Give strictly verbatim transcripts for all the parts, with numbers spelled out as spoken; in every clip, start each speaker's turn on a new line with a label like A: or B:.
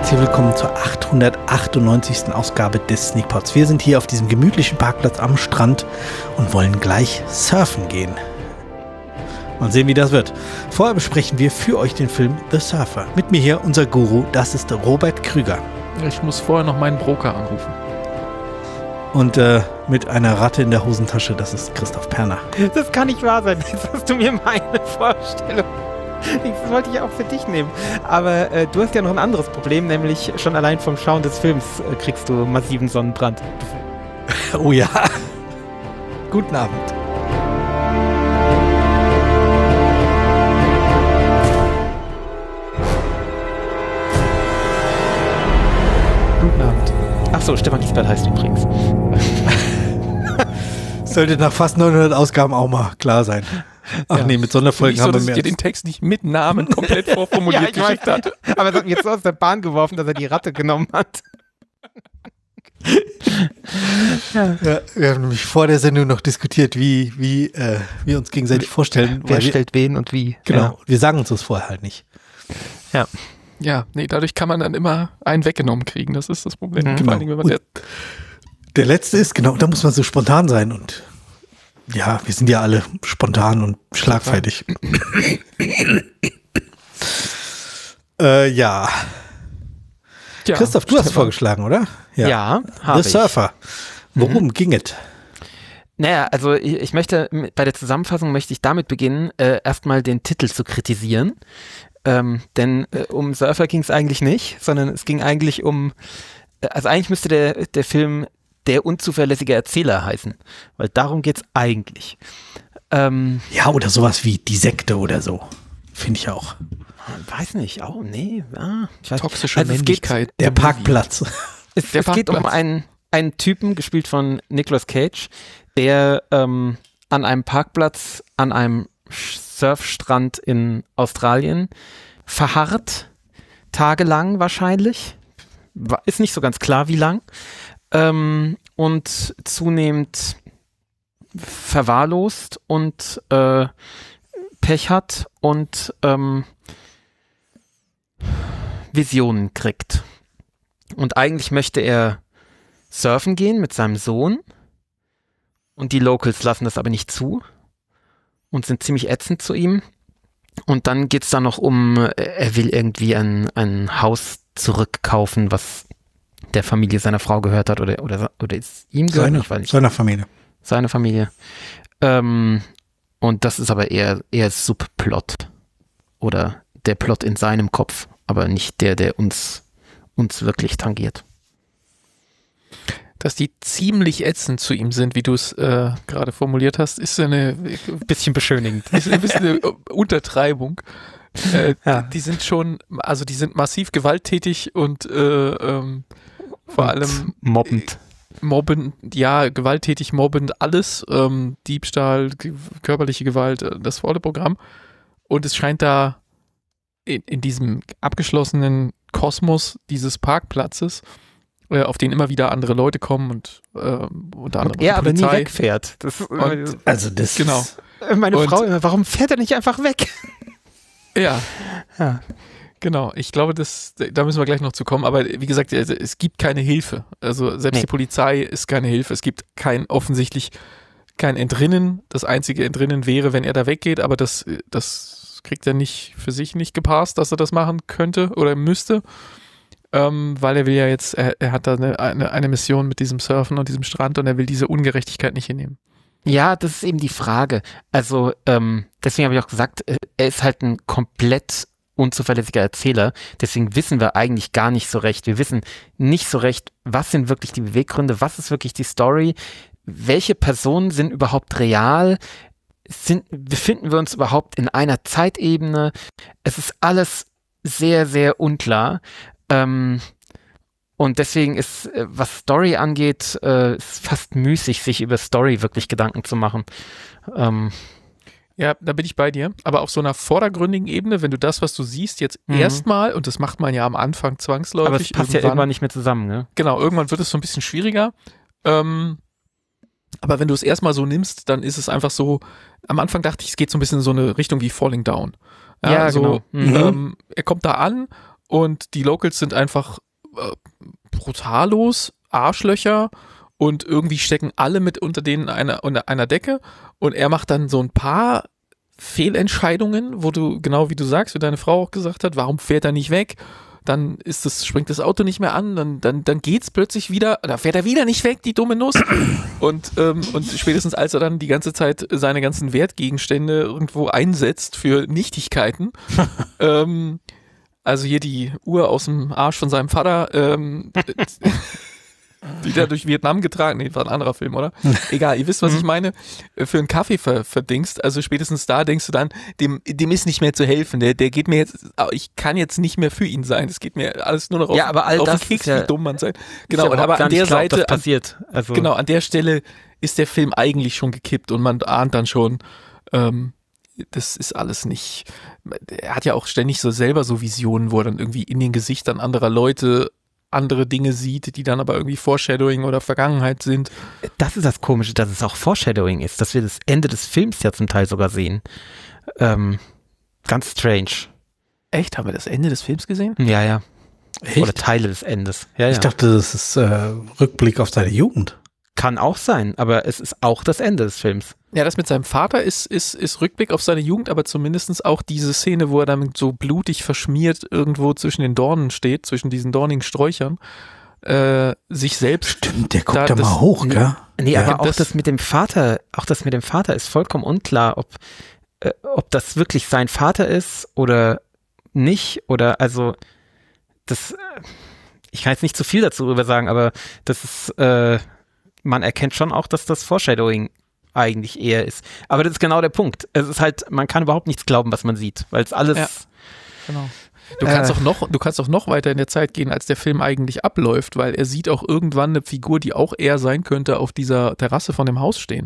A: herzlich willkommen zur achthundertachtundneunzigsten Ausgabe des Sneakpods. Wir sind hier auf diesem gemütlichen Parkplatz am Strand und wollen gleich surfen gehen. Mal sehen, wie das wird. Vorher besprechen wir für euch den Film The Surfer. Mit mir hier unser Guru, das ist Robert Krüger.
B: Ich muss vorher noch meinen Broker anrufen.
A: Und äh, mit einer Ratte in der Hosentasche, das ist Christoph Perner.
C: Das kann nicht wahr sein. Jetzt hast du mir meine Vorstellung. Das wollte ich auch für dich nehmen. Aber äh, du hast ja noch ein anderes Problem, nämlich schon allein vom Schauen des Films äh, kriegst du massiven Sonnenbrand.
A: Oh ja. Guten Abend.
C: Guten Abend. Ach so, Stefan Giesbert heißt übrigens.
A: Sollte nach fast neunhundert Ausgaben auch mal klar sein. Ach ja. Nee, mit Sonderfolgen
B: so,
A: haben wir
B: dass
A: mehr.
B: Ich dir den Text nicht mit Namen komplett vorformuliert
C: ja,
B: geschickt hat.
C: Aber es hat mich jetzt so aus der Bahn geworfen, dass er die Ratte genommen hat.
A: Ja. Ja, wir haben nämlich vor der Sendung noch diskutiert, wie, wie äh, wir uns gegenseitig vorstellen.
C: Wer
A: wir,
C: stellt wen und wie.
A: Genau,
C: ja.
A: Wir sagen uns das vorher halt nicht.
C: Ja.
B: Ja, nee, dadurch kann man dann immer einen weggenommen kriegen. Das ist das Problem.
A: Mhm.
B: Vor allen Dingen, wenn man der,
A: der letzte ist, genau, da muss man so spontan sein und ja, wir sind ja alle spontan und schlagfertig. äh, ja. ja. Christoph, du hast Stefan. vorgeschlagen, oder?
C: Ja, ja habe
A: The Surfer. Worum mhm. ging es?
C: Naja, also ich, ich möchte, bei der Zusammenfassung möchte ich damit beginnen, äh, erstmal den Titel zu kritisieren. Ähm, denn äh, um Surfer ging es eigentlich nicht, sondern es ging eigentlich um, äh, also eigentlich müsste der, der Film Der unzuverlässige Erzähler heißen, weil darum geht's eigentlich. Ähm,
A: ja, oder sowas wie Die Sekte oder so, finde ich auch.
C: Weiß nicht, oh nee. Ah, ich weiß.
B: Toxische
C: also
B: Männlichkeit.
A: Geht, der Parkplatz.
C: Es,
B: der
C: es
B: Parkplatz.
C: geht um einen, einen Typen, gespielt von Nicolas Cage, der ähm, an einem Parkplatz, an einem Surfstrand in Australien verharrt, tagelang wahrscheinlich. Ist nicht so ganz klar, wie lang. Ähm, und zunehmend verwahrlost und äh, Pech hat und ähm, Visionen kriegt. Und eigentlich möchte er surfen gehen mit seinem Sohn und die Locals lassen das aber nicht zu und sind ziemlich ätzend zu ihm. Und dann geht's da noch um, er will irgendwie ein, ein Haus zurückkaufen, was der Familie seiner Frau gehört hat oder oder oder ist ihm gehört?
A: Seine,
C: ich weiß nicht.
A: Seiner Familie.
C: Seine Familie. Ähm, und das ist aber eher eher Subplot oder der Plot in seinem Kopf, aber nicht der, der uns uns wirklich tangiert.
B: Dass die ziemlich ätzend zu ihm sind, wie du es äh, gerade formuliert hast, ist eine
C: bisschen beschönigend.
B: Ist ein bisschen eine Untertreibung. Äh, ja. die, die sind schon, also die sind massiv gewalttätig und äh, ähm, vor
C: und
B: allem
C: mobbend.
B: Mobben, ja, gewalttätig, mobbend, alles, ähm, Diebstahl, ge- körperliche Gewalt, äh, das volle Programm. Und es scheint da in, in diesem abgeschlossenen Kosmos dieses Parkplatzes, äh, auf den immer wieder andere Leute kommen und äh, unter anderem
C: und er
B: die Polizei.
C: aber nie wegfährt. Das,
B: und,
A: also das
B: genau.
C: Meine
B: und,
C: Frau immer, warum fährt er nicht einfach weg?
B: Ja.
C: Ja.
B: Genau, ich glaube, das, da müssen wir gleich noch zu kommen, aber wie gesagt, es gibt keine Hilfe. Also selbst nee. die Polizei ist keine Hilfe. Es gibt kein offensichtlich kein Entrinnen. Das einzige Entrinnen wäre, wenn er da weggeht, aber das, das kriegt er nicht für sich nicht gepasst, dass er das machen könnte oder müsste, ähm, weil er will ja jetzt, er, er hat da eine, eine, eine Mission mit diesem Surfen und diesem Strand und er will diese Ungerechtigkeit nicht hinnehmen.
C: Ja, das ist eben die Frage. Also ähm, deswegen habe ich auch gesagt, er ist halt ein komplett unzuverlässiger Erzähler. Deswegen wissen wir eigentlich gar nicht so recht. Wir wissen nicht so recht, was sind wirklich die Beweggründe, was ist wirklich die Story, welche Personen sind überhaupt real, sind, befinden wir uns überhaupt in einer Zeitebene. Es ist alles sehr, sehr unklar. Ähm, Und deswegen ist, was Story angeht, äh, ist fast müßig, sich über Story wirklich Gedanken zu machen. Ähm.
B: Ja, da bin ich bei dir. Aber auf so einer vordergründigen Ebene, wenn du das, was du siehst, jetzt mhm. erstmal, und das macht man ja am Anfang zwangsläufig.
C: Aber es passt ja irgendwann nicht mehr zusammen, ne?
B: Genau, irgendwann wird es so ein bisschen schwieriger. Ähm, aber wenn du es erstmal so nimmst, dann ist es einfach so, am Anfang dachte ich, es geht so ein bisschen in so eine Richtung wie Falling Down. Ja,
C: ja
B: so,
C: genau. Mhm.
B: Ähm, er kommt da an und die Locals sind einfach äh, brutallos, Arschlöcher und irgendwie stecken alle mit unter denen einer, unter einer Decke und er macht dann so ein paar Fehlentscheidungen, wo du, genau wie du sagst, wie deine Frau auch gesagt hat, warum fährt er nicht weg? Dann ist das, springt das Auto nicht mehr an, dann, dann, dann geht's plötzlich wieder, da fährt er wieder nicht weg, die dumme Nuss. Und, ähm, und spätestens als er dann die ganze Zeit seine ganzen Wertgegenstände irgendwo einsetzt für Nichtigkeiten, ähm, also hier die Uhr aus dem Arsch von seinem Vater, ähm, die da durch Vietnam getragen, nee, war ein anderer Film, oder? Egal, ihr wisst, was ich meine, für einen Kaffee ver, verdingst, also spätestens da denkst du dann, dem, dem ist nicht mehr zu helfen, der, der geht mir jetzt, ich kann jetzt nicht mehr für ihn sein, es geht mir alles nur noch auf,
C: ja, aber all
B: auf
C: das
B: den Keks,
C: ja,
B: wie dumm man sein. Genau,
C: ja
B: aber an der
C: glaub,
B: Seite,
C: das passiert. Also,
B: genau, an der Stelle ist der Film eigentlich schon gekippt und man ahnt dann schon, ähm, das ist alles nicht, er hat ja auch ständig so selber so Visionen, wo er dann irgendwie in den Gesichtern anderer Leute andere Dinge sieht, die dann aber irgendwie Foreshadowing oder Vergangenheit sind.
C: Das ist das Komische, dass es auch Foreshadowing ist, dass wir das Ende des Films ja zum Teil sogar sehen. Ähm, ganz strange.
B: Echt? Haben wir das Ende des Films gesehen?
C: Ja, ja.
A: Echt?
C: Oder Teile des Endes. Ja, ja.
A: Ich dachte, das ist äh, Rückblick auf seine Jugend.
C: Kann auch sein, aber es ist auch das Ende des Films.
B: Ja, das mit seinem Vater ist, ist, ist Rückblick auf seine Jugend, aber zumindest auch diese Szene, wo er dann so blutig verschmiert irgendwo zwischen den Dornen steht, zwischen diesen dornigen Sträuchern, äh, sich selbst.
A: Stimmt, der guckt
B: da,
A: da mal
B: das,
A: hoch, gell?
C: Nee,
A: Ja,
C: aber auch
B: das-
C: das, mit dem Vater, auch das mit dem Vater ist vollkommen unklar, ob, äh, ob das wirklich sein Vater ist oder nicht, oder also das, äh, ich kann jetzt nicht zu viel dazu darüber sagen, aber das ist, äh, man erkennt schon auch, dass das Foreshadowing eigentlich eher ist. Aber das ist genau der Punkt. Es ist halt, man kann überhaupt nichts glauben, was man sieht, weil es alles.
B: Ja. Genau. Du kannst
C: Äh.
B: auch noch, du kannst auch noch weiter in der Zeit gehen, als der Film eigentlich abläuft, weil er sieht auch irgendwann eine Figur, die auch er sein könnte, auf dieser Terrasse von dem Haus stehen.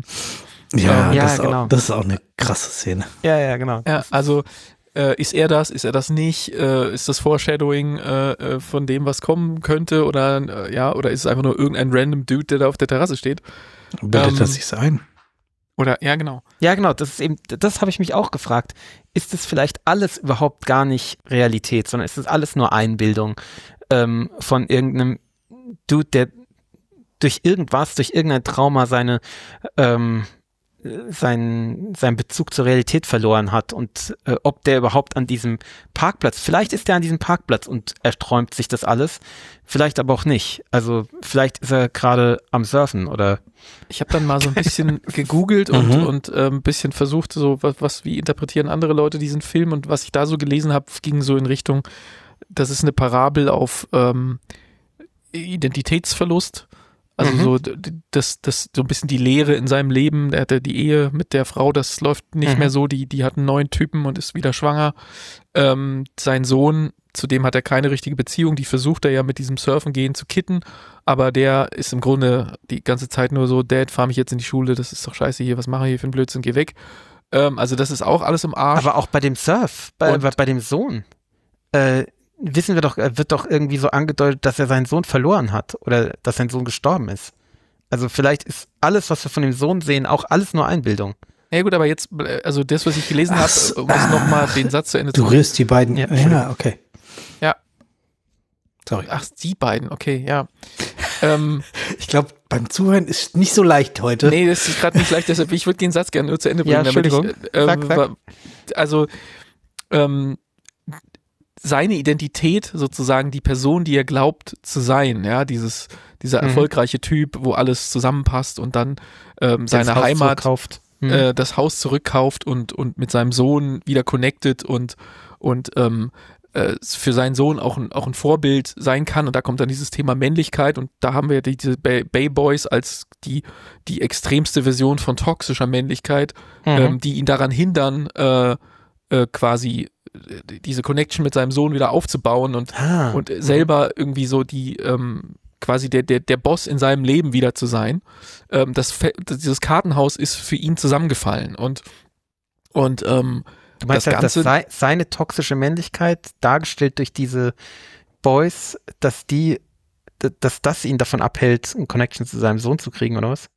A: Ja,
C: Ja,
A: das, ist
C: genau.
A: auch, das ist auch eine krasse Szene.
C: Ja, ja, genau.
B: Ja, also äh, ist er das, ist er das nicht? Äh, ist das Foreshadowing äh, äh, von dem, was kommen könnte? Oder äh, ja, oder ist es einfach nur irgendein random Dude, der da auf der Terrasse steht?
A: Bildet
B: Ähm,
A: das sich ein?
B: Oder ja, genau.
C: Ja, genau, das ist eben, das habe ich mich auch gefragt. Ist es vielleicht alles überhaupt gar nicht Realität, sondern ist es alles nur Einbildung ähm, von irgendeinem Dude, der durch irgendwas, durch irgendein Trauma seine ähm, sein, seinen Bezug zur Realität verloren hat und äh, ob der überhaupt an diesem Parkplatz, vielleicht ist er an diesem Parkplatz und er träumt sich das alles, vielleicht aber auch nicht. Also vielleicht ist er gerade am Surfen oder
B: Ich habe dann mal so ein bisschen gegoogelt und,
A: Mhm.
B: und äh, ein bisschen versucht, so was, was, wie interpretieren andere Leute diesen Film, und was ich da so gelesen habe, ging so in Richtung, das ist eine Parabel auf ähm, Identitätsverlust. Also
C: Mhm.
B: so d- d- das, das so ein bisschen die Leere in seinem Leben. Der hatte die Ehe mit der Frau, das läuft nicht
C: Mhm.
B: mehr so. Die, die hat einen neuen Typen und ist wieder schwanger. Ähm, sein Sohn, zu dem hat er keine richtige Beziehung. Die versucht er ja mit diesem Surfen gehen zu kitten, aber der ist im Grunde die ganze Zeit nur so: Dad, fahr mich jetzt in die Schule. Das ist doch scheiße hier. Was mache ich hier für einen Blödsinn? Geh weg. Ähm, also das ist auch alles im Arsch.
C: aber auch bei dem Surf, bei,
B: Und-
C: bei, bei dem Sohn, äh, wissen wir doch, äh, wird doch irgendwie so angedeutet, dass er seinen Sohn verloren hat oder dass sein Sohn gestorben ist. Also vielleicht ist alles, was wir von dem Sohn sehen, auch alles nur Einbildung.
B: Ja gut, aber jetzt, also das, was ich gelesen
A: Ach
B: habe,
A: so,
B: um es
A: ah.
B: nochmal den Satz zu Ende
A: Du
B: zu
A: rührst die beiden.
C: Ja,
A: Ja, ja okay.
B: Ja.
A: Sorry.
B: Ach, die beiden, okay, ja. ähm,
A: Ich glaube, beim Zuhören ist nicht so leicht heute.
B: nee, das ist gerade nicht leicht, deshalb, ich würde den Satz gerne nur zu Ende bringen.
C: Ja,
B: damit ich,
C: Entschuldigung.
B: äh,
C: Sag, sag.
B: wa- Also, ähm, seine Identität, sozusagen die Person, die er glaubt zu sein, ja, dieses, dieser
C: Mhm.
B: erfolgreiche Typ, wo alles zusammenpasst und dann ähm, seine
C: Das Haus
B: Heimat,
C: zurückkauft. Mhm.
B: äh, das Haus zurückkauft und, und mit seinem Sohn wieder connected und, und ähm, äh, für seinen Sohn auch ein, auch ein Vorbild sein kann. Und da kommt dann dieses Thema Männlichkeit, und da haben wir die, diese Bay, Bay Boys als die, die extremste Version von toxischer Männlichkeit,
C: Mhm.
B: ähm, die ihn daran hindern, äh, äh, quasi äh, diese Connection mit seinem Sohn wieder aufzubauen und,
C: ah.
B: und selber irgendwie so die ähm, quasi der, der, der Boss in seinem Leben wieder zu sein. Ähm, das, Fe- dieses Kartenhaus ist für ihn zusammengefallen, und und ähm,
C: Du meinst
B: das
C: halt, dass
B: Ganze-
C: sei, seine toxische Männlichkeit, dargestellt durch diese Boys, dass die, d- dass das ihn davon abhält, eine Connection zu seinem Sohn zu kriegen, oder was?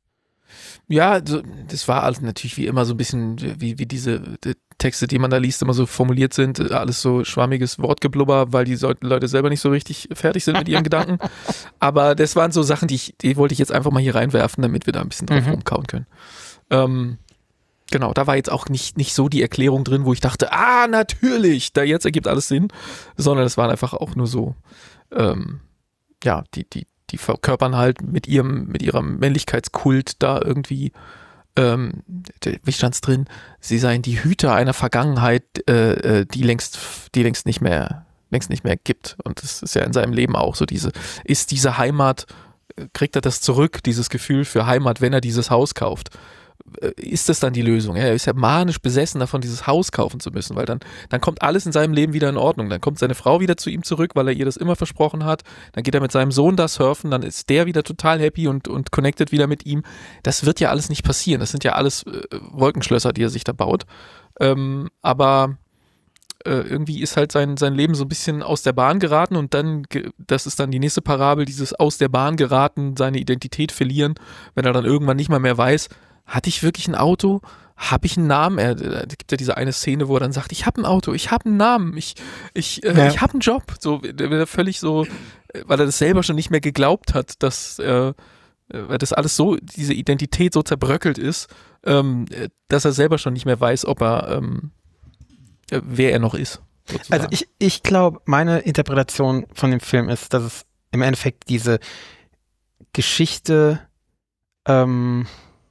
B: Ja, so, das war alles natürlich wie immer so ein bisschen, wie, wie diese die Texte, die man da liest, immer so formuliert sind, alles so schwammiges Wortgeblubber, weil die so, Leute selber nicht so richtig fertig sind mit ihren Gedanken. Aber das waren so Sachen, die ich, die wollte ich jetzt einfach mal hier reinwerfen, damit wir da ein bisschen drauf mhm. rumkauen können. Ähm, genau, da war jetzt auch nicht, nicht so die Erklärung drin, wo ich dachte, ah, natürlich, da jetzt ergibt alles Sinn, sondern es waren einfach auch nur so, ähm, ja, die, die, die verkörpern halt mit ihrem, mit ihrem Männlichkeitskult da irgendwie, ähm, wie stand's drin, sie seien die Hüter einer Vergangenheit, äh, die längst, die längst nicht mehr, längst nicht mehr gibt. Und das ist ja in seinem Leben auch so diese, ist diese Heimat, kriegt er das zurück, dieses Gefühl für Heimat, wenn er dieses Haus kauft? Ist das dann die Lösung? Er ist ja manisch besessen davon, dieses Haus kaufen zu müssen, weil dann, dann kommt alles in seinem Leben wieder in Ordnung. Dann kommt seine Frau wieder zu ihm zurück, weil er ihr das immer versprochen hat. Dann geht er mit seinem Sohn da surfen, dann ist der wieder total happy und, und connected wieder mit ihm. Das wird ja alles nicht passieren. Das sind ja alles äh, Wolkenschlösser, die er sich da baut. Ähm, aber äh, irgendwie ist halt sein, sein Leben so ein bisschen aus der Bahn geraten und dann, das ist dann die nächste Parabel, dieses aus der Bahn geraten, seine Identität verlieren, wenn er dann irgendwann nicht mal mehr weiß, hatte ich wirklich ein Auto? Habe ich einen Namen? Er, es gibt ja diese eine Szene, wo er dann sagt, ich habe ein Auto, ich habe einen Namen, ich, ich, äh, ja. ich habe einen Job. So, der wird völlig so, weil er das selber schon nicht mehr geglaubt hat, dass, äh, weil das alles so, diese Identität so zerbröckelt ist, ähm, dass er selber schon nicht mehr weiß, ob er, ähm, wer er noch ist. Sozusagen.
C: Also ich, ich glaube, meine Interpretation von dem Film ist, dass es im Endeffekt diese Geschichte, ähm,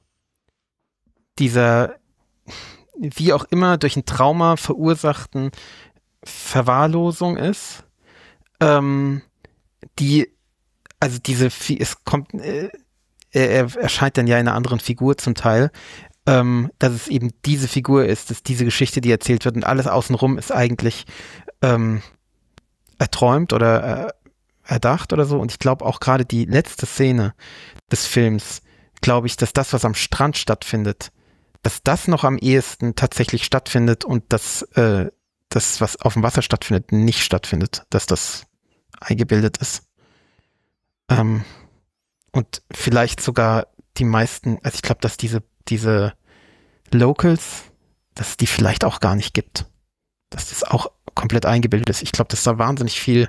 C: dieser, wie auch immer, durch ein Trauma verursachten Verwahrlosung ist, ähm, die, also diese, es kommt, äh, er erscheint dann ja in einer anderen Figur zum Teil, ähm, dass es eben diese Figur ist, dass diese Geschichte, die erzählt wird und alles außenrum ist eigentlich ähm, erträumt oder äh, erdacht oder so. Und ich glaube auch gerade die letzte Szene des Films, glaube ich, dass das, was am Strand stattfindet, dass das noch am ehesten tatsächlich stattfindet und dass äh, das, was auf dem Wasser stattfindet, nicht stattfindet, dass das eingebildet ist. Ähm, und vielleicht sogar die meisten, also ich glaube, dass diese, diese Locals, dass es die vielleicht auch gar nicht gibt. Dass das auch komplett eingebildet ist. Ich glaube, dass da wahnsinnig viel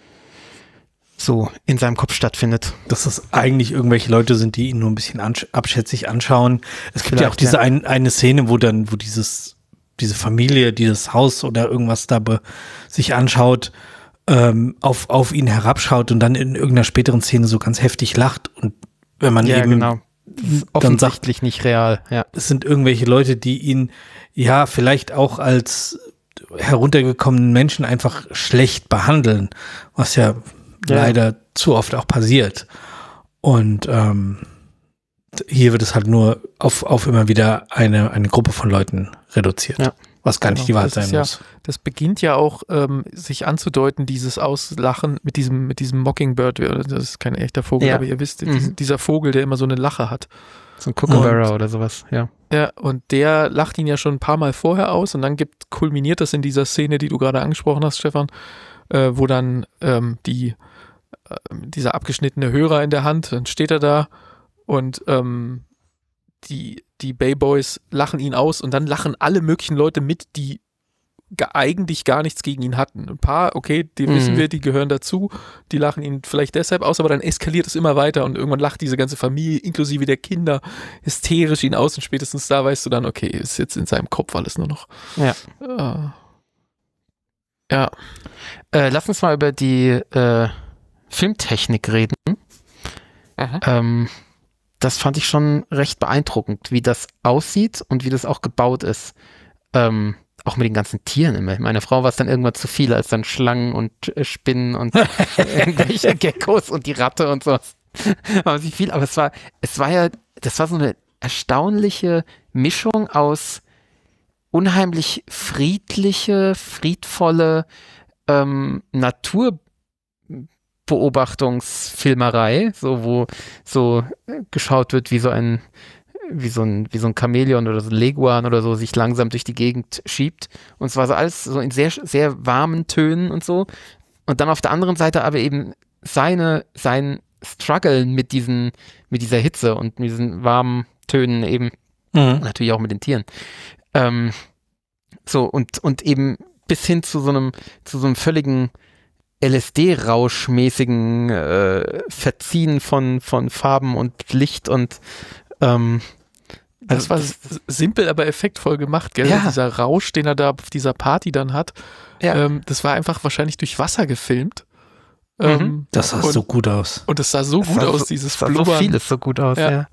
C: so in seinem Kopf stattfindet.
A: Dass das eigentlich irgendwelche Leute sind, die ihn nur ein bisschen ansch- abschätzig anschauen. Es gibt
C: Vielleicht,
A: ja auch diese
C: ja.
A: ein, eine Szene, wo dann, wo dieses, diese Familie, dieses Haus oder irgendwas da be, sich anschaut, ähm, auf, auf ihn herabschaut und dann in irgendeiner späteren Szene so ganz heftig lacht. Und wenn man
C: ja,
A: eben
C: genau.
A: dann sagt,
C: offensichtlich nicht real. Ja.
A: es sind irgendwelche Leute, die ihn ja vielleicht auch als heruntergekommenen Menschen einfach schlecht behandeln, was ja Ja. leider zu oft auch passiert. Und ähm, hier wird es halt nur auf, auf immer wieder eine, eine Gruppe von Leuten reduziert, ja. was gar genau. nicht die Wahrheit sein
B: ja,
A: muss.
B: Das beginnt ja auch ähm, sich anzudeuten, dieses Auslachen mit diesem, mit diesem Mockingbird, das ist kein echter Vogel, ja. aber ihr wisst, mhm. dieser Vogel, der immer so eine Lache hat.
C: So ein Kookaburra oder sowas, ja.
B: Ja, und der lacht ihn ja schon ein paar Mal vorher aus und dann gibt, kulminiert das in dieser Szene, die du gerade angesprochen hast, Stefan, äh, wo dann ähm, die dieser abgeschnittene Hörer in der Hand, dann steht er da und ähm, die, die Bay Boys lachen ihn aus und dann lachen alle möglichen Leute mit, die ga, eigentlich gar nichts gegen ihn hatten. Ein paar, okay, die mhm. wissen wir, die gehören dazu, die lachen ihn vielleicht deshalb aus, aber dann eskaliert es immer weiter und irgendwann lacht diese ganze Familie, inklusive der Kinder, hysterisch ihn aus und spätestens da weißt du dann, okay, ist jetzt in seinem Kopf alles nur noch.
C: Ja.
B: Äh, ja.
C: Äh, lass uns mal über die äh Filmtechnik reden. Ähm, das fand ich schon recht beeindruckend, wie das aussieht und wie das auch gebaut ist. Ähm, auch mit den ganzen Tieren immer. Meine Frau war es dann irgendwann zu viel, als dann Schlangen und äh, Spinnen und irgendwelche Geckos und die Ratte und so. War nicht viel, aber es war, es war ja, das war so eine erstaunliche Mischung aus unheimlich friedliche, friedvolle ähm, Natur Beobachtungsfilmerei, so wo so geschaut wird, wie so ein wie so ein wie so ein Chamäleon oder so ein Leguan oder so sich langsam durch die Gegend schiebt und zwar so alles so in sehr sehr warmen Tönen und so und dann auf der anderen Seite aber eben seine sein Struggle mit diesen mit dieser Hitze und mit diesen warmen Tönen eben.
A: Mhm.
C: Natürlich auch mit den Tieren. Ähm, so, und, und eben bis hin zu so einem, zu so einem völligen L S D-Rauschmäßigen äh, Verziehen von, von Farben und Licht und ähm,
B: das war s- simpel, aber effektvoll gemacht, gell?
C: Ja.
B: Dieser Rausch, den er da auf dieser Party dann hat,
C: Ja.
B: ähm, das war einfach wahrscheinlich durch Wasser gefilmt. Ähm,
A: Das sah
B: und,
A: so gut aus.
B: und es sah so
C: es
B: gut
C: sah
B: aus,
C: so,
B: dieses
C: es sah so
B: Blubbern.
C: vieles so gut aus,
B: Ja.
C: ja.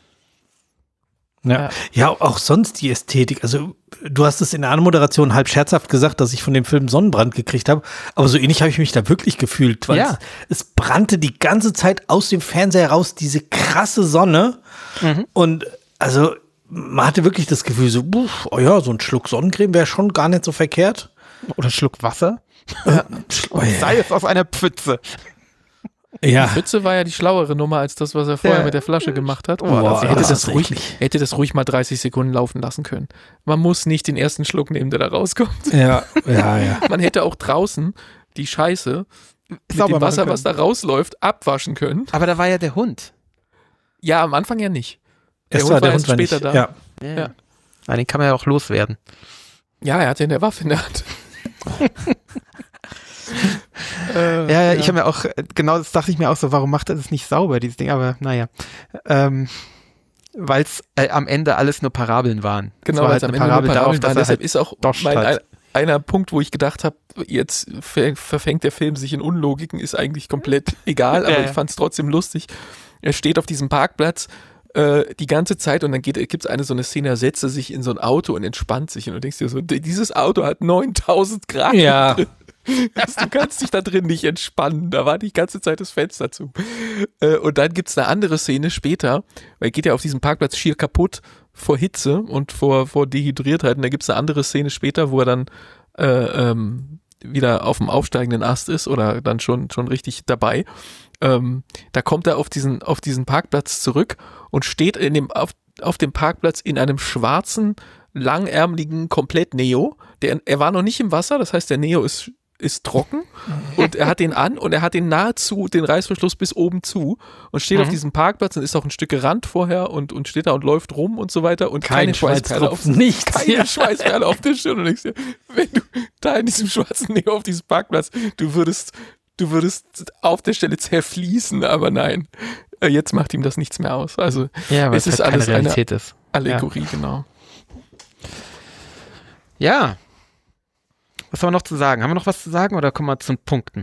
A: Ja.
B: Ja.
A: ja, auch sonst die Ästhetik. Also du hast es in der Anmoderation halb scherzhaft gesagt, dass ich von dem Film Sonnenbrand gekriegt habe, aber so ähnlich habe ich mich da wirklich gefühlt, weil
C: Ja.
A: es, es brannte die ganze Zeit aus dem Fernseher raus, diese krasse Sonne
C: Mhm.
A: und also man hatte wirklich das Gefühl so, uff, oh ja, so ein Schluck Sonnencreme wäre schon gar nicht so verkehrt.
C: Oder Schluck Wasser.
A: Oh, ja.
C: Sei es aus einer Pfütze.
A: Ja,
B: Pfütze war ja die schlauere Nummer als das, was er vorher
C: Ja.
B: mit der Flasche gemacht hat.
A: Boah,
B: er hätte
A: das
B: das,
A: ist
B: ruhig,
A: eklig.
B: er hätte das ruhig mal dreißig Sekunden laufen lassen können. Man muss nicht den ersten Schluck nehmen, der da rauskommt.
A: ja, ja, ja.
B: Man hätte auch draußen die Scheiße mit
C: Sauber
B: dem Wasser,
C: machen
B: was da rausläuft, abwaschen können.
C: Aber da war ja der Hund.
B: Ja, am Anfang ja nicht. Der
A: Es
B: Hund
A: war der
B: war
A: Hund
B: erst
A: war
B: später
A: nicht.
B: da.
A: Ja.
C: Ja. ja. Den kann man ja auch loswerden.
B: Ja, er hatte eine Waffe in der Hand. äh,
C: Ja, ja, ich habe mir auch, äh, genau das dachte ich mir auch so, warum macht er das nicht sauber, dieses Ding, aber naja. Ähm, weil es äh, am Ende alles nur Parabeln waren.
B: Genau,
C: Es war
B: weil
C: halt
B: es am
C: eine
B: Ende
C: Parabel
B: nur
C: darauf,
B: Parabeln
C: dass
B: waren.
C: er
B: Deshalb
C: halt
B: ist auch
C: doscht
B: mein,
C: hat.
B: ein, einer Punkt, wo ich gedacht habe, jetzt ver verfängt der Film sich in Unlogiken, ist eigentlich komplett egal, aber
C: Ja, ja.
B: ich fand es trotzdem lustig. Er steht auf diesem Parkplatz äh, die ganze Zeit und dann gibt es eine so eine Szene, er setzt er sich in so ein Auto und entspannt sich und du denkst dir so, dieses Auto hat neuntausend Grad
A: Ja.
B: drin. Also, du kannst dich da drin nicht entspannen, da war die ganze Zeit das Fenster zu. Äh, und dann gibt es eine andere Szene später, weil er geht ja auf diesem Parkplatz schier kaputt vor Hitze und vor, vor Dehydriertheit und da gibt es eine andere Szene später, wo er dann äh, ähm, wieder auf dem aufsteigenden Ast ist oder dann schon, schon richtig dabei. Ähm, da kommt er auf diesen, auf diesen Parkplatz zurück und steht in dem, auf, auf dem Parkplatz in einem schwarzen, langärmeligen Komplett-Neo. Der, er war noch nicht im Wasser, das heißt, der Neo ist, ist trocken und er hat den an und er hat den nahezu, den Reißverschluss bis oben zu und steht
C: Mhm.
B: auf diesem Parkplatz und ist auch ein Stück gerannt vorher und, und steht da und läuft rum und so weiter und
A: Kein
B: keine Schweißperle auf,
A: Schweißtropfen, nichts.
B: keine
A: Ja.
B: Schweißperle auf der Stirn und denkst dir, wenn du da in diesem schwarzen Neo auf diesem Parkplatz, du würdest, du würdest auf der Stelle zerfließen, aber nein, äh, jetzt macht ihm das nichts mehr aus. Also
C: Ja, weil
B: es
C: es,
B: ist
C: halt
B: alles
C: keine
B: eine
C: Realität ist.
B: Allegorie, genau.
C: Ja. Was haben wir noch zu sagen? Haben wir noch was zu sagen oder kommen wir zu den Punkten?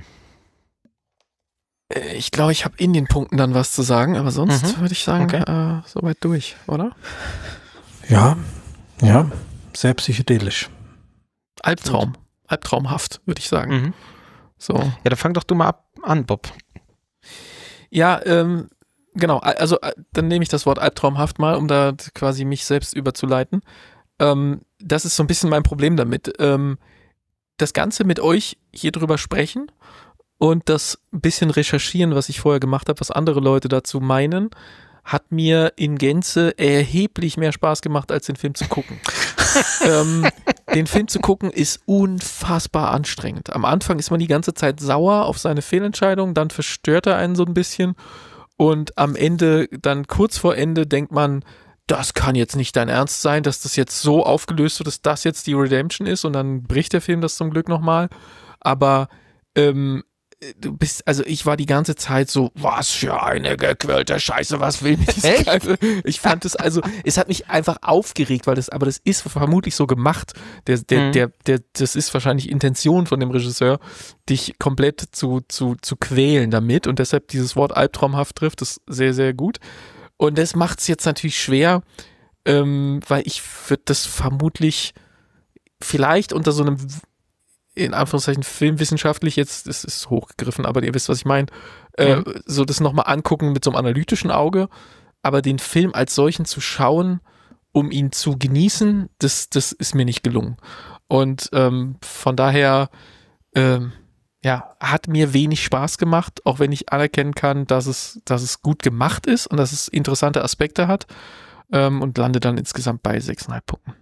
B: Äh, Ich glaube, ich habe in den Punkten dann was zu sagen, aber sonst
C: Mhm.
B: würde ich sagen,
C: Okay.
B: äh, soweit durch, oder?
A: Ja, ja, sehr psychedelisch.
B: Albtraum. Albtraumhaft, würde ich sagen.
C: Mhm.
B: So.
C: Ja, dann fang doch du mal ab, an, Bob.
B: Ja, ähm, genau, also äh, dann nehme ich das Wort albtraumhaft mal, um da quasi mich selbst überzuleiten. Ähm, das ist so ein bisschen mein Problem damit. Ähm, das Ganze mit euch hier drüber sprechen und das ein bisschen recherchieren, was ich vorher gemacht habe, was andere Leute dazu meinen, hat mir in Gänze erheblich mehr Spaß gemacht, als den Film zu gucken. ähm, den Film zu gucken ist unfassbar anstrengend. Am Anfang ist man die ganze Zeit sauer auf seine Fehlentscheidung, dann verstört er einen so ein bisschen und am Ende, dann kurz vor Ende, denkt man, das kann jetzt nicht dein Ernst sein, dass das jetzt so aufgelöst wird, dass das jetzt die Redemption ist und dann bricht der Film das zum Glück nochmal. Aber ähm, du bist, also ich war die ganze Zeit so, was für eine gequirlte Scheiße, was will mir diese
C: Echt?
B: Scheiße? Ich fand es, also, es hat mich einfach aufgeregt, weil das, aber das ist vermutlich so gemacht. Der, der,
C: Mhm.
B: der, der, das ist wahrscheinlich Intention von dem Regisseur, dich komplett zu, zu, zu quälen damit und deshalb dieses Wort albtraumhaft trifft es sehr, sehr gut. Und das macht es jetzt natürlich schwer, ähm, weil ich würde das vermutlich vielleicht unter so einem, in Anführungszeichen, filmwissenschaftlich, jetzt das ist hochgegriffen, aber ihr wisst, was ich meine, äh,
C: Mhm.
B: so das nochmal angucken mit so einem analytischen Auge, aber den Film als solchen zu schauen, um ihn zu genießen, das, das ist mir nicht gelungen. Und ähm, von daher, ähm, ja, hat mir wenig Spaß gemacht, auch wenn ich anerkennen kann, dass es, dass es gut gemacht ist und dass es interessante Aspekte hat, ähm, und lande dann insgesamt bei sechseinhalb Punkten.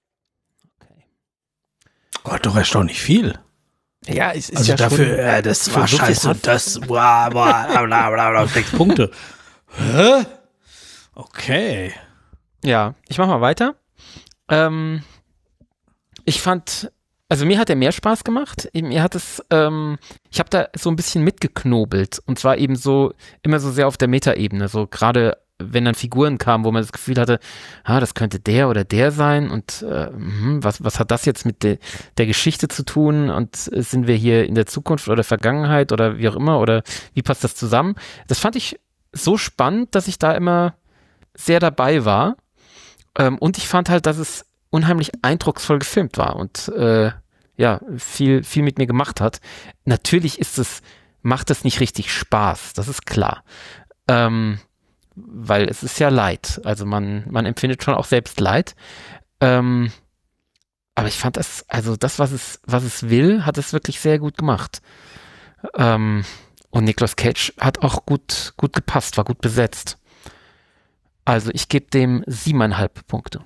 A: Oh, doch erstaunlich viel.
B: Ja, es ist
A: Also
B: ja
A: dafür,
B: schon,
A: äh, das
C: für
A: war
C: so viel
A: scheiße
C: Hass.
A: und das, wow, wow, bla, bla, bla, sechs Punkte. Hä? Okay.
C: Ja, ich mach mal weiter. Ähm, ich fand, also mir hat er mehr Spaß gemacht. Mir hat es, ähm, ich habe da so ein bisschen mitgeknobelt und zwar eben so, immer so sehr auf der Metaebene, so gerade wenn dann Figuren kamen, wo man das Gefühl hatte, ah, das könnte der oder der sein und äh, hm, was, was hat das jetzt mit de, der Geschichte zu tun und äh, sind wir hier in der Zukunft oder Vergangenheit oder wie auch immer oder wie passt das zusammen? Das fand ich so spannend, dass ich da immer sehr dabei war. Ähm, und ich fand halt, dass es unheimlich eindrucksvoll gefilmt war und äh, ja, viel, viel mit mir gemacht hat. Natürlich ist es, macht es nicht richtig Spaß, das ist klar. Ähm, weil es ist ja Leid. Also man, man empfindet schon auch selbst Leid. Ähm, aber ich fand das, also das, was es, was es will, hat es wirklich sehr gut gemacht. Ähm, und Nicolas Cage hat auch gut, gut gepasst, war gut besetzt. Also ich gebe dem siebeneinhalb Punkte.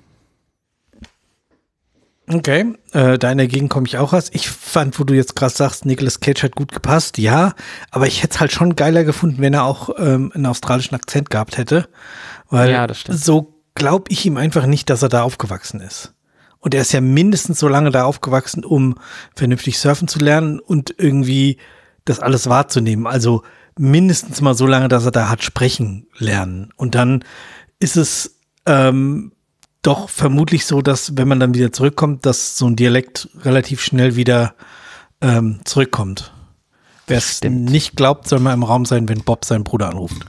A: Okay, äh, deine Gegend komme ich auch aus. Ich fand, wo du jetzt gerade sagst, Nicolas Cage hat gut gepasst, ja, aber ich hätte es halt schon geiler gefunden, wenn er auch ähm, einen australischen Akzent gehabt hätte, weil
C: Ja, das stimmt.
A: so glaube ich ihm einfach nicht, dass er da aufgewachsen ist. Und er ist ja mindestens so lange da aufgewachsen, um vernünftig surfen zu lernen und irgendwie das alles wahrzunehmen. Also mindestens mal so lange, dass er da hat sprechen lernen. Und dann ist es ähm, doch vermutlich so, dass, wenn man dann wieder zurückkommt, dass so ein Dialekt relativ schnell wieder ähm, zurückkommt. Wer es
C: Stimmt.
A: nicht glaubt, soll mal im Raum sein, wenn Bob seinen Bruder anruft.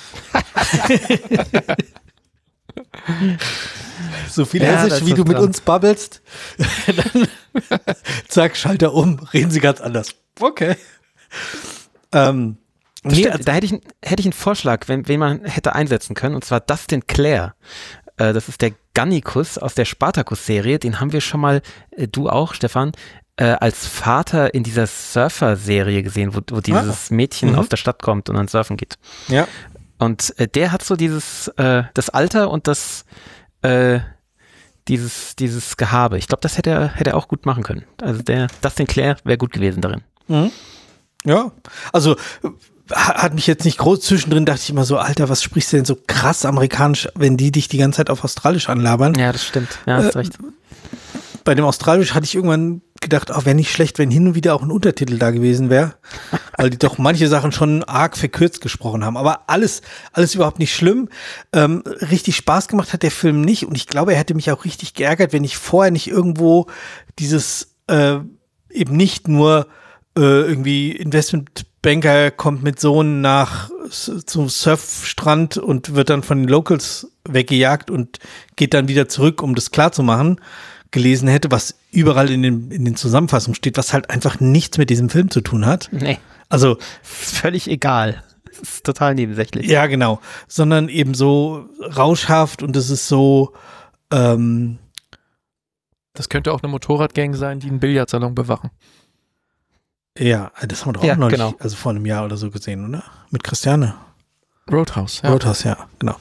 A: So viel
C: Ja,
A: Hessisch,
C: da ist
A: wie
C: was
A: du mit
C: dran.
A: uns babbelst, dann zack, Schalter um, reden sie ganz anders. Okay. Ähm,
C: Das
A: nee,
C: stimmt,
A: also,
C: da hätte ich, hätte ich einen Vorschlag, wenn, wen man hätte einsetzen können, und zwar Dustin Clare. Äh, das ist der Gannikus aus der Spartacus-Serie. Den haben wir schon mal, äh, du auch, Stefan, äh, als Vater in dieser Surfer-Serie gesehen, wo, wo dieses Mädchen
A: Mhm.
C: aus der Stadt kommt und dann surfen geht.
A: ja.
C: Und äh, der hat so dieses, äh, das Alter und das, äh, dieses, dieses Gehabe. Ich glaube, das hätte er, hätte er auch gut machen können. Also der Dustin Clare wäre gut gewesen darin.
A: Mhm. Ja, also äh, hat mich jetzt nicht groß zwischendrin, dachte ich immer so, Alter, was sprichst du denn so krass amerikanisch, wenn die dich die ganze Zeit auf Australisch anlabern?
C: Ja, das stimmt. Ja, hast
A: Äh,
C: recht.
A: Bei dem Australisch hatte ich irgendwann gedacht, auch wäre nicht schlecht, wenn hin und wieder auch ein Untertitel da gewesen wäre, weil die doch manche Sachen schon arg verkürzt gesprochen haben. Aber alles, alles überhaupt nicht schlimm. Ähm, richtig Spaß gemacht hat der Film nicht und ich glaube, er hätte mich auch richtig geärgert, wenn ich vorher nicht irgendwo dieses äh, eben nicht nur äh, irgendwie Investmentbanker kommt mit Sohn nach s- zum Surfstrand und wird dann von den Locals weggejagt und geht dann wieder zurück, um das klar zu machen, gelesen hätte, was überall in den, in den Zusammenfassungen steht, was halt einfach nichts mit diesem Film zu tun hat.
C: Nee,
A: Also,
C: ist völlig egal. Das ist total nebensächlich.
A: ja, genau. Sondern eben so rauschhaft und es ist so, ähm,
B: Das könnte auch eine Motorradgang sein, die einen Billardsalon bewachen.
A: ja, das haben wir doch auch
C: Ja,
A: noch
C: genau.
A: nicht, also vor einem Jahr oder so gesehen, oder? Mit Christiane.
B: Roadhouse, ja.
A: Roadhouse, ja, genau.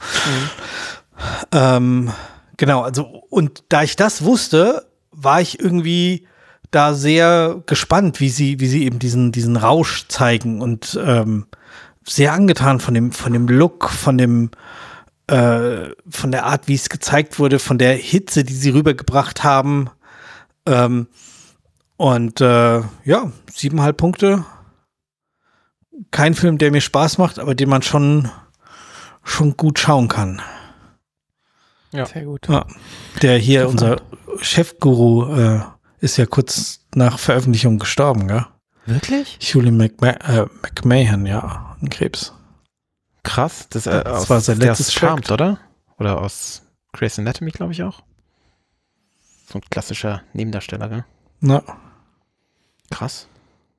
A: Ähm, genau, also und da ich das wusste, war ich irgendwie da sehr gespannt, wie sie, wie sie eben diesen, diesen Rausch zeigen und ähm, sehr angetan von dem, von dem Look, von dem, äh, von der Art, wie es gezeigt wurde, von der Hitze, die sie rübergebracht haben. Ähm, und äh, ja, siebeneinhalb Punkte. Kein Film, der mir Spaß macht, aber den man schon, schon gut schauen kann.
B: Sehr gut.
A: Ja, der hier,
B: Stefan.
A: unser Chefguru, äh, ist ja kurz nach Veröffentlichung gestorben, gell?
C: Wirklich?
A: Julian McMa äh, McMahon, ja, an Krebs.
C: Krass. Das, äh,
A: Das
C: aus,
A: war sein
C: der
A: letztes
C: aus Charmed,
A: Projekt.
C: oder? Oder aus Grey's Anatomy, glaube ich auch. So ein klassischer Nebendarsteller, gell?
A: Na,
C: Krass.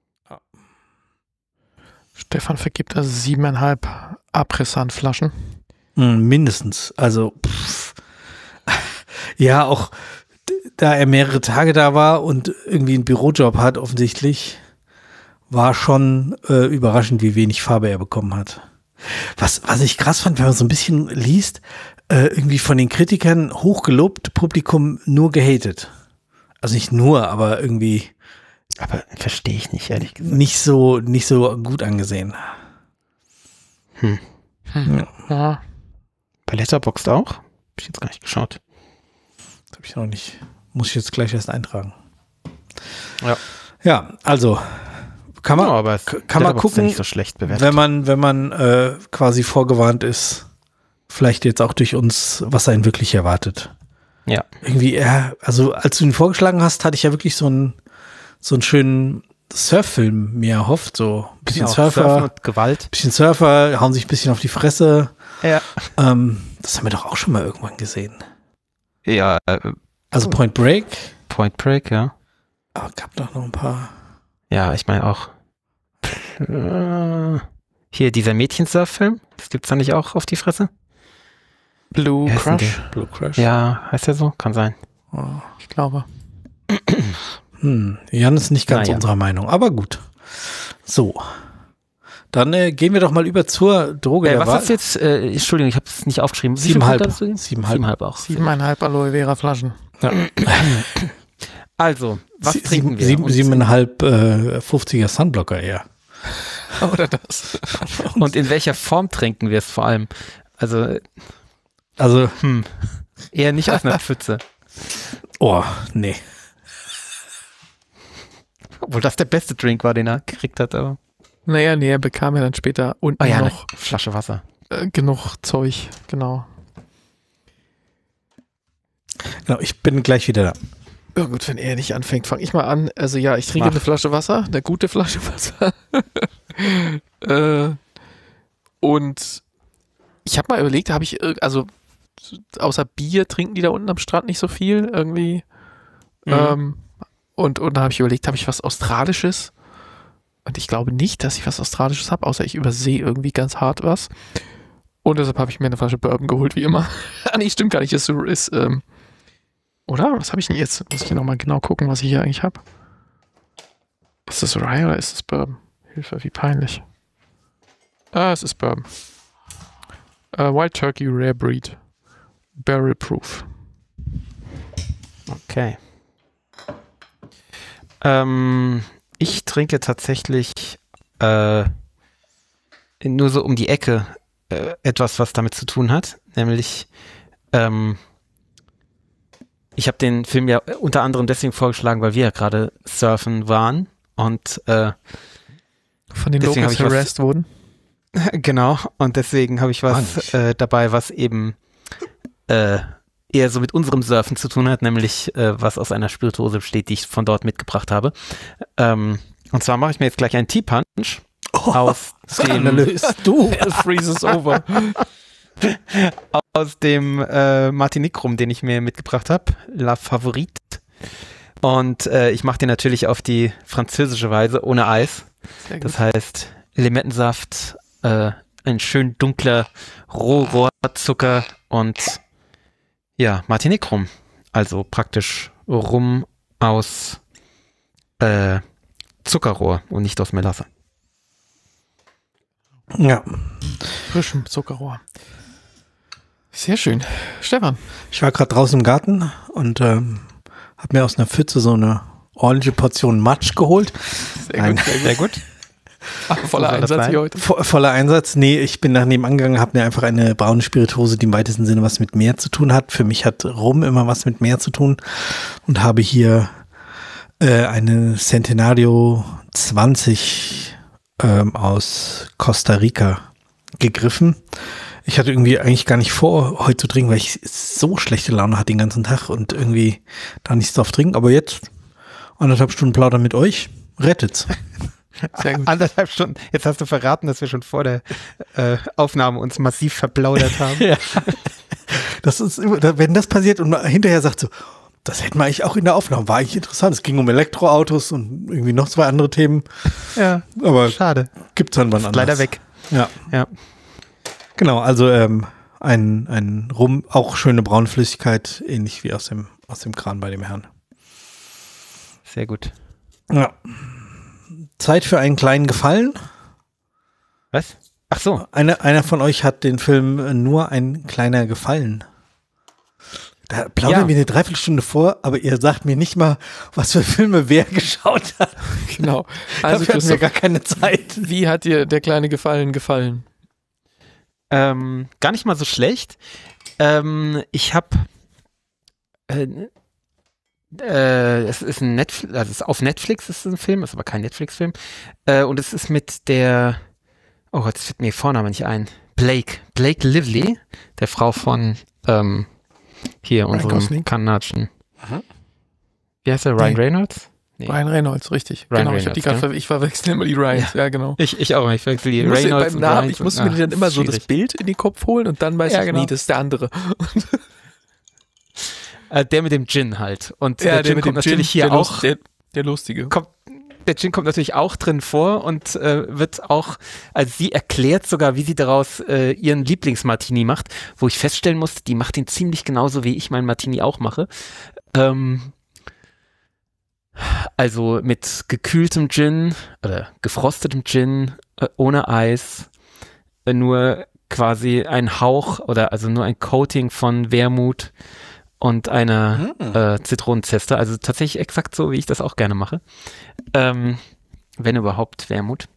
B: Stefan vergibt also siebeneinhalb Apressan-Flaschen.
A: mh, mindestens. Also, pff. Ja, auch d- da er mehrere Tage da war und irgendwie einen Bürojob hat, offensichtlich, war schon äh, überraschend, wie wenig Farbe er bekommen hat. Was, was ich krass fand, wenn man so ein bisschen liest, äh, irgendwie von den Kritikern hochgelobt, Publikum nur gehatet. Also nicht nur, aber irgendwie
C: Aber verstehe ich nicht, ehrlich gesagt.
A: nicht so, nicht so gut angesehen.
C: Hm.
B: Ja.
C: Bei Letterboxd auch? ich jetzt gar nicht geschaut.
A: Das habe ich noch nicht. Muss ich jetzt gleich erst eintragen.
C: Ja.
A: Ja, also kann man,
C: ja, aber
A: kann man gucken,
C: nicht so schlecht bewertet.
A: wenn man, wenn man äh, quasi vorgewarnt ist, vielleicht jetzt auch durch uns, was einen wirklich erwartet.
C: Ja.
A: Irgendwie, ja, also als du ihn vorgeschlagen hast, hatte ich ja wirklich so einen, so einen schönen Surffilm mir erhofft, so ein bisschen
C: Ja,
A: Surfer,
C: Surfen und Gewalt.
A: bisschen Surfer, hauen sich ein bisschen auf die Fresse.
C: Ja.
A: Ähm, das haben wir doch auch schon mal irgendwann gesehen.
C: Ja, äh,
A: Also Point Break.
C: Point Break, ja.
A: Aber gab doch noch ein paar.
C: Ja, ich meine auch. Äh, hier, dieser Mädchensurf-Film, das gibt's da nicht auch auf die Fresse?
B: Blue
C: Wie heißt denn
B: Crush,
A: Blue Crush.
C: Ja, heißt der so? Kann sein.
A: Oh.
B: ich glaube.
A: Hm, Jan ist nicht ganz
C: Naja.
A: unserer Meinung, aber gut. So. Dann äh, gehen wir doch mal über zur Droge
C: Äh,
A: der
C: was
A: Wahl.
C: hast du jetzt, äh, Entschuldigung, ich habe es nicht aufgeschrieben. Wie viel
A: Siebeneinhalb.
C: Punkte hast du gegeben?
A: Siebeneinhalb.
C: Siebeneinhalb auch.
B: Siebeneinhalb Aloe Vera Flaschen.
A: Ja.
C: Also, was
A: Sie-
C: trinken
A: sieben,
C: wir?
A: Sieben,
C: Und-
A: siebeneinhalb äh, fünfziger Sunblocker eher.
B: Oder das.
C: Und in welcher Form trinken wir es vor allem? Also,
A: Also,
C: hm, eher nicht aus einer Pfütze.
A: oh, nee.
C: Obwohl das der beste Drink war, den er gekriegt hat, aber.
B: Naja, nee, er bekam ja dann später unten
C: Oh ja,
B: noch
C: eine Flasche Wasser.
B: äh, genug Zeug, genau.
A: Genau, ich bin gleich wieder da.
B: Ja gut, wenn er nicht anfängt, fange ich mal an. Also ja, ich trinke
C: Mach.
B: eine Flasche Wasser, eine gute Flasche Wasser. äh, und ich habe mal überlegt, habe ich, irg- also außer Bier trinken die da unten am Strand nicht so viel irgendwie.
C: Mhm.
B: Ähm, und, und da habe ich überlegt, habe ich was Australisches? Und ich glaube nicht, dass ich was Australisches habe, außer ich übersehe irgendwie ganz hart was. Und deshalb habe ich mir eine Flasche Bourbon geholt, wie immer. Ah, nee, stimmt gar nicht. Ist, ist, ähm, oder? Was habe ich denn jetzt? Muss ich hier nochmal genau gucken, was ich hier eigentlich habe. Ist das Rye oder ist das Bourbon? Hilfe, wie peinlich. Ah, es ist Bourbon. Äh, Wild Turkey Rare Breed. Barrel Proof.
C: Okay. Ähm, ich trinke tatsächlich äh, nur so um die Ecke äh, etwas, was damit zu tun hat. Nämlich, ähm, ich habe den Film ja unter anderem deswegen vorgeschlagen, weil wir ja gerade surfen waren und äh,
B: Von den
C: Deswegen
B: Locals
C: hab ich was-
B: harassed wurden.
C: genau, und deswegen habe ich was äh, dabei, was eben äh, eher so mit unserem Surfen zu tun hat, nämlich äh, was aus einer Spirituose besteht, die ich von dort mitgebracht habe. Ähm, und zwar mache ich mir jetzt gleich einen Tea Punch aus dem,
A: Skandalös. Du.
B: The freeze is over.
C: aus dem äh, Martinique rum, den ich mir mitgebracht habe, La Favorite. Und äh, ich mache den natürlich auf die französische Weise, ohne Eis.
B: Sehr gut.
C: Das heißt, Limettensaft, äh, ein schön dunkler Rohrohrzucker und ja, Martinique Rum. Also praktisch Rum aus äh, Zuckerrohr und nicht aus Melasse.
A: Ja.
B: Frischem Zuckerrohr. Sehr schön. Stefan.
A: Ich war gerade draußen im Garten und ähm, habe mir aus einer Pfütze so eine ordentliche Portion Matsch geholt.
B: Sehr
A: Nein.
B: gut.
C: Sehr gut.
B: Ach, voller
C: Wo soll das
B: Einsatz
C: sein?
B: hier heute.
A: Vo voller Einsatz. Nee, ich bin nach nebenan gegangen, habe mir einfach eine braune Spirituose, die im weitesten Sinne was mit Meer zu tun hat. Für mich hat Rum immer was mit Meer zu tun und habe hier äh, eine Centenario zwanzig ähm, aus Costa Rica gegriffen. Ich hatte irgendwie eigentlich gar nicht vor, heute zu trinken, weil ich so schlechte Laune hatte den ganzen Tag und irgendwie da nichts drauf trinken. Aber jetzt anderthalb Stunden plaudern mit euch, rettet's.
B: Sehr gut.
C: Anderthalb Stunden. Jetzt hast du verraten, dass wir schon vor der äh, Aufnahme uns massiv verplaudert haben.
A: Ja. Das ist, wenn das passiert und man hinterher sagt so, das hätten wir eigentlich auch in der Aufnahme, war eigentlich interessant. Es ging um Elektroautos und irgendwie noch zwei andere Themen.
C: Ja,
A: Aber
C: schade.
A: gibt's dann wann anders.
C: Leider weg.
A: Ja.
C: Ja.
A: Genau, also ähm, ein, ein Rum, auch schöne braune Flüssigkeit, ähnlich wie aus dem, aus dem Kran bei dem Herrn.
C: Sehr gut.
A: Ja. Zeit für einen kleinen Gefallen.
C: Was? Ach so.
A: Einer, einer von euch hat den Film äh, Nur ein kleiner Gefallen. Da plaudern
C: Ja.
A: wir eine Dreiviertelstunde vor, aber ihr sagt mir nicht mal, was für Filme wer geschaut hat.
B: Genau.
A: Also
B: Also
A: Dafür hatten wir
B: Christoph,
A: gar keine Zeit.
B: wie hat dir der kleine Gefallen gefallen?
C: Ähm, gar nicht mal so schlecht. Ähm, ich habe äh, äh, es ist ein Netflix, also es ist auf Netflix ist es ein Film, ist aber kein Netflix-Film. Äh, und es ist mit der, oh Gott, jetzt fällt mir ihr Vorname nicht ein. Blake, Blake Lively, der Frau von ähm, hier unserem kanadischen.
B: Aha.
C: Wie heißt der? Ryan
B: Nee.
C: Reynolds? Nee.
B: Ryan Reynolds, richtig.
C: Ryan
B: genau,
C: Reynolds,
B: ich, hab die grad
C: gell?
B: ver- ich verwechsel immer die Ryans, ja, ja genau.
C: Ich, ich auch, ich verwechsel die
B: Ich musste,
C: Reynolds
B: beim
C: und
B: Namen,
C: Ryans
B: ich musste
C: und-
B: mir dann
C: ah,
B: immer so
C: schwierig.
B: das Bild in den Kopf holen und dann weiß
C: Ja,
B: ich,
C: genau.
B: nee, das ist der andere.
C: Äh, der mit dem Gin halt. Und
B: Ja,
C: der Gin kommt natürlich
B: Gin,
C: hier
B: der
C: auch,
B: Lust- der, der Lustige.
C: kommt, der Gin kommt natürlich auch drin vor und äh, wird auch, also sie erklärt sogar, wie sie daraus äh, ihren Lieblingsmartini macht, wo ich feststellen musste, die macht ihn ziemlich genauso, wie ich meinen Martini auch mache. Ähm, also mit gekühltem Gin oder gefrostetem Gin, äh, ohne Eis, äh, nur quasi ein Hauch oder also nur ein Coating von Wermut und einer
A: Hm.
C: äh, Zitronenzeste, also tatsächlich exakt so, wie ich das auch gerne mache. Ähm, wenn überhaupt Wermut.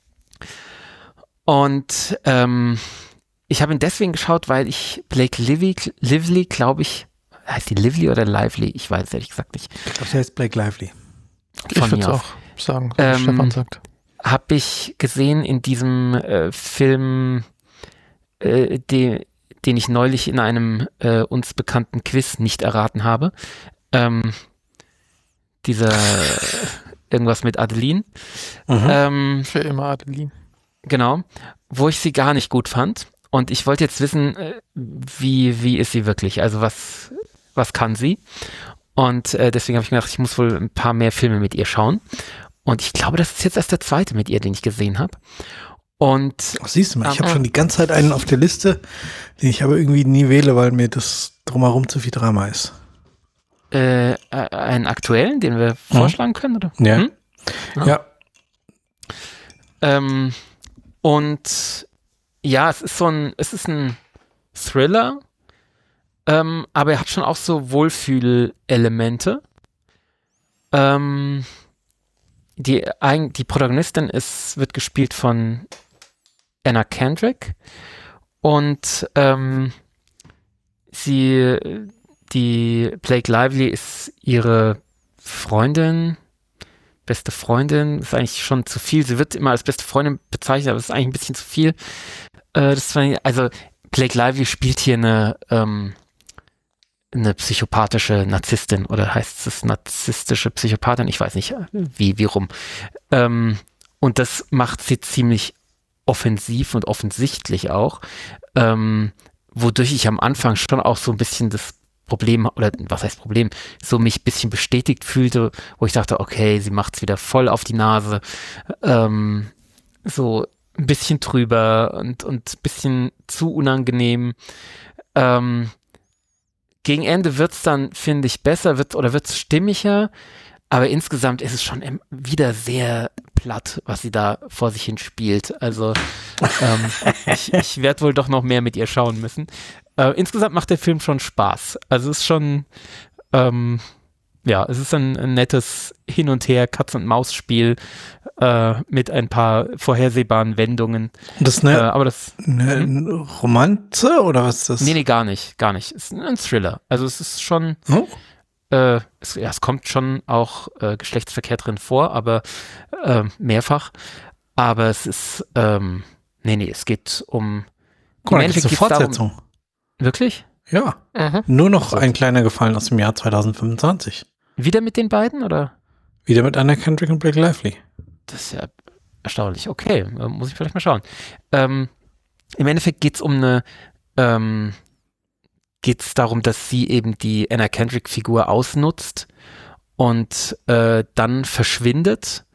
C: Und ähm, ich habe ihn deswegen geschaut, weil ich Blake Lively, Lively glaube ich, heißt die Lively oder Lively? Ich weiß es ehrlich gesagt nicht.
A: Ich glaube, der heißt Blake Lively.
B: Ich
C: Von
B: würde
C: mir
B: es
C: aus.
B: auch sagen, was
C: Ähm,
B: Stefan sagt.
C: Habe ich gesehen in diesem äh, Film, äh, de, den ich neulich in einem äh, uns bekannten Quiz nicht erraten habe. Ähm, dieser irgendwas mit Adeline.
A: Mhm.
C: Ähm,
B: Für immer Adeline.
C: genau. Wo ich sie gar nicht gut fand. Und ich wollte jetzt wissen, äh, wie, wie ist sie wirklich? Also was, was kann sie? Und äh, deswegen habe ich mir gedacht, ich muss wohl ein paar mehr Filme mit ihr schauen. Und ich glaube, das ist jetzt erst der zweite mit ihr, den ich gesehen habe. Und
A: Ach, siehst du mal, ich habe
C: Ah.
A: schon die ganze Zeit einen auf der Liste, den ich aber irgendwie nie wähle, weil mir das drumherum zu viel Drama ist.
C: äh, äh, einen aktuellen, den wir vorschlagen können, oder?
A: Ja.
C: Hm? Ah.
A: Ja.
C: Ähm, und ja, es ist so ein, es ist ein Thriller, ähm, aber er hat schon auch so Wohlfühlelemente. Ähm, die, eig- die Protagonistin ist, wird gespielt von Anna Kendrick und ähm, sie, die Blake Lively ist ihre Freundin, beste Freundin, ist eigentlich schon zu viel. Sie wird immer als beste Freundin bezeichnet, aber es ist eigentlich ein bisschen zu viel. Äh, das war, also Blake Lively spielt hier eine ähm, eine psychopathische Narzisstin oder heißt es narzisstische Psychopathin? Ich weiß nicht, wie, wie rum. Ähm, und das macht sie ziemlich offensiv und offensichtlich auch, ähm, wodurch ich am Anfang schon auch so ein bisschen das Problem, oder was heißt Problem, so mich ein bisschen bestätigt fühlte, wo ich dachte, okay, sie macht's wieder voll auf die Nase, ähm, so ein bisschen trüber und, und ein bisschen zu unangenehm. Ähm, gegen Ende wird's dann, finde ich, besser, wird oder wird's stimmiger, aber insgesamt ist es schon im- wieder sehr platt, was sie da vor sich hin spielt. Also ähm, ich, ich werde wohl doch noch mehr mit ihr schauen müssen. Äh, insgesamt macht der Film schon Spaß. Also es ist schon, ähm, ja, es ist ein, ein nettes Hin- und Her, Katz-und-Maus-Spiel äh, mit ein paar vorhersehbaren Wendungen.
A: Und das ist
C: Äh,
A: eine,
C: aber das,
A: eine, eine Romanze oder was ist das?
C: nee, nee, gar nicht, gar nicht. Es ist ein Thriller. Also es ist schon,
A: Oh.
C: Äh, es, ja, es kommt schon auch äh, Geschlechtsverkehr drin vor, aber äh, mehrfach. Aber es ist, ähm, nee, nee, es geht um.
A: Guck mal, da
C: im
A: gibt's eine
C: Endeffekt geht's darum-
A: Fortsetzung.
C: Wirklich?
A: Ja.
C: Mhm.
A: Nur noch ein kleiner Gefallen aus dem Jahr zwanzig fünfundzwanzig.
C: Wieder mit den beiden, oder?
A: Wieder mit Anna Kendrick und Blake Lively.
C: Das ist ja erstaunlich. Okay, äh, muss ich vielleicht mal schauen. Ähm, im Endeffekt geht's um eine, ähm, geht's darum, dass sie eben die Anna Kendrick-Figur ausnutzt und äh, dann verschwindet.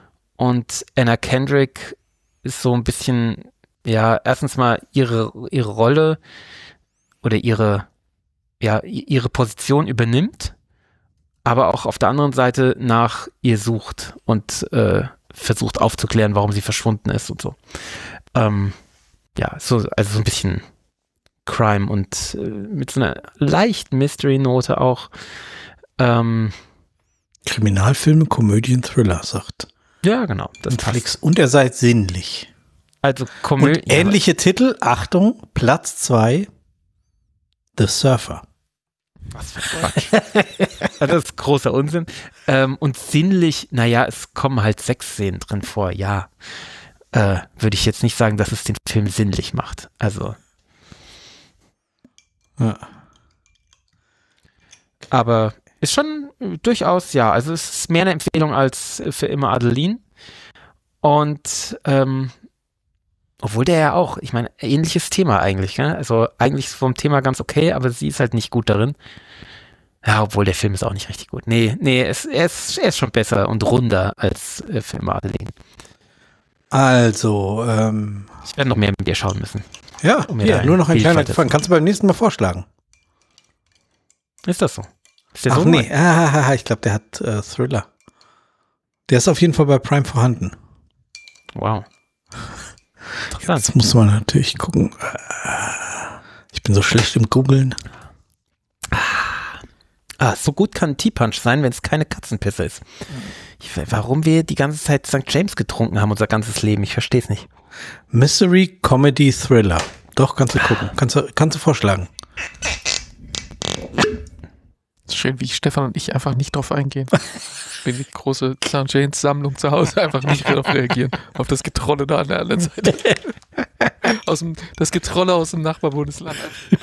C: Und Anna Kendrick ist so ein bisschen, ja, erstens mal ihre, ihre Rolle oder ihre, ja, i- ihre Position übernimmt, aber auch auf der anderen Seite nach ihr sucht und äh, versucht aufzuklären, warum sie verschwunden ist und so. Ähm, ja, so, also so ein bisschen Crime und äh, mit so einer leichten Mystery-Note auch. Ähm,
A: Kriminalfilme, Komödien, Thriller, sagt
C: ja, genau. Das
A: Netflix.
C: passt.
A: Und er seid sinnlich.
C: Also Komödie.
A: Und ähnliche Titel, Achtung, Platz zwei, The Surfer.
C: Was für Quatsch. Das ist großer Unsinn. Ähm, und sinnlich, naja, es kommen halt Sexszenen drin vor, ja. Äh, würde ich jetzt nicht sagen, dass es den Film sinnlich macht. Also.
A: Ja.
C: Aber ist schon durchaus, ja. Also es ist mehr eine Empfehlung als für immer Adeline. Und ähm, obwohl der ja auch, ich meine, ähnliches Thema eigentlich, gell? Also eigentlich ist vom Thema ganz okay, aber sie ist halt nicht gut darin. Ja, obwohl der Film ist auch nicht richtig gut. Nee, nee, es, er, ist, er ist schon besser und runder als äh, für immer Adeline.
A: Also, ähm.
C: Ich werde noch mehr mit dir schauen müssen.
A: Ja,
C: um
A: hier, nur noch ein kleiner Gefallen. Kannst du beim nächsten Mal vorschlagen?
C: Ist das so? Ist der
A: Ach
C: so
A: nee, ah, ich glaube, der hat äh, Thriller. Der ist auf jeden Fall bei Prime vorhanden.
C: Wow.
A: Jetzt muss man natürlich gucken. Ich bin so schlecht im Googlen.
C: Ah, so gut kann ein T-Punch sein, wenn es keine Katzenpisse ist. Ich, warum wir die ganze Zeit Sankt James getrunken haben, unser ganzes Leben, ich verstehe es nicht.
A: Mystery, Comedy, Thriller. Doch, kannst du gucken. Kannst du, kannst du vorschlagen.
B: Ist schön, wie Stefan und ich einfach nicht drauf eingehen. Wenn die große Sankt James Sammlung zu Hause einfach nicht darauf reagieren. Auf das Getrolle da an der anderen Seite. Aus dem, das Getrolle aus dem Nachbarbundesland.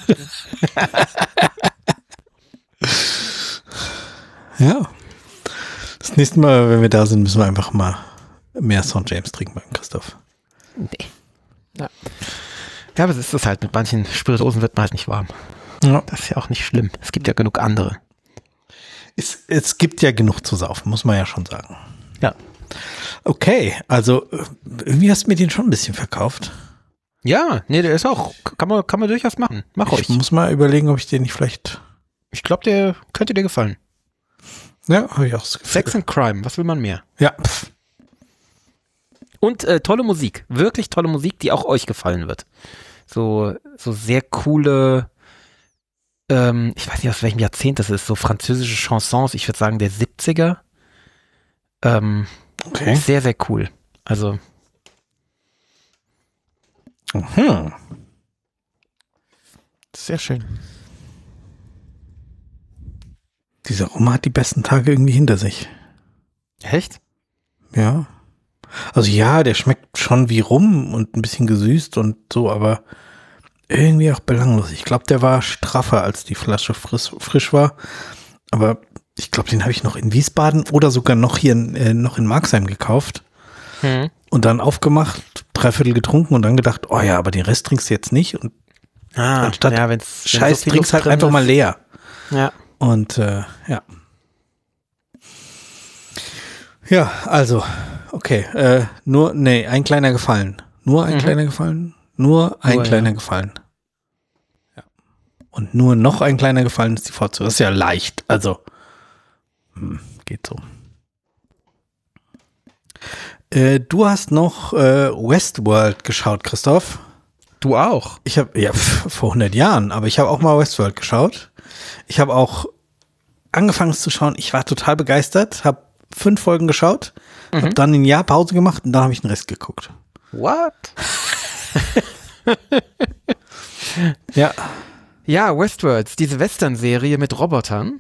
A: Ja. Das nächste Mal, wenn wir da sind, müssen wir einfach mal mehr Sankt James trinken beim Christoph.
C: Nee. Ja. Ja, aber es ist das halt. Mit manchen Spirituosen wird man halt nicht warm.
A: Ja.
C: Das ist ja auch nicht schlimm. Es gibt ja genug andere.
A: Es, es gibt ja genug zu saufen, muss man ja schon sagen.
C: Ja.
A: Okay, also irgendwie hast du mir den schon ein bisschen verkauft.
C: Ja, nee, der ist auch, kann man, kann man durchaus machen. Mach
A: ich
C: euch.
A: Ich muss mal überlegen, ob ich den nicht vielleicht...
C: Ich glaube, der könnte dir gefallen.
A: Ja, habe ich auch das Gefühl.
C: Sex and Crime, was will man mehr?
A: Ja. Pff.
C: Und äh, tolle Musik, wirklich tolle Musik, die auch euch gefallen wird. So, so sehr coole... Ähm, ich weiß nicht, aus welchem Jahrzehnt das ist, so französische Chansons, ich würde sagen der siebziger. Ähm,
A: okay.
C: Sehr, sehr cool. Also.
A: Mhm.
B: Sehr schön.
A: Dieser Rum hat die besten Tage irgendwie hinter sich.
C: Echt?
A: Ja. Also ja, der schmeckt schon wie Rum und ein bisschen gesüßt und so, aber irgendwie auch belanglos. Ich glaube, der war straffer, als die Flasche frisch, frisch war. Aber ich glaube, den habe ich noch in Wiesbaden oder sogar noch hier in, äh, noch in Marxheim gekauft.
C: Hm.
A: Und dann aufgemacht, dreiviertel getrunken und dann gedacht, oh ja, aber den Rest trinkst du jetzt nicht. Und
C: ah,
A: anstatt
C: ja, wenn's,
A: Scheiß
C: wenn so
A: trinkst halt
C: drin
A: einfach
C: ist.
A: mal leer.
C: Ja.
A: Und äh, ja. Ja, also, okay. Äh, nur, nee, ein kleiner Gefallen. Nur ein
C: Mhm.
A: kleiner Gefallen. Nur ein
C: Nur,
A: kleiner
C: ja.
A: Gefallen. Ja. Und nur noch ein kleiner Gefallen ist die Fortsetzung. Das ist ja leicht. Also, hm, geht so. Äh, du hast noch äh, Westworld geschaut, Christoph.
C: Du auch?
A: Ich habe, ja, pf, vor hundert Jahren, aber ich habe auch mal Westworld geschaut. Ich habe auch angefangen es zu schauen. Ich war total begeistert, habe fünf Folgen geschaut, mhm. habe dann ein Jahr Pause gemacht und dann habe ich den Rest geguckt.
C: What?
A: Ja.
C: Ja, Westworld, diese Western-Serie mit Robotern.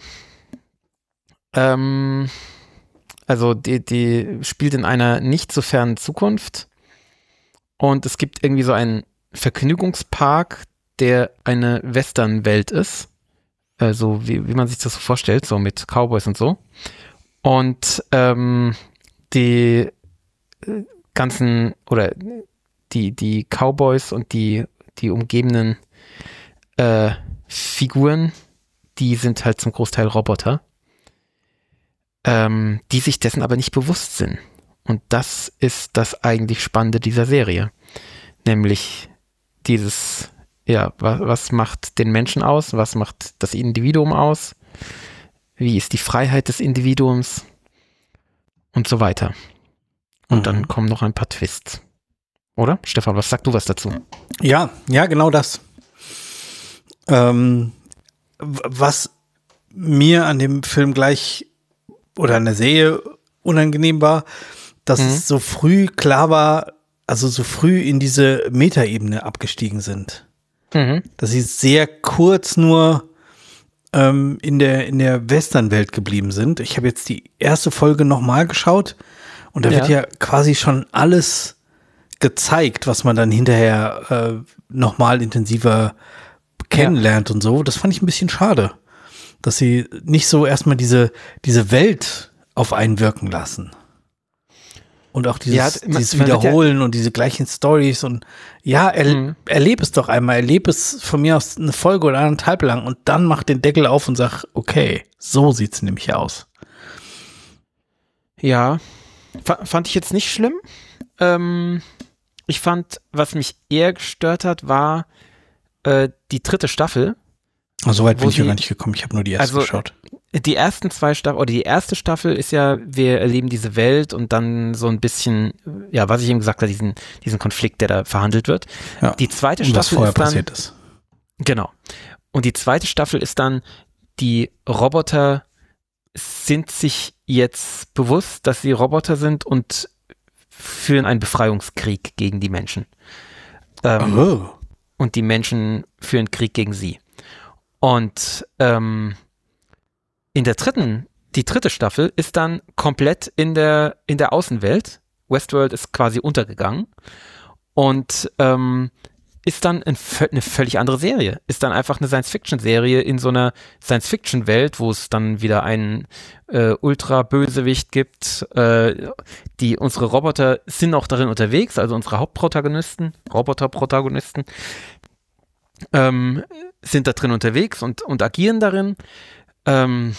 C: Ähm, also die, die spielt in einer nicht so fernen Zukunft und es gibt irgendwie so einen Vergnügungspark, der eine Western-Welt ist. Also wie, wie man sich das so vorstellt, so mit Cowboys und so. Und ähm, die ganzen, oder die, die Cowboys und die, die umgebenden äh, Figuren, die sind halt zum Großteil Roboter, ähm, die sich dessen aber nicht bewusst sind. Und das ist das eigentlich Spannende dieser Serie. Nämlich dieses, ja, was, was macht den Menschen aus? Was macht das Individuum aus? Wie ist die Freiheit des Individuums? Und so weiter. Und
A: Mhm.
C: dann kommen noch ein paar Twists. Oder? Stefan, was sagst du was dazu?
A: Ja, ja, genau das. Ähm, w- was mir an dem Film gleich oder an der Serie unangenehm war, dass
C: Mhm.
A: es so früh klar war, also so früh in diese Metaebene abgestiegen sind.
C: Mhm.
A: Dass sie sehr kurz nur ähm, in der, in der Western-Welt geblieben sind. Ich habe jetzt die erste Folge nochmal geschaut und da
C: Ja.
A: wird ja quasi schon alles gezeigt, was man dann hinterher äh, nochmal intensiver kennenlernt und so. Das fand ich ein bisschen schade, dass sie nicht so erstmal diese, diese Welt auf einen wirken lassen. Und auch dieses,
C: Ja, man-
A: dieses
C: man wird ja-
A: Wiederholen und diese gleichen Stories und ja, er,
C: Mhm.
A: erlebe es doch einmal, erlebe es von mir aus eine Folge oder anderthalb lang und dann mach den Deckel auf und sag, okay, so sieht's nämlich aus.
C: Ja, fa- fand ich jetzt nicht schlimm. Ähm, ich fand, was mich eher gestört hat, war äh, die dritte Staffel.
A: Oh, so weit
C: Wo
A: bin ich ja
C: sie-
A: gar nicht gekommen, ich habe nur die erste
C: Also,
A: geschaut.
C: Die ersten zwei Staffeln, oder die erste Staffel ist ja, wir erleben diese Welt und dann so ein bisschen, ja, was ich eben gesagt habe, diesen, diesen Konflikt, der da verhandelt wird.
A: Ja.
C: Die zweite
A: Und was
C: Staffel
A: vorher
C: ist dann,
A: passiert ist.
C: genau. Und die zweite Staffel ist dann, die Roboter sind sich jetzt bewusst, dass sie Roboter sind und führen einen Befreiungskrieg gegen die Menschen. Ähm,
A: Oh.
C: Und die Menschen führen Krieg gegen sie. Und ähm, in der dritten, die dritte Staffel ist dann komplett in der, in der Außenwelt. Westworld ist quasi untergegangen und ähm, ist dann ein, eine völlig andere Serie. Ist dann einfach eine Science-Fiction-Serie in so einer Science-Fiction-Welt, wo es dann wieder einen äh, Ultra-Bösewicht gibt. Äh, die, unsere Roboter sind auch darin unterwegs, also unsere Hauptprotagonisten, Roboter-Protagonisten, ähm, sind da drin unterwegs und, und agieren darin. Ähm,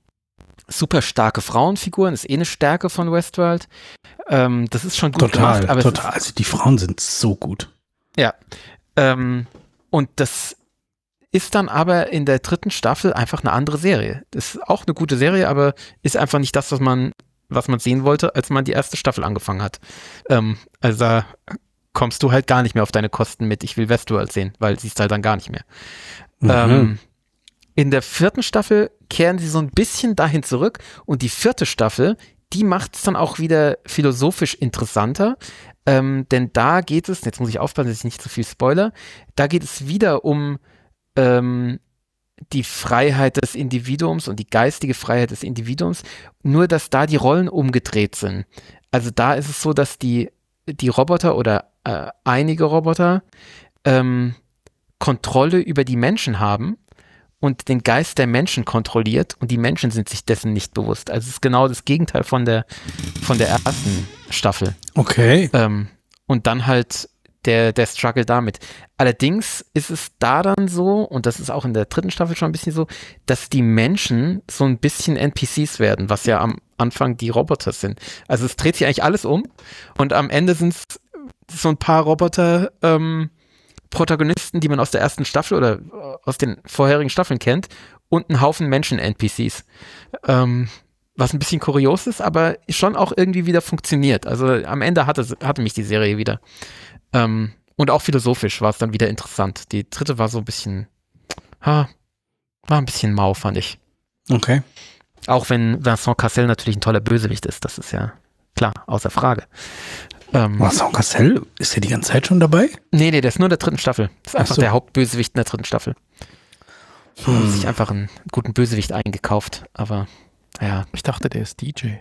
C: super starke Frauenfiguren, ist eh eine Stärke von Westworld. Ähm, das ist schon gut
A: Total,
C: gemacht. Aber es
A: total. Also die Frauen sind so gut.
C: Ja. Ähm, und das ist dann aber in der dritten Staffel einfach eine andere Serie. Das ist auch eine gute Serie, aber ist einfach nicht das, was man, was man sehen wollte, als man die erste Staffel angefangen hat. Ähm, also da kommst du halt gar nicht mehr auf deine Kosten mit, ich will Westworld sehen, weil siehst halt dann gar nicht mehr.
A: Mhm.
C: Ähm, in der vierten Staffel kehren sie so ein bisschen dahin zurück und die vierte Staffel, die macht es dann auch wieder philosophisch interessanter, ähm, denn da geht es, jetzt muss ich aufpassen, dass ich nicht zu viel spoiler, da geht es wieder um ähm, die Freiheit des Individuums und die geistige Freiheit des Individuums, nur dass da die Rollen umgedreht sind. Also da ist es so, dass die, die Roboter oder äh, einige Roboter ähm, Kontrolle über die Menschen haben und den Geist der Menschen kontrolliert und die Menschen sind sich dessen nicht bewusst. Also es ist genau das Gegenteil von der, von der ersten Staffel.
A: Okay.
C: Ähm, und dann halt der, der Struggle damit. Allerdings ist es da dann so, und das ist auch in der dritten Staffel schon ein bisschen so, dass die Menschen so ein bisschen N P Cs werden, was ja am Anfang die Roboter sind. Also es dreht sich eigentlich alles um und am Ende sind es so ein paar Roboter, ähm, Protagonisten, die man aus der ersten Staffel oder aus den vorherigen Staffeln kennt und einen Haufen Menschen-N P Cs. Ähm, was ein bisschen kurios ist, aber schon auch irgendwie wieder funktioniert. Also am Ende hatte, hatte mich die Serie wieder. Ähm, und auch philosophisch war es dann wieder interessant. Die dritte war so ein bisschen, ha, war ein bisschen mau, fand ich.
A: Okay.
C: Auch wenn Vincent Cassel natürlich ein toller Bösewicht ist, das ist ja klar, außer Frage. Ähm,
A: Vincent Cassel, ist der die ganze Zeit schon dabei?
C: Nee, nee, der ist nur in der dritten Staffel. Das ist
A: Ach
C: einfach
A: so.
C: der Hauptbösewicht in der dritten Staffel.
A: Hm.
C: Haben sich einfach einen guten Bösewicht eingekauft, aber ja.
B: Ich dachte, der ist D J.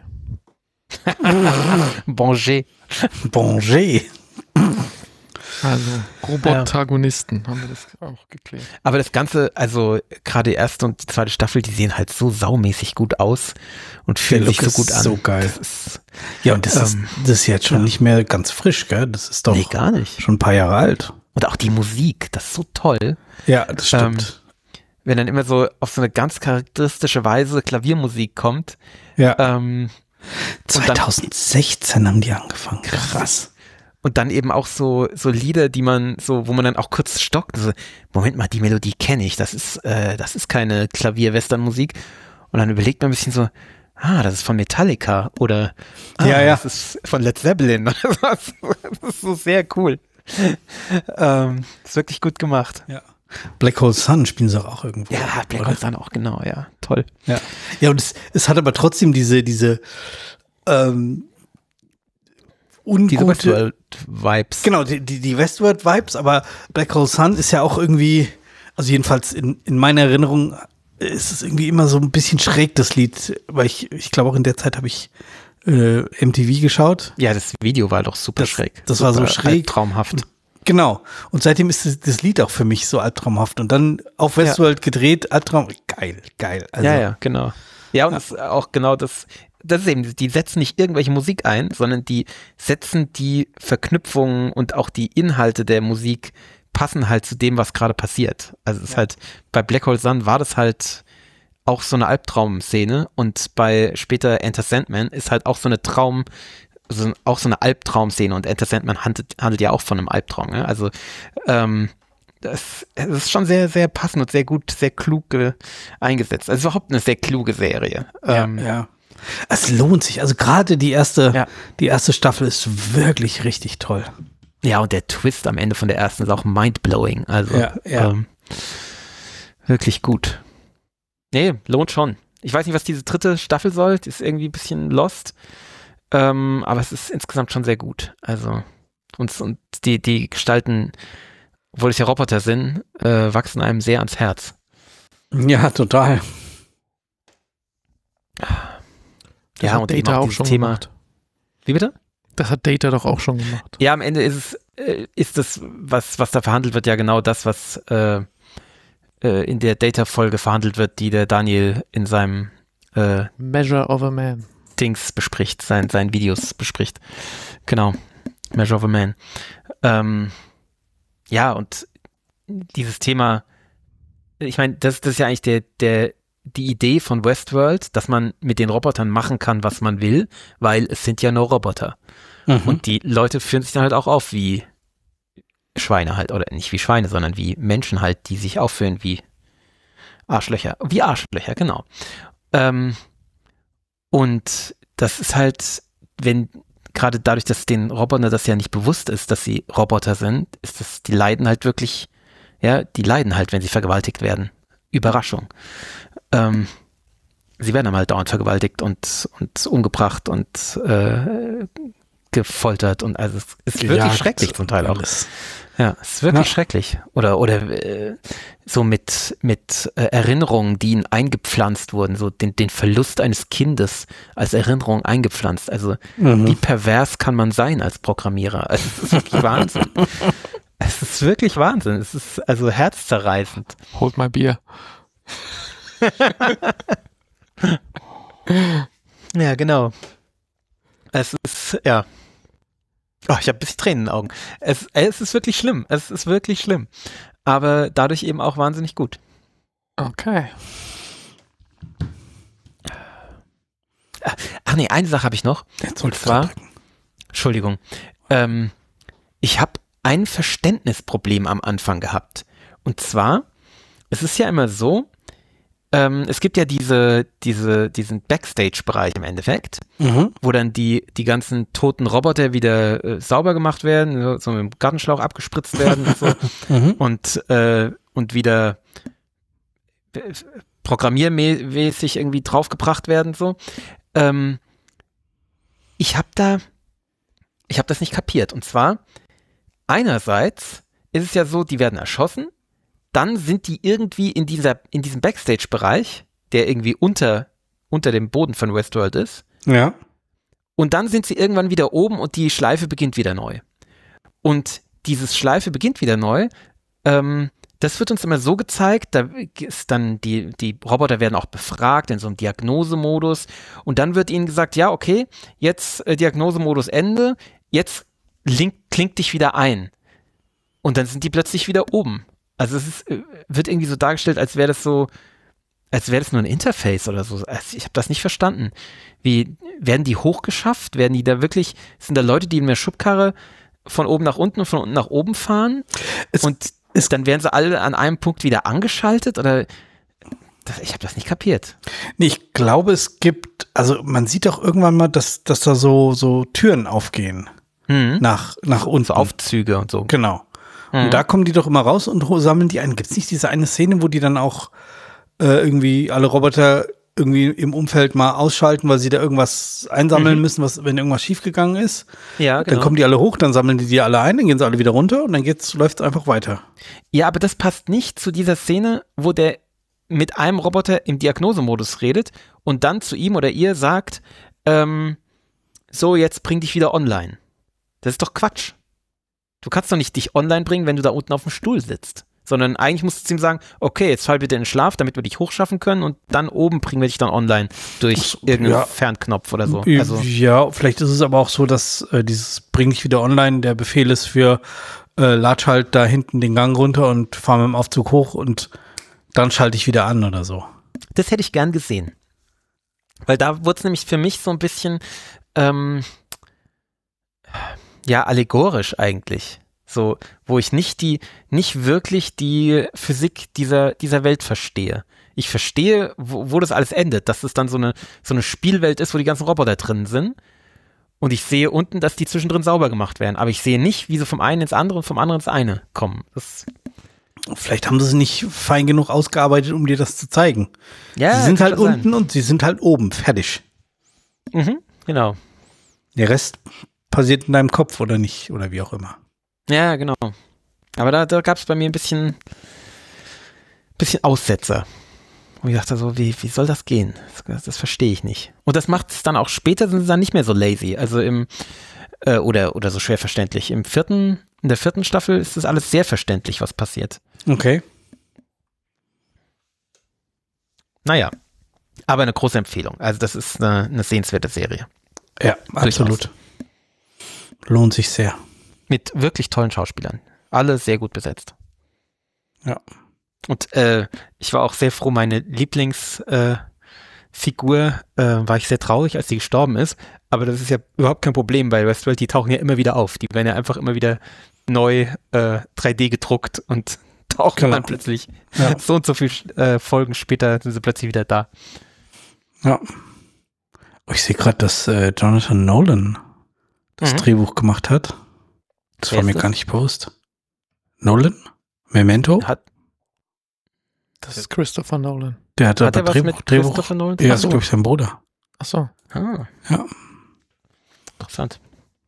C: Bonger.
A: Bonger.
B: Also Robotagonisten, haben wir das auch geklärt.
C: Aber das Ganze, also gerade die erste und die zweite Staffel, die sehen halt so saumäßig gut aus und fühlen sich so gut an.
A: So geil.
C: Das ist,
A: Ja, und das, ist,
C: Ähm,
A: das ist jetzt schon
C: ja.
A: nicht mehr ganz frisch, gell? Das ist doch
C: nee, gar nicht.
A: schon ein paar Jahre alt.
C: Und auch die Musik, das ist so toll.
A: Ja, das stimmt.
C: Wenn dann immer so auf so eine ganz charakteristische Weise Klaviermusik kommt.
A: ja.
C: Ähm,
A: zwanzig sechzehn haben die angefangen. Krass.
C: Und dann eben auch so, so Lieder, die man so, wo man dann auch kurz stockt. So, Moment mal, die Melodie kenne ich. Das ist, äh, das ist keine Klavier-Western-Musik. Und dann überlegt man ein bisschen so, ah, das ist von Metallica oder ah,
A: Ja, ja.
C: das ist von Led Zeppelin oder was. Das ist so sehr cool. ähm, ist wirklich gut gemacht.
A: Ja. Black Hole Sun spielen sie auch irgendwo.
C: Ja, Black
A: oder?
C: Hole Sun auch, genau, ja. Toll.
A: Ja, ja, und es, es hat aber trotzdem diese, diese, ähm, ungute...
C: Diese Westworld-Vibes.
A: Genau, die, die, die Westworld-Vibes, aber Black Hole Sun ist ja auch irgendwie, also jedenfalls in, in meiner Erinnerung ist es irgendwie immer so ein bisschen schräg, das Lied, weil ich, ich glaube auch in der Zeit habe ich äh, M T V geschaut.
C: Ja, das Video war doch super
A: das,
C: schräg.
A: Das
C: super
A: war so schräg.
C: Traumhaft.
A: Genau. Und seitdem ist das, das Lied auch für mich so albtraumhaft. Und dann auf Westworld ja. gedreht, Albtraum, geil, geil. Also,
C: ja, ja, genau. Ja, und ja. Das ist auch genau das, das ist eben, die setzen nicht irgendwelche Musik ein, sondern die setzen die Verknüpfungen und auch die Inhalte der Musik passen halt zu dem, was gerade passiert. Also es ist ja. halt, bei Black Hole Sun war das halt auch so eine Albtraum-Szene und bei später Enter Sandman ist halt auch so eine Traum, so, auch so eine Albtraum-Szene und Enter Sandman handelt, handelt ja auch von einem Albtraum. Ne? Also ähm, das, das ist schon sehr, sehr passend und sehr gut, sehr klug äh, eingesetzt. Also überhaupt eine sehr kluge Serie.
A: Ja,
C: ähm,
A: ja. Es lohnt sich. Also gerade die erste,
C: ja.
A: die erste Staffel ist wirklich richtig toll.
C: Ja, und der Twist am Ende von der ersten ist auch mindblowing. Also
A: ja, ja.
C: Ähm, wirklich gut. Nee, lohnt schon. Ich weiß nicht, was diese dritte Staffel soll. Die ist irgendwie ein bisschen lost. Ähm, aber es ist insgesamt schon sehr gut. Also, und, und die, die Gestalten, obwohl es ja Roboter sind, äh, wachsen einem sehr ans Herz.
A: Ja, total.
B: Das
C: ja,
B: hat
C: und
B: Data
C: eben auch
B: auch
C: dieses
B: schon
C: Thema.
B: gemacht.
C: Wie bitte?
B: Das hat Data doch auch schon gemacht.
C: Ja, am Ende ist es, äh, ist das, was, was da verhandelt wird, ja genau das, was äh, äh, in der Data-Folge verhandelt wird, die der Daniel in seinem äh,
B: Measure of a Man
C: Dings bespricht, sein, seinen Videos bespricht. Genau. Measure of a Man. Ähm, ja, und dieses Thema, ich meine, das, das ist ja eigentlich der, der, die Idee von Westworld, dass man mit den Robotern machen kann, was man will, weil es sind ja nur Roboter. Mhm. Und die Leute führen sich dann halt auch auf wie Schweine halt, oder nicht wie Schweine, sondern wie Menschen halt, die sich aufführen wie Arschlöcher. Wie Arschlöcher, genau. Ähm, und das ist halt, wenn, gerade dadurch, dass den Robotern das ja nicht bewusst ist, dass sie Roboter sind, ist das, die leiden halt wirklich, ja, die leiden halt, wenn sie vergewaltigt werden. Überraschung. Ähm, sie werden dann halt dauernd vergewaltigt und, und umgebracht und äh, gefoltert und also es ist wirklich
A: Gejagt,
C: schrecklich zum Teil auch.
A: Alles.
C: Ja, es ist wirklich
A: Ja.
C: schrecklich. Oder, oder äh, so mit, mit äh, Erinnerungen, die ihnen eingepflanzt wurden, so den, den Verlust eines Kindes als Erinnerung eingepflanzt. Also
A: Mhm.
C: wie pervers kann man sein als Programmierer? Also, es ist wirklich Wahnsinn. Es ist wirklich Wahnsinn. Es ist also herzzerreißend.
B: Holt mal Bier.
C: Ja, genau. Es ist, ja. Oh, ich habe ein bisschen Tränen in den Augen. Es, es ist wirklich schlimm. Es ist wirklich schlimm. Aber dadurch eben auch wahnsinnig gut.
B: Okay.
C: Ach nee, eine Sache habe ich noch.
A: Jetzt
C: Und zwar, Entschuldigung, ähm, ich habe ein Verständnisproblem am Anfang gehabt. Und zwar, es ist ja immer so, ähm, es gibt ja diese, diese, diesen Backstage-Bereich im Endeffekt,
A: Mhm.
C: wo dann die, die ganzen toten Roboter wieder äh, sauber gemacht werden, so, so mit dem Gartenschlauch abgespritzt werden und so
A: Mhm.
C: und, äh, und wieder äh, programmiermäßig irgendwie draufgebracht werden, so. Ähm, ich habe da, ich habe das nicht kapiert. Und zwar, einerseits ist es ja so, die werden erschossen, dann sind die irgendwie in dieser, in diesem Backstage-Bereich, der irgendwie unter, unter dem Boden von Westworld ist,
A: Ja.
C: und dann sind sie irgendwann wieder oben und die Schleife beginnt wieder neu. Und dieses Schleife beginnt wieder neu, ähm, das wird uns immer so gezeigt, da ist dann die, die Roboter werden auch befragt in so einem Diagnosemodus und dann wird ihnen gesagt, ja, okay, jetzt äh, Diagnosemodus Ende, jetzt link, klingt dich wieder ein. Und dann sind die plötzlich wieder oben. Also es ist, äh, wird irgendwie so dargestellt, als wäre das so, als wäre das nur ein Interface oder so. Also ich habe das nicht verstanden. Wie, werden die hochgeschafft? Werden die da wirklich, sind da Leute, die in der Schubkarre von oben nach unten und von unten nach oben fahren?
A: Es,
C: Und ist, dann werden sie alle an einem Punkt wieder angeschaltet oder das, ich habe das nicht kapiert.
A: nee, ich glaube, es gibt, also man sieht doch irgendwann mal, dass, dass da so, so Türen aufgehen.
C: Mhm.
A: Nach, nach unten.
C: So Aufzüge und so.
A: Genau.
C: Mhm.
A: Und da kommen die doch immer raus und ho- sammeln die ein. Gibt es nicht diese eine Szene, wo die dann auch äh, irgendwie alle Roboter irgendwie im Umfeld mal ausschalten, weil sie da irgendwas einsammeln
C: Mhm.
A: müssen, was, wenn irgendwas schiefgegangen ist.
C: Ja, genau.
A: Dann kommen die alle hoch, dann sammeln die die alle ein, dann gehen sie alle wieder runter und dann geht's, läuft's einfach weiter.
C: Ja, aber das passt nicht zu dieser Szene, wo der mit einem Roboter im Diagnosemodus redet und dann zu ihm oder ihr sagt, ähm, so, jetzt bring dich wieder online. Das ist doch Quatsch. Du kannst doch nicht dich online bringen, wenn du da unten auf dem Stuhl sitzt. Sondern eigentlich musst du zu ihm sagen, okay, jetzt fall bitte in den Schlaf, damit wir dich hochschaffen können und dann oben bringen wir dich dann online durch
A: So,
C: irgendeinen
A: ja.
C: Fernknopf oder so. Also,
A: Ja, vielleicht ist es aber auch so, dass äh, dieses Bring dich wieder online der Befehl ist für äh, latsch halt da hinten den Gang runter und fahr mit dem Aufzug hoch und dann schalte ich wieder an oder so.
C: das hätte ich gern gesehen. Weil da wurde es nämlich für mich so ein bisschen, ähm, ja, allegorisch eigentlich. So, wo ich nicht die, nicht wirklich die Physik dieser, dieser Welt verstehe. Ich verstehe, wo, wo das alles endet, dass es dann so eine, so eine Spielwelt ist, wo die ganzen Roboter drin sind. Und ich sehe unten, dass die zwischendrin sauber gemacht werden. Aber ich sehe nicht, wie sie vom einen ins andere und vom anderen ins eine kommen. Das,
A: Vielleicht haben sie es nicht fein genug ausgearbeitet, um dir das zu zeigen.
C: ja,
A: sie sind
C: kann
A: halt
C: schon
A: unten und sie sind halt oben. Fertig.
C: sein. Mhm, genau.
A: Der Rest passiert in deinem Kopf oder nicht oder wie auch immer.
C: Ja, genau. Aber da, da gab es bei mir ein bisschen, bisschen Aussetzer. Und ich dachte so, wie, wie soll das gehen? Das, das verstehe ich nicht. Und das macht es dann auch später, sind sie dann nicht mehr so lazy. Also im, äh, oder, oder so schwer verständlich. Im vierten, in der vierten Staffel ist das alles sehr verständlich, was passiert.
A: Okay.
C: Naja. Aber eine große Empfehlung. Also das ist eine, eine sehenswerte Serie.
A: Ja, absolut. Lohnt sich sehr.
C: Mit wirklich tollen Schauspielern. Alle sehr gut besetzt.
A: Ja.
C: Und äh, ich war auch sehr froh, meine Lieblingsfigur, äh, Figur, äh, war ich sehr traurig, als sie gestorben ist. Aber das ist ja überhaupt kein Problem, weil Westworld, die tauchen ja immer wieder auf. Die werden ja einfach immer wieder neu äh, drei D gedruckt und tauchen
A: Genau.
C: dann plötzlich
A: Ja.
C: so und so viele äh, Folgen später sind sie plötzlich wieder da.
A: Ja. Oh, ich sehe gerade, dass äh, Jonathan Nolan das
C: Mhm.
A: Drehbuch gemacht hat. Das
C: Wer
A: war
C: ist
A: mir
C: das?
A: gar nicht bewusst. Nolan? Memento?
C: Hat,
B: Das ist Christopher Nolan.
A: Der hat,
C: hat
A: aber
C: er was
A: Drehbuch.
C: mit
A: Drehbuch
C: Christopher Nolan?
A: ja,
C: Ach
A: ist,
C: so.
A: glaube ich, sein Bruder.
B: Ach so.
C: Ah,
A: Ja.
C: interessant.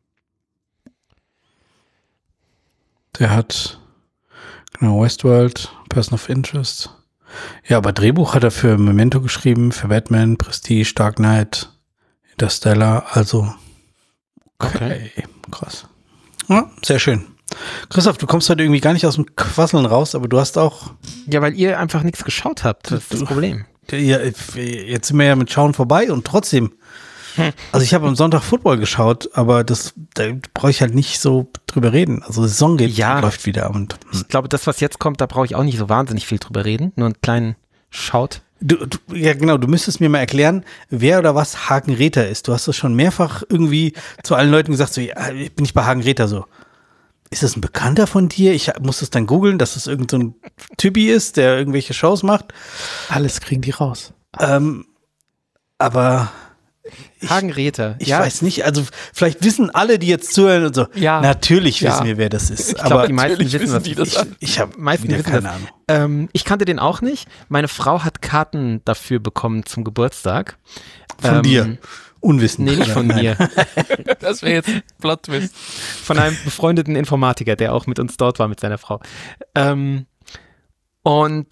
A: Der hat, genau, Westworld, Person of Interest. Ja, aber Drehbuch hat er für Memento geschrieben, für Batman, Prestige, Dark Knight, Interstellar, also okay, krass. Ja, sehr schön. Christoph, du kommst heute irgendwie gar nicht aus dem Quasseln raus, aber du hast auch,
C: Ja, weil ihr einfach nichts geschaut habt. Das ist das
A: Du-
C: Problem.
A: ja, jetzt sind wir ja mit Schauen vorbei und trotzdem, also ich habe am Sonntag Football geschaut, aber das, da brauche ich halt nicht so drüber reden. Also die Saison geht,
C: Ja.
A: läuft wieder und hm.
C: Ich glaube, das, was jetzt kommt, da brauche ich auch nicht so wahnsinnig viel drüber reden. Nur einen kleinen Schaut.
A: Du, du, ja, genau, du müsstest mir mal erklären, wer oder was Hagen Rether ist. Du hast das schon mehrfach irgendwie zu allen Leuten gesagt, so, ja, ich bin nicht bei Hagen Rether so. Ist das ein Bekannter von dir? Ich muss das dann googeln, dass das irgend so ein Typi ist, der irgendwelche Shows macht.
B: Alles kriegen die raus.
A: Ähm, aber ich,
C: Hagen Rether.
A: ich
C: ja,
A: weiß nicht, also vielleicht wissen alle, die jetzt zuhören und so,
C: Ja.
A: natürlich
B: Ja.
A: wissen wir, wer das ist.
C: Ich
A: aber
C: glaube, die meisten
B: natürlich
C: wissen,
B: wissen
C: was
B: die
C: ich,
B: das.
A: ich, ich habe
C: meisten
A: wieder
C: wissen
A: keine
C: das.
A: Ahnung.
C: Ähm, ich kannte den auch nicht. Meine Frau hat Karten dafür bekommen zum Geburtstag.
A: Von
C: Ähm,
A: dir. Unwissend.
C: Nee, nicht von
A: Nein.
C: mir.
B: Das wäre jetzt Plot-Twist.
C: Von einem befreundeten Informatiker, der auch mit uns dort war, mit seiner Frau. Ähm, und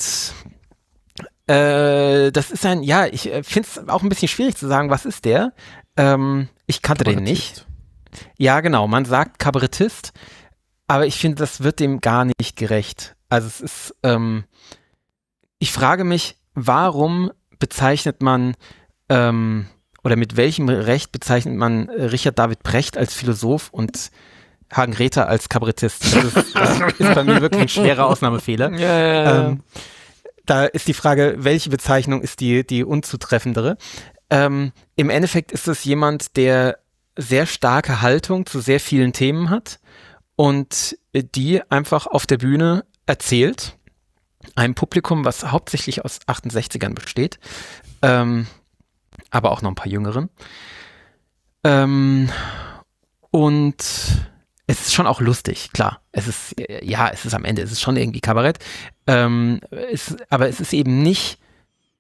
C: äh, das ist ein, ja, ich finde es auch ein bisschen schwierig zu sagen, was ist der? Ähm, ich kannte den nicht. Ja, genau, man sagt Kabarettist, aber ich finde, das wird dem gar nicht gerecht. Also es ist, ähm, ich frage mich, warum bezeichnet man ähm, oder mit welchem Recht bezeichnet man äh, Richard David Precht als Philosoph und Hagen Rether als Kabarettist? Das ist, das ist bei mir wirklich ein schwerer Ausnahmefehler.
B: Ja, ja, ja.
C: Ähm, da ist die Frage, welche Bezeichnung ist die, die unzutreffendere? Ähm, Im Endeffekt ist es jemand, der sehr starke Haltung zu sehr vielen Themen hat und die einfach auf der Bühne erzählt. Einem Publikum, was hauptsächlich aus achtundsechzigern besteht, ähm, aber auch noch ein paar Jüngeren. Ähm, und es ist schon auch lustig, klar. Es ist, ja, es ist am Ende, es ist schon irgendwie Kabarett. Ähm, es, aber es ist eben nicht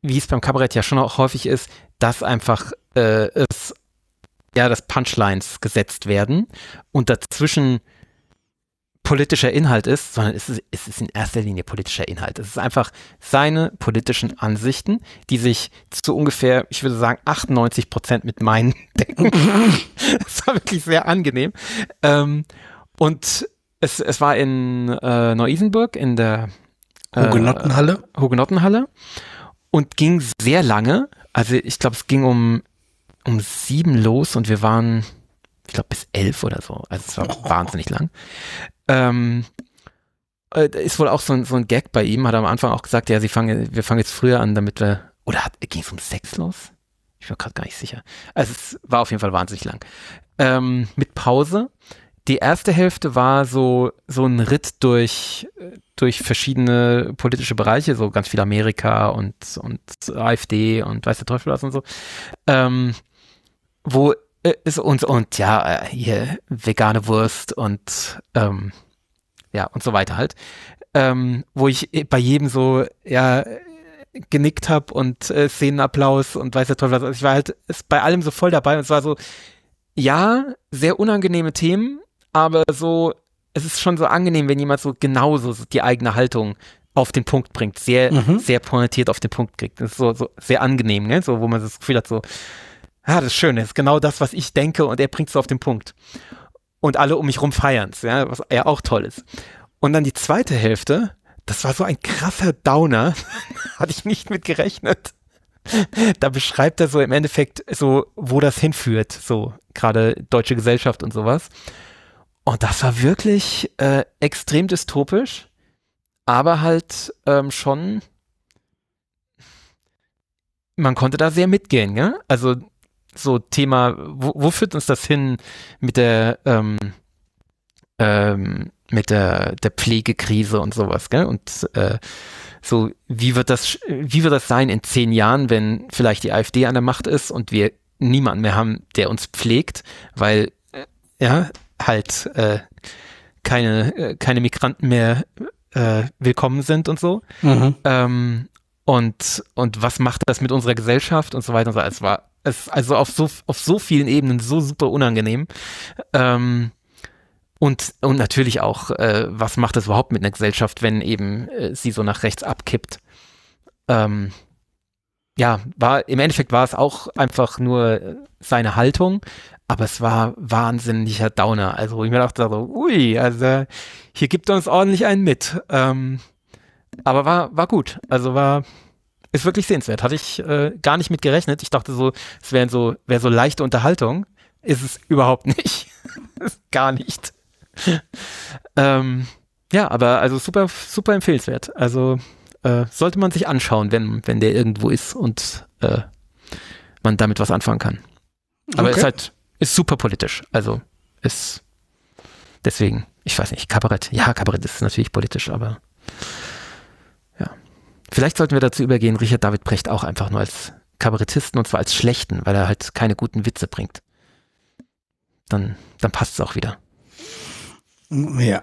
C: wie es beim Kabarett ja schon auch häufig ist, dass einfach äh, es ja, dass Punchlines gesetzt werden und dazwischen politischer Inhalt ist, sondern es ist, es ist in erster Linie politischer Inhalt. Es ist einfach seine politischen Ansichten, die sich zu ungefähr, ich würde sagen, achtundneunzig Prozent mit meinen decken. Das war wirklich sehr angenehm. Ähm, und es, es war in äh, Neu-Isenburg in der äh,
A: Hugenottenhalle.
C: Hugenottenhalle und ging sehr lange. Also ich glaube, es ging um um sieben los und wir waren, ich glaube, bis elf oder so. Also es war oh. wahnsinnig lang. Ähm, äh, ist wohl auch so ein, so ein Gag bei ihm, hat er am Anfang auch gesagt, ja, sie fangen, wir fangen jetzt früher an, damit wir, oder ging es um sechs los? Ich bin gerade gar nicht sicher. Also es war auf jeden Fall wahnsinnig lang. Ähm, mit Pause. Die erste Hälfte war so, so ein Ritt durch, durch verschiedene politische Bereiche, so ganz viel Amerika und, und AfD und weiß der Teufel was und so. Ähm, wo ist uns und ja, hier vegane Wurst und ähm, ja und so weiter halt, ähm, wo ich bei jedem so ja genickt habe und äh, Szenenapplaus und weiß der Teufel was. Also ich war halt ist bei allem so voll dabei und es war so, ja, sehr unangenehme Themen, aber so, es ist schon so angenehm, wenn jemand so genauso die eigene Haltung auf den Punkt bringt, sehr, mhm. sehr pointiert auf den Punkt kriegt. Das ist so, so sehr angenehm, ne? So, wo man das Gefühl hat, so, ja, das ist schön, das ist genau das, was ich denke und er bringt es auf den Punkt. Und alle um mich rum feiern es, ja, was ja auch toll ist. Und dann die zweite Hälfte, das war so ein krasser Downer, hatte ich nicht mit gerechnet. Da beschreibt er so im Endeffekt so, wo das hinführt, so gerade deutsche Gesellschaft und sowas. Und das war wirklich äh, extrem dystopisch, aber halt ähm, schon, man konnte da sehr mitgehen, ne? Also so Thema, wo, wo führt uns das hin mit der ähm, ähm, mit der der Pflegekrise und sowas, gell? Und äh, so wie wird das wie wird das sein in zehn Jahren, wenn vielleicht die AfD an der Macht ist und wir niemanden mehr haben, der uns pflegt, weil äh, ja halt äh, keine äh, keine Migranten mehr äh, willkommen sind und so. Mhm. Ähm, und und was macht das mit unserer Gesellschaft und so weiter und so. Es war es also auf so auf so vielen Ebenen so super unangenehm. Ähm, und und natürlich auch, äh, was macht das überhaupt mit einer Gesellschaft, wenn eben äh, sie so nach rechts abkippt? Ähm, ja, war im Endeffekt war es auch einfach nur seine Haltung, aber es war wahnsinniger Downer. Also ich mir dachte so, ui, also hier gibt er uns ordentlich einen mit. Ähm, aber war war gut. Also war ist wirklich sehenswert. Hatte ich äh, gar nicht mit gerechnet. Ich dachte so, es wäre so wäre so leichte Unterhaltung. Ist es überhaupt nicht. Gar nicht. ähm, ja, aber also super super empfehlenswert. Also äh, sollte man sich anschauen, wenn wenn der irgendwo ist und äh, man damit was anfangen kann. Aber es okay. ist halt ist super politisch. Also ist deswegen, ich weiß nicht, Kabarett. Ja, Kabarett ist natürlich politisch, aber ja. Vielleicht sollten wir dazu übergehen, Richard David Brecht auch einfach nur als Kabarettisten und zwar als schlechten, weil er halt keine guten Witze bringt. Dann, dann passt es auch wieder.
A: Ja.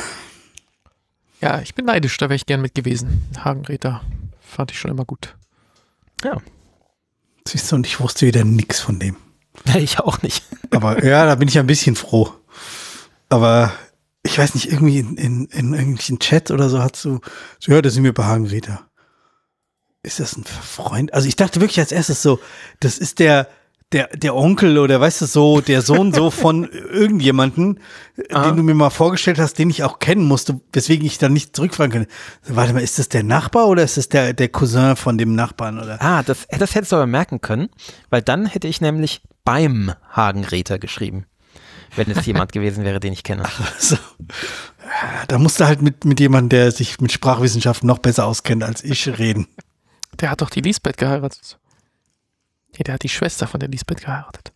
B: Ja, ich bin neidisch, da wäre ich gern mit gewesen. Hagenräther fand ich schon immer gut.
C: Ja.
A: Siehst du, und ich wusste wieder nichts von dem.
C: Ich auch nicht.
A: Aber ja, da bin ich ein bisschen froh. Aber ich weiß nicht, irgendwie in, in, in irgendwelchen Chats oder so hat so, so ja, da sind wir bei Hagenräther. Ist das ein Freund? Also ich dachte wirklich als erstes so, das ist der, der, der Onkel oder weißt du so, der Sohn so von irgendjemanden, ah. den du mir mal vorgestellt hast, den ich auch kennen musste, weswegen ich dann nicht zurückfragen kann. Warte mal, ist das der Nachbar oder ist das der, der Cousin von dem Nachbarn? Oder?
C: Ah, das, das hättest du aber merken können, weil dann hätte ich nämlich beim Hagenräther geschrieben, wenn es jemand gewesen wäre, den ich kenne.
A: Ach so. Da musst du halt mit, mit jemandem, der sich mit Sprachwissenschaften noch besser auskennt als ich, reden.
B: Der hat doch die Lisbeth geheiratet. Ja, der hat die Schwester von der Lisbeth geheiratet.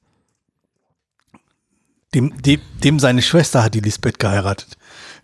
A: Dem, dem, dem seine Schwester hat die Lisbeth geheiratet.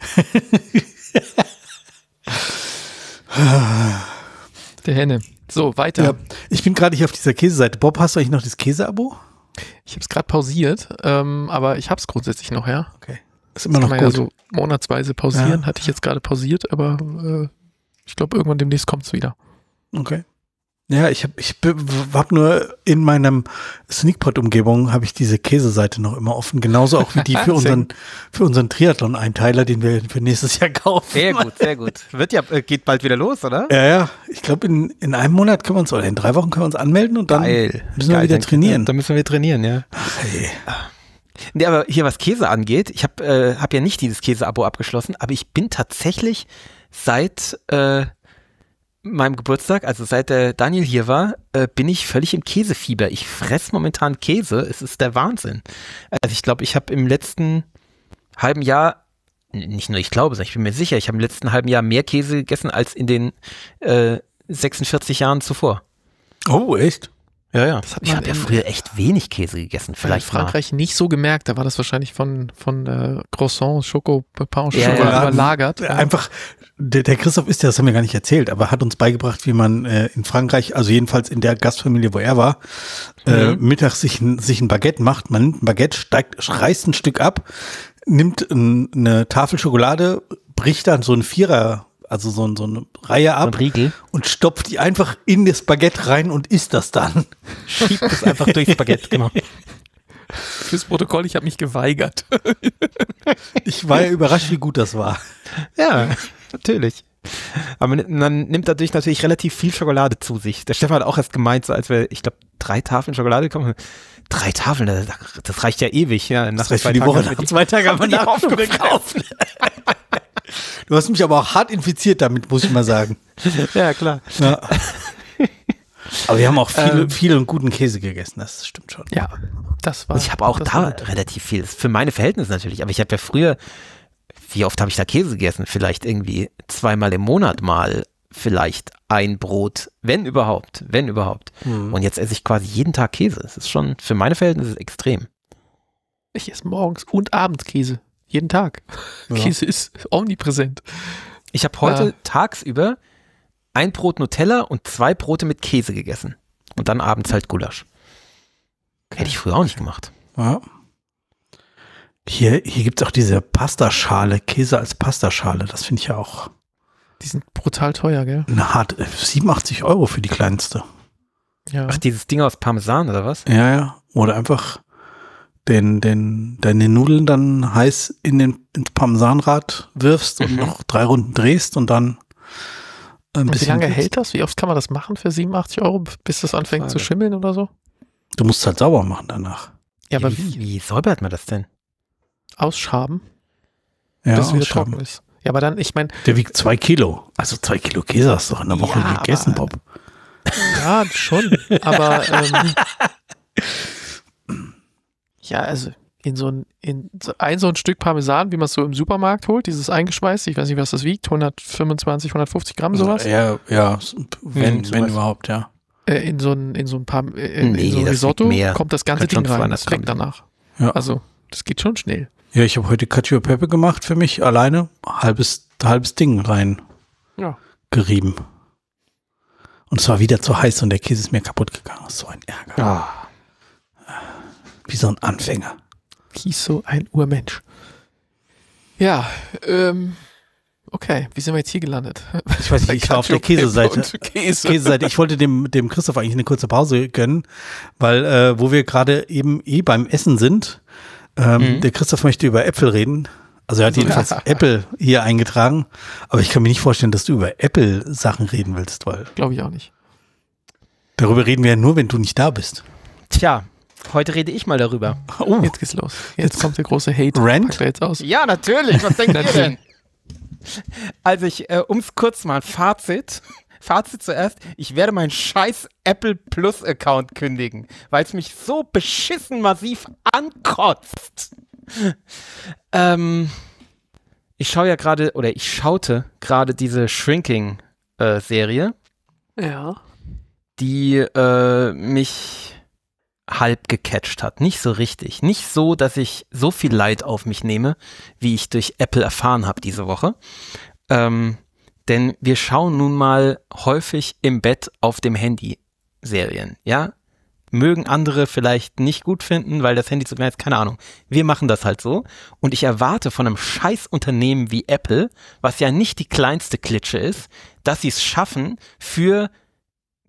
B: Der Henne. So, weiter.
A: Ja, ich bin gerade hier auf dieser Käseseite. Bob, hast du eigentlich noch das Käse-Abo?
B: Ich habe es gerade pausiert, ähm, aber ich habe es grundsätzlich noch, ja.
A: Okay. Ist immer noch
B: gut.
A: gut.
B: Ja so monatsweise pausieren,
A: ja.
B: Hatte ich jetzt gerade pausiert, aber äh, ich glaube, irgendwann demnächst kommt es wieder.
A: Okay. Ja, ich habe ich hab nur in meinem Sneakpot-Umgebung habe ich diese Käseseite noch immer offen. Genauso auch wie die für unseren, für unseren Triathlon-Einteiler, den wir für nächstes Jahr kaufen.
C: Sehr gut, sehr gut. Wird ja, geht bald wieder los, oder?
A: Ja, ja. Ich glaube, in, in einem Monat können wir uns, oder in drei Wochen können wir uns anmelden und dann
C: Geil.
A: müssen wir
C: Geil,
A: wieder
C: dann,
A: trainieren.
C: Dann müssen wir trainieren, ja.
A: Ach, hey.
C: Nee, aber hier, was Käse angeht, ich habe äh, hab ja nicht dieses Käse-Abo abgeschlossen, aber ich bin tatsächlich seit äh, meinem Geburtstag, also seit der Daniel hier war, äh, bin ich völlig im Käsefieber. Ich fresse momentan Käse, es ist der Wahnsinn. Also ich glaube, ich habe im letzten halben Jahr, nicht nur ich glaube, sondern ich bin mir sicher, ich habe im letzten halben Jahr mehr Käse gegessen als in den äh, sechsundvierzig Jahren zuvor.
A: Oh, echt?
C: Ja, ja.
B: Das hat
C: Ich
B: man
C: habe ja
B: in-
C: früher echt wenig Käse gegessen. Vielleicht
B: in Frankreich nicht so gemerkt, da war das wahrscheinlich von, von äh, Croissant, Schoko, Pain,
C: Ja,
B: Schoko
C: ja.
B: überlagert. Ja.
A: Einfach, der, der Christoph ist ja, das haben wir gar nicht erzählt, aber hat uns beigebracht, wie man äh, in Frankreich, also jedenfalls in der Gastfamilie, wo er war, äh,
C: Mhm.
A: mittags sich ein, sich ein Baguette macht. Man nimmt ein Baguette, steigt, reißt ein Stück ab, nimmt ein, eine Tafel Schokolade, bricht dann so ein Vierer, also so, ein, so eine Reihe
C: So
A: ab
C: ein Riegel.
A: und stopft die einfach in das Baguette rein und isst das dann.
C: Schiebt es einfach durchs Baguette, genau.
B: Fürs Protokoll, ich habe mich geweigert.
A: Ich war ja überrascht, wie gut das war.
C: Ja, natürlich. Aber man, man nimmt dadurch natürlich relativ viel Schokolade zu sich. Der Stefan hat auch erst gemeint, so als wir, ich glaube, drei Tafeln Schokolade bekommen. Drei Tafeln, das, das reicht ja ewig. Ja, nach
A: Das reicht
C: zwei
A: für die
C: Tagen
A: Woche.
C: haben wir
A: Nach zwei Tagen haben wir
C: die
A: Nachschub
C: aufgekauft.
A: gekauft. Du hast mich aber auch hart infiziert damit, muss ich mal sagen.
C: Ja, klar.
A: Ja. Aber wir haben auch viele,
C: Ähm.
A: viel und guten Käse gegessen, das stimmt schon.
B: Ja, das war.
C: Und ich habe auch
B: das
C: da
B: war gut.
C: relativ viel. Für meine Verhältnisse natürlich. Aber ich habe ja früher, wie oft habe ich da Käse gegessen? Vielleicht irgendwie zweimal im Monat mal vielleicht ein Brot, wenn überhaupt, wenn überhaupt.
A: Mhm.
C: Und jetzt esse ich quasi jeden Tag Käse. Das ist schon, für meine Verhältnisse extrem.
B: Ich esse morgens und abends Käse. Jeden Tag.
A: Ja.
B: Käse ist omnipräsent.
C: Ich habe heute
B: Ja.
C: tagsüber ein Brot Nutella und zwei Brote mit Käse gegessen. Und dann abends halt Gulasch. Hätte ich früher auch nicht gemacht.
A: Ja. Hier, hier gibt es auch diese Pastaschale, Käse als Pastaschale. Das finde ich ja auch
B: Die sind brutal teuer, gell?
A: eine hart, siebenundachtzig Euro für die kleinste.
B: Ja.
C: Ach, dieses Ding aus Parmesan oder was?
A: Ja, ja. Oder einfach den, den, deine Nudeln dann heiß in den, ins Parmesanrad wirfst und
C: Mhm.
A: noch drei Runden drehst und dann ein
B: Und wie
A: bisschen.
B: lange
A: würzt.
B: hält das? Wie oft kann man das machen für siebenundachtzig Euro, bis das anfängt
C: Frage.
B: zu schimmeln oder so?
A: Du musst halt sauber machen danach.
B: Ja, aber
C: wie,
B: wie?
C: wie säubert man das denn?
B: Ausschaben,
A: Ja,
B: bis es wieder
A: ausschaben.
B: trocken ist. Ja, aber dann, ich meine,
A: Der wiegt zwei Kilo. Also zwei Kilo Käse hast du doch in der Woche
B: Ja,
A: gegessen,
B: aber-
A: Bob.
B: ja, schon. Aber ähm, ja, also in so ein, in so ein so ein Stück Parmesan, wie man es so im Supermarkt holt, dieses eingeschweißt, ich weiß nicht, was das wiegt, hundertfünfundzwanzig, hundertfünfzig Gramm sowas,
A: Ja, ja, wenn,
C: Hm, sowas.
A: wenn überhaupt, ja.
B: äh, in so ein, in so ein paar, äh, in,
C: Nee,
B: in so ein
C: das
B: Risotto,
C: wiegt mehr.
B: kommt das ganze
C: Kann schon
B: Ding rein,
C: zweihundert
B: das weg
C: Gramm
B: danach.
A: Ja,
B: Also, das geht schon schnell.
A: ja ich habe heute Cacio e Pepe gemacht für mich alleine. Halbes, halbes Ding rein
B: Ja.
A: gerieben. Und es war wieder zu heiß und der Käse ist mir kaputt gegangen. Das ist so ein Ärger.
C: Ah.
A: Wie so ein Anfänger.
B: Hieß so ein Urmensch. Ja, ähm, okay, wie sind wir jetzt hier gelandet?
A: Ich weiß nicht, ich war auf der Käseseite.
B: Und Käse.
A: Käseseite. Ich wollte dem, dem Christoph eigentlich eine kurze Pause gönnen, weil äh, wo wir gerade eben eh beim Essen sind, ähm,
C: Mhm.
A: der Christoph möchte über Äpfel reden. Also er hat jedenfalls Apple hier eingetragen, aber ich kann mir nicht vorstellen, dass du über Apple-Sachen reden willst, weil
B: Glaube ich auch nicht.
A: darüber reden wir ja nur, wenn du nicht da bist.
C: Tja, heute rede ich mal darüber.
A: Oh,
B: Jetzt geht's los. Jetzt kommt der große Hate.
A: Rant?
B: Packt er jetzt aus.
C: Ja, natürlich. Was denkt ihr
B: Natürlich.
C: denn? Also ich, äh, um's kurz mal, Fazit. Fazit zuerst, ich werde meinen scheiß Apple Plus Account kündigen, weil es mich so beschissen massiv ankotzt. Ähm, ich schaue ja gerade, oder ich schaute gerade diese Shrinking-Serie,
B: Ja.
C: die äh, mich halb gecatcht hat. Nicht so richtig. Nicht so, dass ich so viel Leid auf mich nehme, wie ich durch Apple erfahren habe diese Woche. Ähm, denn wir schauen nun mal häufig im Bett auf dem Handy Serien, ja? Mögen andere vielleicht nicht gut finden, weil das Handy zu klein ist, keine Ahnung. Wir machen das halt so. Und ich erwarte von einem scheiß Unternehmen wie Apple, was ja nicht die kleinste Klitsche ist, dass sie es schaffen, für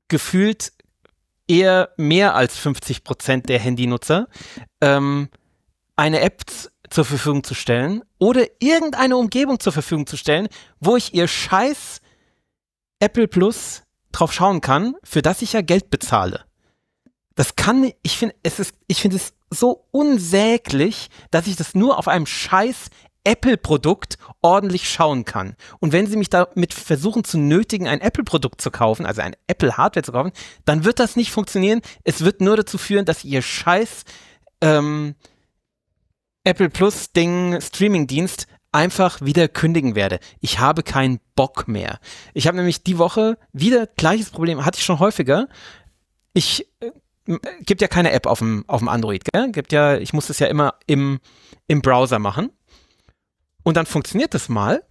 C: gefühlt eher mehr als fünfzig Prozent der Handynutzer, ähm, eine App z- zur Verfügung zu stellen oder irgendeine Umgebung zur Verfügung zu stellen, wo ich ihr scheiß Apple Plus drauf schauen kann, für das ich ja Geld bezahle. Das kann, ich finde, es ist, ich finde es so unsäglich, dass ich das nur auf einem scheiß Apple-Produkt ordentlich schauen kann. Und wenn sie mich damit versuchen zu nötigen, ein Apple-Produkt zu kaufen, also ein Apple-Hardware zu kaufen, dann wird das nicht funktionieren. Es wird nur dazu führen, dass ihr scheiß ähm, Apple Plus-Ding, Streaming-Dienst einfach wieder kündigen werde. Ich habe keinen Bock mehr. Ich habe nämlich die Woche wieder gleiches Problem, hatte ich schon häufiger. Ich äh, gibt ja keine App auf dem, auf dem Android, gell? Gibt ja, ich muss das ja immer im, im Browser machen. Und dann funktioniert das mal.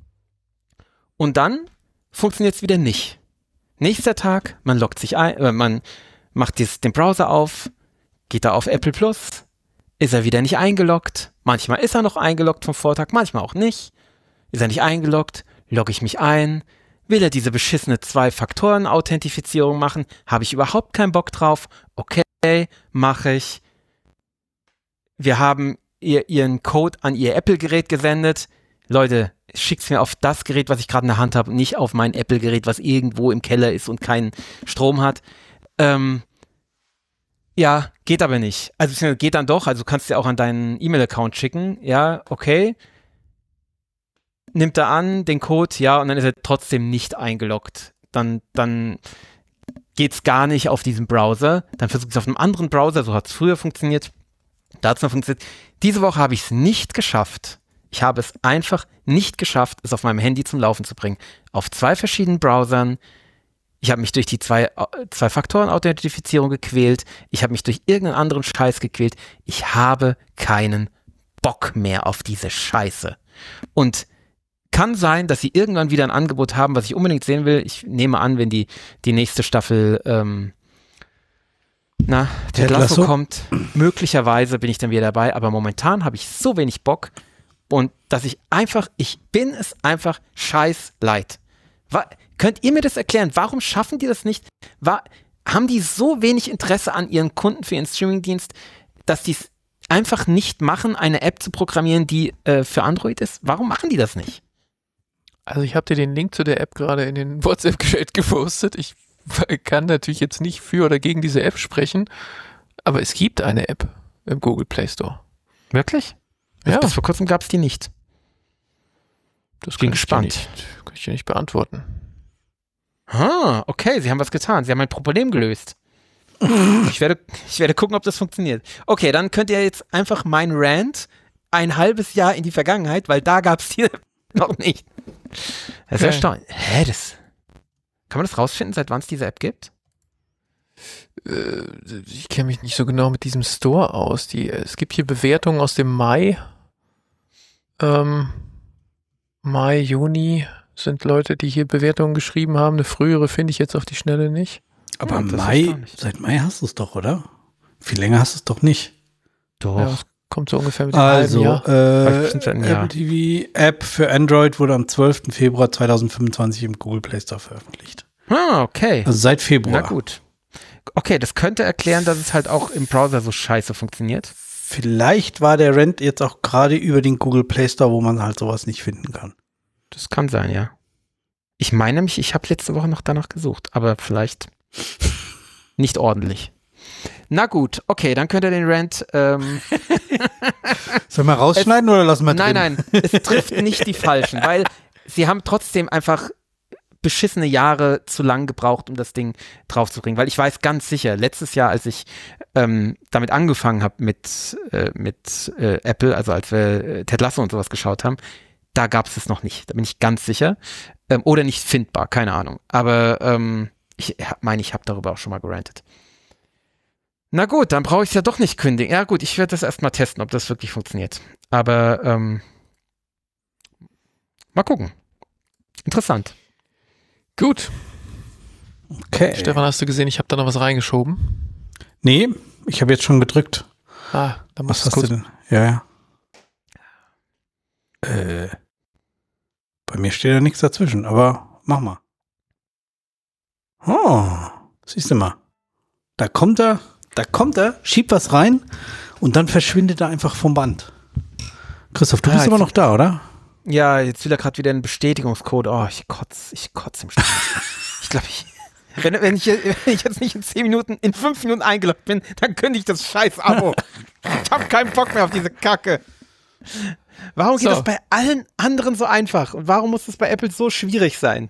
C: Und dann funktioniert es wieder nicht. Nächster Tag, man loggt sich ein, äh, man macht dieses, den Browser auf, geht da auf Apple Plus, ist er wieder nicht eingeloggt. Manchmal ist er noch eingeloggt vom Vortag, manchmal auch nicht. Ist er nicht eingeloggt, logge ich mich ein, will er diese beschissene Zwei-Faktoren-Authentifizierung machen, habe ich überhaupt keinen Bock drauf. Okay, mache ich. Wir haben ihr, ihren Code an ihr Apple-Gerät gesendet. Leute, schickt's mir auf das Gerät, was ich gerade in der Hand habe, und nicht auf mein Apple-Gerät, was irgendwo im Keller ist und keinen Strom hat. Ähm, ja, geht aber nicht. Also geht dann doch, also kannst du ja auch an deinen E-Mail-Account schicken. Ja, okay. Nimmt er an, den Code, ja, und dann ist er trotzdem nicht eingeloggt. Dann, dann geht's gar nicht auf diesem Browser. Dann versucht es auf einem anderen Browser, so hat es früher funktioniert. Da hat es noch funktioniert. Diese Woche habe ich es nicht geschafft. Ich habe es einfach nicht geschafft, es auf meinem Handy zum Laufen zu bringen. Auf zwei verschiedenen Browsern. Ich habe mich durch die zwei, zwei Faktoren-Authentifizierung gequält. Ich habe mich durch irgendeinen anderen Scheiß gequält. Ich habe keinen Bock mehr auf diese Scheiße. Und kann sein, dass sie irgendwann wieder ein Angebot haben, was ich unbedingt sehen will. Ich nehme an, wenn die, die nächste Staffel ähm, na, Ted Lasso kommt, möglicherweise bin ich dann wieder dabei, aber momentan habe ich so wenig Bock und dass ich einfach, ich bin es einfach scheiß leid. Wa- könnt ihr mir das erklären? Warum schaffen die das nicht? Wa- haben die so wenig Interesse an ihren Kunden für ihren Streamingdienst, dass die es einfach nicht machen, eine App zu programmieren, die äh, für Android ist? Warum machen die das nicht?
B: Also ich habe dir den Link zu der App gerade in den WhatsApp-Chat gepostet. Ich kann natürlich jetzt nicht für oder gegen diese App sprechen, aber es gibt eine App im Google Play Store.
C: Wirklich? Also
B: Ja.
C: bis vor kurzem gab es die nicht.
B: Das
C: Bin
B: kann ich, dir
C: gespannt.
B: nicht, kann ich dir nicht beantworten.
C: Ah, okay, sie haben was getan. Sie haben ein Problem gelöst. ich, werde, ich werde gucken, ob das funktioniert. Okay, dann könnt ihr jetzt einfach mein Rant ein halbes Jahr in die Vergangenheit, weil da gab es die noch nicht. Das ist
B: Okay.
C: erstaunlich. Hä, das... Kann man das rausfinden, seit wann es diese App gibt?
B: Äh, ich kenne mich nicht so genau mit diesem Store aus. Die, es gibt hier Bewertungen aus dem Mai. Ähm, Mai, Juni sind Leute, die hier Bewertungen geschrieben haben. Eine frühere finde ich jetzt auf die Schnelle nicht.
A: Aber
C: Ja, das ist
A: Mai,
C: erstaunlich.
A: seit Mai hast du es doch, oder? Viel länger hast du es doch nicht.
C: Doch.
B: Ja, das kommt so ungefähr mit dem
A: Also,
B: halben Jahr.
A: äh,
C: bestimmt seit einem Jahr.
A: Apple T V App für Android wurde am zwölften Februar zweitausendfünfundzwanzig im Google Play Store veröffentlicht.
C: Ah, okay.
A: Also seit Februar.
C: Na gut. Okay, das könnte erklären, dass es halt auch im Browser so scheiße funktioniert.
A: Vielleicht war der Rant jetzt auch gerade über den Google Play Store, wo man halt sowas nicht finden kann.
C: Das kann sein, ja. Ich meine mich, ich habe letzte Woche noch danach gesucht, aber vielleicht nicht ordentlich. Na gut, okay, dann könnt ihr den Rant. Ähm,
A: Sollen wir rausschneiden oder lassen wir
C: nein,
A: drin?
C: nein, es trifft nicht die Falschen, weil sie haben trotzdem einfach beschissene Jahre zu lang gebraucht, um das Ding draufzubringen. Weil ich weiß ganz sicher, letztes Jahr, als ich ähm, damit angefangen habe mit, äh, mit äh, Apple, also als wir äh, Ted Lasso und sowas geschaut haben, da gab es es noch nicht. Da bin ich ganz sicher. Ähm, oder nicht findbar, keine Ahnung. Aber ähm, ich meine, ich habe darüber auch schon mal gerantet. Na gut, dann brauche ich es ja doch nicht kündigen. Ja gut, ich werde das erstmal testen, ob das wirklich funktioniert. Aber ähm, mal gucken. Interessant.
B: Gut.
A: Okay.
B: Stefan, hast du gesehen, ich habe da noch was reingeschoben?
A: Nee, ich habe jetzt schon gedrückt.
B: Ah, dann
A: Was
B: musst du
A: hast du
B: kurz.
A: denn? Ja, ja. Äh, bei mir steht ja nichts dazwischen, aber mach mal. Oh, Siehst du mal. Da kommt er, da kommt er, schiebt was rein und dann verschwindet er einfach vom Band. Christoph, du
C: Ah,
A: bist immer noch da, oder?
C: Ja, jetzt will er gerade wieder einen Bestätigungscode. Oh, ich kotze, ich kotze im Stall. Ich glaube, ich, wenn, wenn, ich, wenn ich jetzt nicht in zehn Minuten, in fünf Minuten eingeloggt bin, dann kündige ich das scheiß Abo. Ich habe keinen Bock mehr auf diese Kacke. Warum geht
B: So.
C: das bei allen anderen so einfach? Und warum muss das bei Apple so schwierig sein?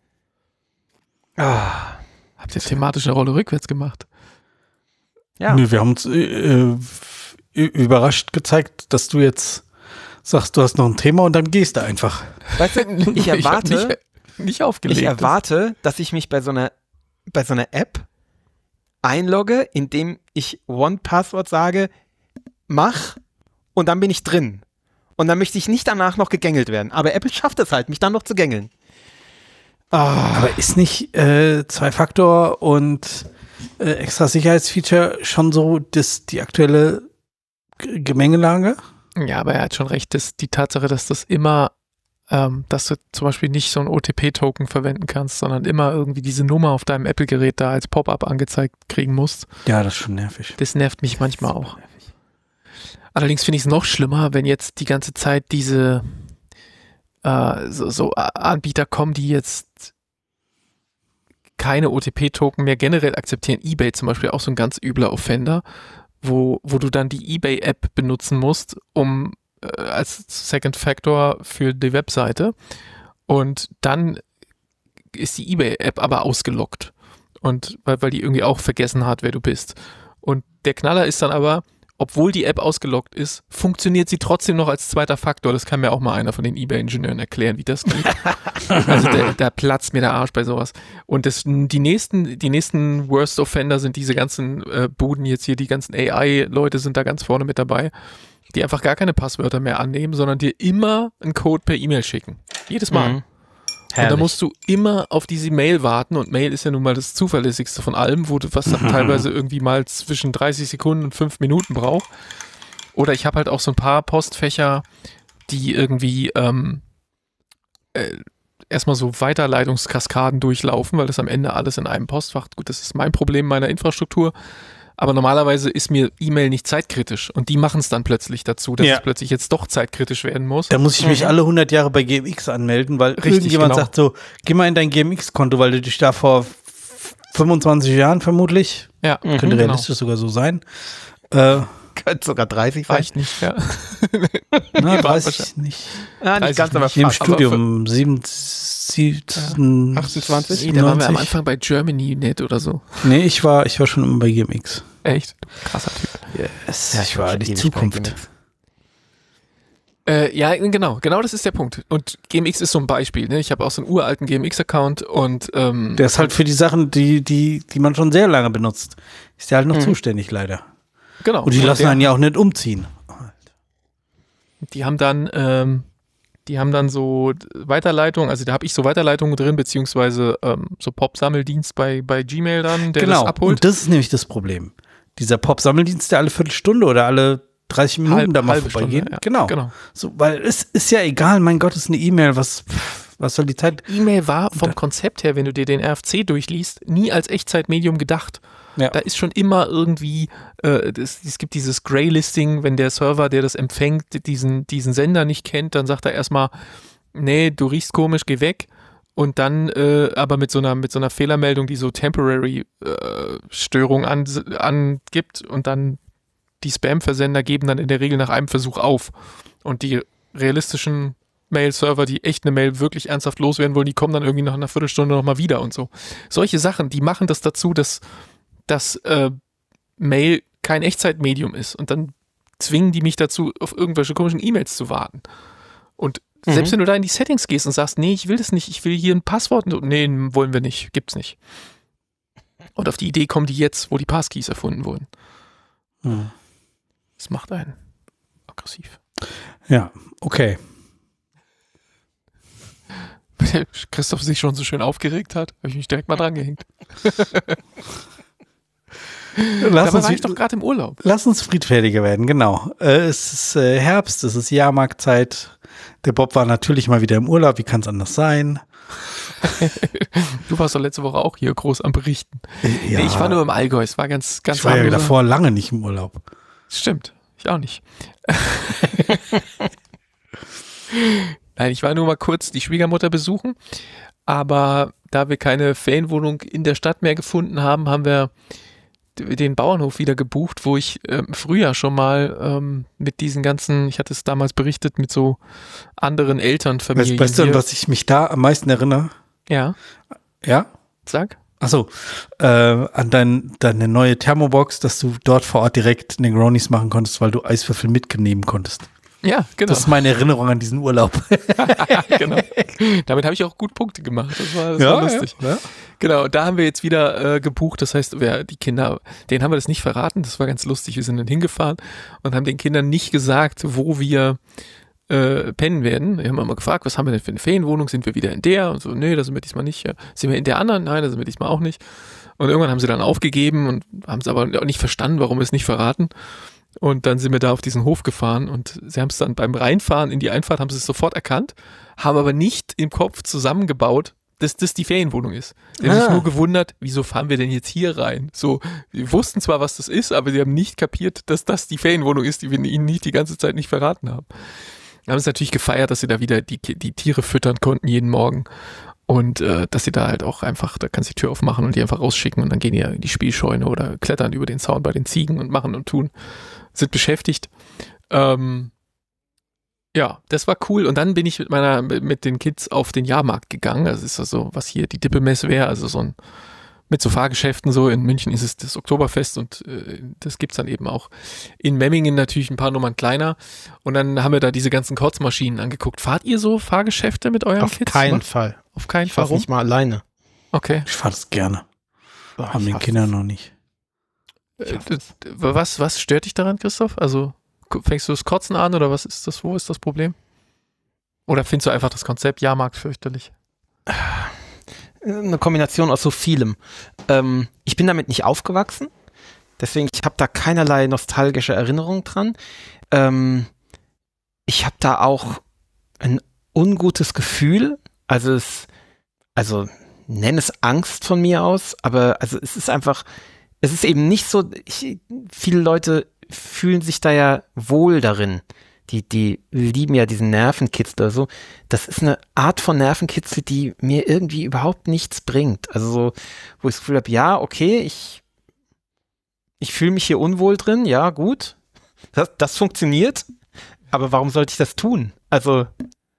C: Ah,
B: Habt ihr thematisch eine Rolle rückwärts gemacht?
C: ja.
A: Nö, wir haben uns äh, äh, überrascht gezeigt, dass du jetzt sagst, du hast noch ein Thema und dann gehst du einfach.
C: Weißt du, ich
B: hab
C: erwarte,
B: nicht, nicht aufgelegt.
C: ich erwarte, dass ich mich bei so einer, bei so einer App einlogge, indem ich One-Password sage, mach und dann bin ich drin. Und dann möchte ich nicht danach noch gegängelt werden. Aber Apple schafft es halt, mich dann noch zu gängeln. Ah,
A: Aber ist nicht äh, Zwei-Faktor und äh, extra Sicherheitsfeature schon so das, die aktuelle G- Gemengelage?
B: Ja, aber er hat schon recht, dass die Tatsache, dass das immer, ähm, dass du zum Beispiel nicht so ein O T P-Token verwenden kannst, sondern immer irgendwie diese Nummer auf deinem Apple-Gerät da als Pop-up angezeigt kriegen musst,
A: Ja, das ist schon nervig.
B: das nervt mich manchmal auch. Allerdings finde ich es noch schlimmer, wenn jetzt die ganze Zeit diese äh, so, so Anbieter kommen, die jetzt keine O T P-Token mehr generell akzeptieren. eBay zum Beispiel auch so ein ganz übler Offender, wo, wo du dann die eBay-App benutzen musst, um äh, als Second Factor für die Webseite. Und dann ist die eBay-App aber ausgeloggt. Und weil, weil die irgendwie auch vergessen hat, wer du bist. Und der Knaller ist dann aber, obwohl die App ausgeloggt ist, funktioniert sie trotzdem noch als zweiter Faktor. Das kann mir auch mal einer von den eBay-Ingenieuren erklären, wie das geht. Also da, da platzt mir der Arsch bei sowas. Und das, die nächsten, die nächsten Worst Offender sind diese ganzen äh, Buden jetzt hier, die ganzen A I-Leute sind da ganz vorne mit dabei, die einfach gar keine Passwörter mehr annehmen, sondern dir immer einen Code per E-Mail schicken. Jedes Mal.
C: Mhm.
B: Und da musst du immer auf diese Mail warten und Mail ist ja nun mal das zuverlässigste von allem, wo du was dann teilweise irgendwie mal zwischen dreißig Sekunden und fünf Minuten braucht. Oder ich habe halt auch so ein paar Postfächer, die irgendwie ähm, äh, erstmal so Weiterleitungskaskaden durchlaufen, weil das am Ende alles in einem Postfach, gut, das ist mein Problem meiner Infrastruktur, aber normalerweise ist mir E-Mail nicht zeitkritisch und die machen es dann plötzlich dazu, dass
A: Ja.
B: es plötzlich jetzt doch zeitkritisch werden muss.
A: Da muss ich mich alle hundert Jahre bei G M X anmelden, weil
B: Richtig,
A: irgendjemand
B: genau.
A: sagt so, geh mal in dein G M X-Konto, weil du dich da vor f- fünfundzwanzig Jahren vermutlich,
B: Ja,
A: könnte
B: genau.
A: realistisch sogar so sein, äh,
C: Könnte sogar dreißig sein.
B: Reicht nicht, ja.
A: na,
B: war
A: weiß ich nicht.
C: Ah,
B: Weiß
C: nicht ganz,
B: ich
C: aber
B: nicht.
A: Im
C: fast.
A: Studium, sieben, sieben,
C: achtundzwanzig?
B: Nee, da waren wir am
A: siebenundneunzig.
B: Anfang bei GermanyNet oder so.
A: Nee, ich war, ich war schon immer bei G M X.
B: Echt? Krasser Typ.
A: Yes,
C: Ja,
A: ich war
C: schon
A: die
C: ewig bei
A: Zukunft.
C: G M X.
B: Äh, ja, genau, genau das ist der Punkt. Und G M X ist so ein Beispiel. Ne? Ich habe auch so einen uralten G M X-Account und ähm,
A: Der ist halt für die Sachen, die, die, die man schon sehr lange benutzt. Ist der halt noch
C: Mhm.
A: zuständig, leider.
B: genau.
A: Und die lassen
B: der,
A: einen ja auch nicht umziehen.
B: Die haben dann, ähm, die haben dann so Weiterleitung, also da habe ich so Weiterleitungen drin, beziehungsweise ähm, so Pop-Sammeldienst bei, bei Gmail dann, der
A: Genau,
B: das abholt.
A: und das ist nämlich das Problem. Dieser Pop-Sammeldienst, der alle Viertelstunde oder alle dreißig Minuten
B: Halb-
A: da mal
B: halbe
A: vorbeigeht.
B: Stunde, ja.
A: Genau.
B: genau.
A: So, weil es ist ja egal, mein Gott, es ist eine E-Mail, was, was soll die Zeit?
B: E-Mail war vom
A: Da-
B: Konzept her, wenn du dir den R F C durchliest, nie als Echtzeitmedium gedacht.
A: Ja.
B: Da ist schon immer irgendwie, äh, das, es gibt dieses Grey-Listing, wenn der Server, der das empfängt, diesen, diesen Sender nicht kennt, dann sagt er erstmal, nee, du riechst komisch, geh weg. Und dann äh, aber mit so einer mit so einer Fehlermeldung, die so Temporary äh, Störung an, angibt und dann die Spam-Versender geben dann in der Regel nach einem Versuch auf. Und die realistischen Mail-Server, die echt eine Mail wirklich ernsthaft loswerden wollen, die kommen dann irgendwie nach einer Viertelstunde nochmal wieder und so. Solche Sachen, die machen das dazu, dass, dass äh, Mail kein Echtzeitmedium ist. Und dann zwingen die mich dazu, auf irgendwelche komischen E-Mails zu warten. Und
C: Mhm.
B: selbst wenn du da in die Settings gehst und sagst, nee, ich will das nicht, ich will hier ein Passwort, nee, wollen wir nicht, gibt's nicht. Und auf die Idee kommen die jetzt, wo die Passkeys erfunden wurden.
A: Hm.
B: Das macht einen aggressiv.
A: Ja, okay.
B: Weil Christoph sich schon so schön aufgeregt hat, habe ich mich direkt mal dran gehängt.
A: Lass
B: Dabei
A: uns,
B: war ich doch gerade im Urlaub.
A: lass uns friedfertiger werden, genau. Äh, es ist äh, Herbst, es ist Jahrmarktzeit. Der Bob war natürlich mal wieder im Urlaub, wie kann es anders sein?
B: Du warst doch letzte Woche auch hier groß am Berichten.
A: Ja,
B: Nee, ich war nur im Allgäu, es war ganz, ganz
A: ich war ja
B: harmlos.
A: davor lange nicht im Urlaub.
B: Stimmt, ich auch nicht. Nein, ich war nur mal kurz die Schwiegermutter besuchen, aber da wir keine Ferienwohnung in der Stadt mehr gefunden haben, haben wir d- den Bauernhof wieder gebucht, wo ich ähm, früher schon mal ähm, mit diesen ganzen, ich hatte es damals berichtet, mit so anderen Elternfamilien.
A: Weißt, weißt du, an
B: hier-
A: was ich mich da am meisten erinnere?
B: Ja,
A: Ja?
B: sag.
A: Achso, äh, an dein, deine neue Thermobox, dass du dort vor Ort direkt Negronis machen konntest, weil du Eiswürfel mitnehmen konntest.
B: Ja, genau.
A: Das ist meine Erinnerung an diesen Urlaub.
B: genau. Damit habe ich auch gut Punkte gemacht. Das war, das war lustig.
A: Ja.
B: Genau, da haben wir jetzt wieder äh, gebucht. Das heißt, wir, die Kinder, denen haben wir das nicht verraten. Das war ganz lustig. Wir sind dann hingefahren und haben den Kindern nicht gesagt, wo wir äh, pennen werden. Wir haben immer gefragt, was haben wir denn für eine Ferienwohnung? Sind wir wieder in der? Und so, nee, da sind wir diesmal nicht. Ja. Sind wir in der anderen? Nein, da sind wir diesmal auch nicht. Und irgendwann haben sie dann aufgegeben und haben es aber auch nicht verstanden, warum wir es nicht verraten. Und dann sind wir da auf diesen Hof gefahren und sie haben es dann beim Reinfahren in die Einfahrt, haben sie es sofort erkannt, haben aber nicht im Kopf zusammengebaut, dass das die Ferienwohnung ist. Sie haben
A: Ah.
B: sich nur gewundert, wieso fahren wir denn jetzt hier rein? So, wir wussten zwar, was das ist, aber sie haben nicht kapiert, dass das die Ferienwohnung ist, die wir ihnen nicht die ganze Zeit nicht verraten haben. Wir haben es natürlich gefeiert, dass sie da wieder die, die Tiere füttern konnten jeden Morgen. Und äh, dass sie da halt auch einfach, da kannst du die Tür aufmachen und die einfach rausschicken und dann gehen die ja in die Spielscheune oder klettern über den Zaun bei den Ziegen und machen und tun, sind beschäftigt. Ähm, ja, das war cool. Und dann bin ich mit meiner, mit den Kids auf den Jahrmarkt gegangen. Das ist also, was hier die Dippemesse wäre, also so ein, mit so Fahrgeschäften so. In München ist es das Oktoberfest und äh, das gibt's dann eben auch in Memmingen natürlich ein paar Nummern kleiner. Und dann haben wir da diese ganzen Kotzmaschinen angeguckt. Fahrt ihr so Fahrgeschäfte mit euren
D: Auf
B: Kids?
D: keinen
B: Was?
D: Fall.
B: Auf keinen
D: Ich
B: Fall.
D: fahr nicht mal alleine.
B: Okay.
A: Ich fahre das gerne.
D: Oh,
A: Haben
D: ich
A: den
D: hasse
A: Kindern
D: es.
A: noch nicht.
B: Äh, d- d- Was, was stört dich daran, Christoph? Also k- fängst du das Kotzen an oder was ist das? Wo ist das Problem? Oder findest du einfach das Konzept Jahrmarkt fürchterlich?
D: Eine Kombination aus so vielem. Ähm, ich bin damit nicht aufgewachsen, deswegen ich habe da keinerlei nostalgische Erinnerung dran. Ähm, ich habe da auch ein ungutes Gefühl, also es, also nenn es Angst von mir aus, aber also es ist einfach, es ist eben nicht so, ich, viele Leute fühlen sich da ja wohl darin. Die, die lieben ja diesen Nervenkitzel oder so. Das ist eine Art von Nervenkitzel, die mir irgendwie überhaupt nichts bringt. Also so, wo ich das Gefühl habe, ja, okay, ich, ich fühle mich hier unwohl drin, ja, gut. Das, das funktioniert, aber warum sollte ich das tun? Also,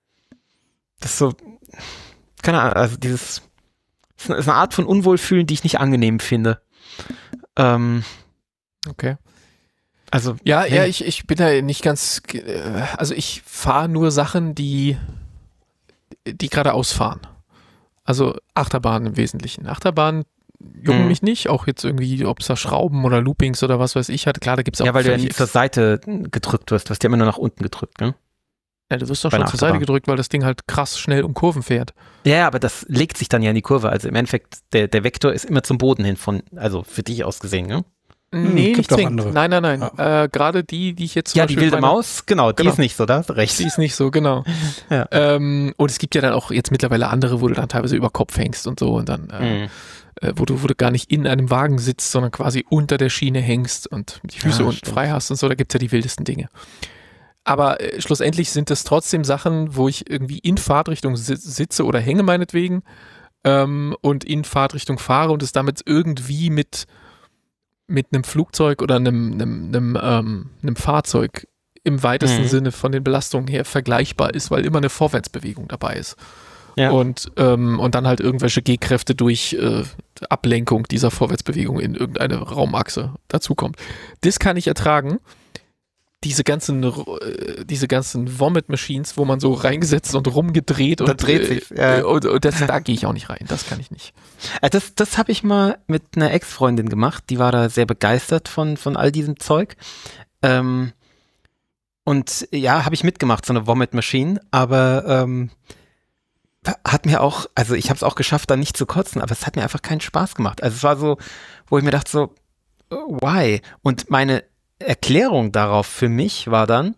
D: das ist so, keine Ahnung, also dieses, das ist eine, ist eine Art von Unwohlfühlen, die ich nicht angenehm finde. Ähm,
B: Okay.
D: also,
B: Ja,
D: nee.
B: ja, ich, ich bin da nicht ganz, ge- äh, also ich fahre nur Sachen, die, die geradeaus fahren. Also Achterbahnen im Wesentlichen. Achterbahnen jucken
D: Mhm.
B: mich nicht, auch jetzt irgendwie, ob es da Schrauben oder Loopings oder was weiß ich hat. Klar, da gibt es auch
D: Ja, weil du ja
B: völlig
D: nie zur Seite gedrückt wirst. Du hast ja immer nur nach unten gedrückt, ne?
B: Ja, du wirst doch
D: bei
B: schon
D: einer
B: zur Seite
D: Achterbahn.
B: gedrückt, weil das Ding halt krass schnell um Kurven fährt.
D: Ja, aber das legt sich dann ja in die Kurve. Also im Endeffekt, der, der Vektor ist immer zum Boden hin von, also für dich aus gesehen, ne?
A: Hm,
B: Nee,
A: gibt
B: nicht
A: auch
B: zwingend.
A: andere.
B: Nein, nein, nein. Äh, Gerade die, die ich jetzt zum
D: Ja, die
B: Beispiel
D: wilde
B: meine-
D: Maus, genau, die
B: Genau.
D: ist nicht so, da hast du recht.
B: Die ist nicht so, genau.
D: Ja.
B: Ähm, und es gibt ja dann auch jetzt mittlerweile andere, wo du dann teilweise über Kopf hängst und so und dann, äh,
D: Mhm.
B: äh, wo du, wo du gar nicht in einem Wagen sitzt, sondern quasi unter der Schiene hängst und die Füße
D: Ja,
B: unten
D: stimmt.
B: frei hast und so, da gibt's ja die wildesten Dinge. Aber äh, schlussendlich sind das trotzdem Sachen, wo ich irgendwie in Fahrtrichtung si- sitze oder hänge meinetwegen ähm, und in Fahrtrichtung fahre und es damit irgendwie mit, mit einem Flugzeug oder einem, einem, einem, ähm, einem Fahrzeug im weitesten
D: Mhm.
B: Sinne von den Belastungen her vergleichbar ist, weil immer eine Vorwärtsbewegung dabei ist.
D: Ja.
B: Und, ähm, und dann halt irgendwelche G-Kräfte durch äh, Ablenkung dieser Vorwärtsbewegung in irgendeine Raumachse dazukommt. Das kann ich ertragen. Diese ganzen, äh, diese ganzen Vomit-Machines, wo man so reingesetzt und rumgedreht
D: Da
B: und,
D: dreht
B: äh,
D: sich's, ja.
B: äh, und, und das, da gehe ich auch nicht rein. Das kann ich nicht.
D: Äh, Das, das habe ich mal mit einer Ex-Freundin gemacht, die war da sehr begeistert von, von all diesem Zeug. Ähm, und ja, habe ich mitgemacht, so eine Vomit Machine, aber ähm, hat mir auch, also ich habe es auch geschafft, da nicht zu kotzen, aber es hat mir einfach keinen Spaß gemacht. Also es war so, wo ich mir dachte so, why? Und meine Erklärung darauf für mich war dann,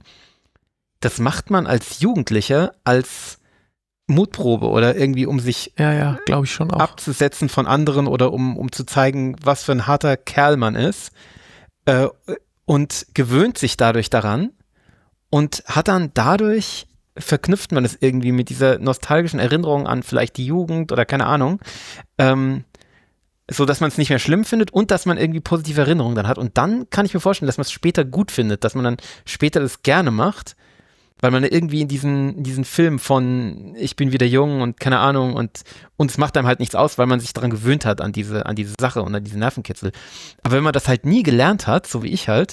D: das macht man als Jugendlicher als Mutprobe oder irgendwie, um sich
B: ja, ja, glaube ich schon auch.
D: abzusetzen von anderen oder um, um zu zeigen, was für ein harter Kerl man ist, äh, und gewöhnt sich dadurch daran und hat dann dadurch, verknüpft man es irgendwie mit dieser nostalgischen Erinnerung an vielleicht die Jugend oder keine Ahnung, ähm, so dass man es nicht mehr schlimm findet und dass man irgendwie positive Erinnerungen dann hat. Und dann kann ich mir vorstellen, dass man es später gut findet, dass man dann später das gerne macht, weil man irgendwie in diesen, in diesen Film von ich bin wieder jung und keine Ahnung und und es macht einem halt nichts aus, weil man sich daran gewöhnt hat, an diese, an diese Sache und an diese Nervenkitzel. Aber wenn man das halt nie gelernt hat, so wie ich halt,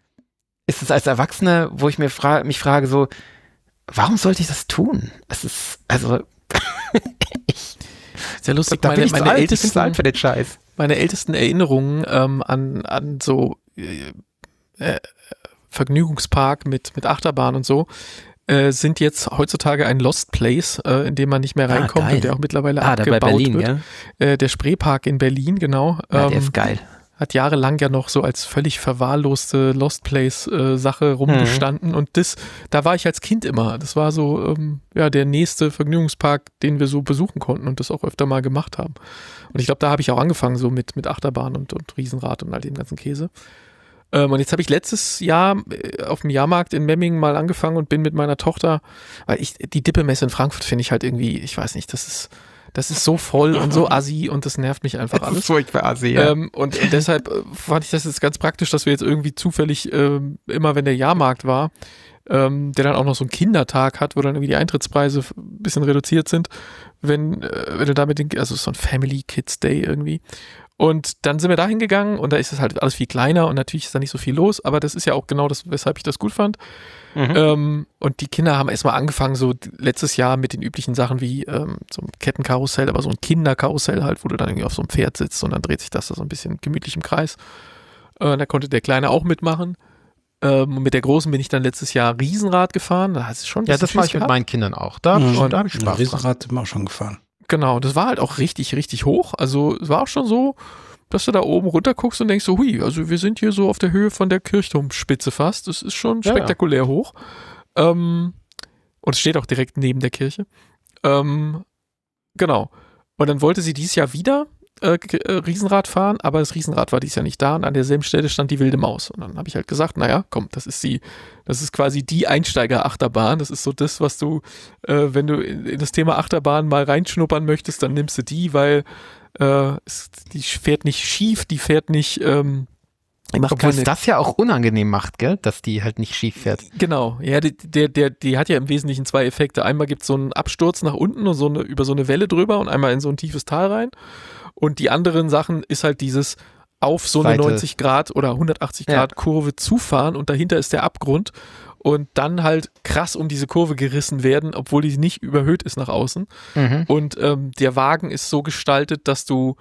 D: ist es als Erwachsener, wo ich mir fra- mich frage so, warum sollte ich das tun? Es ist, also ich,
B: sehr lustig,
D: da
B: meine,
D: bin ich
B: meine
D: zu alt,
B: ältesten,
D: ich bin zu alt für den Scheiß.
B: meine ältesten Erinnerungen ähm, an, an so äh, äh, Vergnügungspark mit, mit Achterbahn und so, äh, sind jetzt heutzutage ein Lost Place, äh, in dem man nicht mehr reinkommt
D: geil.
B: und der auch mittlerweile
D: Ah, da bei
B: abgebaut
D: Berlin,
B: wird.
D: gell?
B: Äh, der Spreepark in Berlin, genau.
D: Ja,
B: ähm,
D: der ist geil.
B: Hat jahrelang ja noch so als völlig verwahrloste Lost Place äh, Sache rumgestanden und das, da war ich als Kind immer. Das war so, ähm, ja, der nächste Vergnügungspark, den wir so besuchen konnten und das auch öfter mal gemacht haben. Und ich glaube, da habe ich auch angefangen so mit, mit Achterbahn und, und Riesenrad und all dem ganzen Käse. Ähm, und jetzt habe ich letztes Jahr äh, auf dem Jahrmarkt in Memmingen mal angefangen und bin mit meiner Tochter, weil ich, die Dippemesse in Frankfurt finde ich halt irgendwie, ich weiß nicht, das ist, das ist so voll und so assi und das nervt mich einfach alles.
D: Das ist furchtbar assi, ja.
B: Ähm, und, und deshalb äh, fand ich das jetzt ganz praktisch, dass wir jetzt irgendwie zufällig ähm, immer, wenn der Jahrmarkt war, ähm, der dann auch noch so einen Kindertag hat, wo dann irgendwie die Eintrittspreise ein bisschen reduziert sind, wenn, äh, wenn du da mit den, also so ein Family Kids Day irgendwie. Und dann sind wir da hingegangen und da ist es halt alles viel kleiner und natürlich ist da nicht so viel los, aber das ist ja auch genau das, weshalb ich das gut fand. Mhm. Ähm, und die Kinder haben erstmal angefangen, so letztes Jahr mit den üblichen Sachen wie ähm, so ein Kettenkarussell, aber so ein Kinderkarussell halt, wo du dann irgendwie auf so einem Pferd sitzt und dann dreht sich das da so ein bisschen gemütlich im Kreis. Äh, da konnte der Kleine auch mitmachen. Ähm, und mit der Großen bin ich dann letztes Jahr Riesenrad gefahren. Da hast du schon
D: ja, das mache ich mit meinen Kindern auch. Da, mhm. da habe ich Spaß.
A: Ja, Riesenrad sind wir auch schon gefahren.
B: Genau, das war halt auch richtig, richtig hoch. Also es war auch schon so, dass du da oben runter guckst und denkst so, hui, also wir sind hier so auf der Höhe von der Kirchturmspitze fast. Das ist schon spektakulär ja, ja. hoch. Ähm, und es steht auch direkt neben der Kirche. Ähm, genau. Und dann wollte sie dieses Jahr wieder äh, Riesenrad fahren, aber das Riesenrad war dieses Jahr nicht da und an derselben Stelle stand die wilde Maus. Und dann habe ich halt gesagt, naja, komm, das ist die, das ist quasi die Einsteiger-Achterbahn. Das ist so das, was du, äh, wenn du in, in das Thema Achterbahn mal reinschnuppern möchtest, dann nimmst du die, weil äh, es, die fährt nicht schief, die fährt nicht, ähm, die macht
D: obwohl
B: keine,
D: es das ja auch unangenehm macht, gell, dass die halt nicht schief fährt.
B: Genau, ja, die, der, der, die hat ja im Wesentlichen zwei Effekte. Einmal gibt es so einen Absturz nach unten und so eine, über so eine Welle drüber und einmal in so ein tiefes Tal rein. Und die anderen Sachen ist halt dieses auf so eine Seite. neunzig Grad oder hundertachtzig Grad ja. Kurve zufahren und dahinter ist der Abgrund und dann halt krass um diese Kurve gerissen werden, obwohl die nicht überhöht ist nach außen. Mhm. Und ähm, der Wagen ist so gestaltet, dass du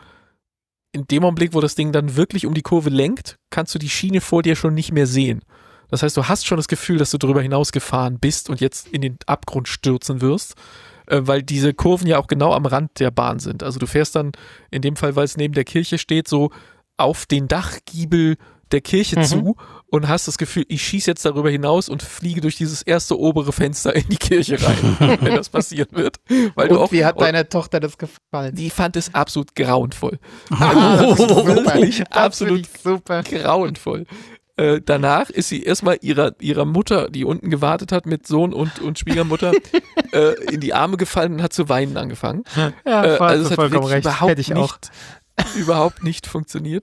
B: in dem Augenblick, wo das Ding dann wirklich um die Kurve lenkt, kannst du die Schiene vor dir schon nicht mehr sehen. Das heißt, du hast schon das Gefühl, dass du darüber hinaus gefahren bist und jetzt in den Abgrund stürzen wirst, äh, weil diese Kurven ja auch genau am Rand der Bahn sind. Also du fährst dann, in dem Fall, weil es neben der Kirche steht, so auf den Dachgiebel der Kirche mhm. zu und hast das Gefühl, ich schieße jetzt darüber hinaus und fliege durch dieses erste obere Fenster in die Kirche rein, wenn das passieren wird. Weil
D: und
B: du auch,
D: wie hat deiner Tochter das gefallen?
B: Die fand es absolut grauenvoll.
D: Oh,
B: wirklich, absolut super grauenvoll. Äh, danach ist sie erstmal ihrer, ihrer Mutter, die unten gewartet hat mit Sohn und, und Schwiegermutter, äh, in die Arme gefallen und hat zu weinen angefangen.
D: Ja,
B: äh, also es hat
D: vollkommen
B: wirklich
D: recht.
B: überhaupt
D: Hätte ich
B: nicht,
D: auch.
B: überhaupt nicht funktioniert.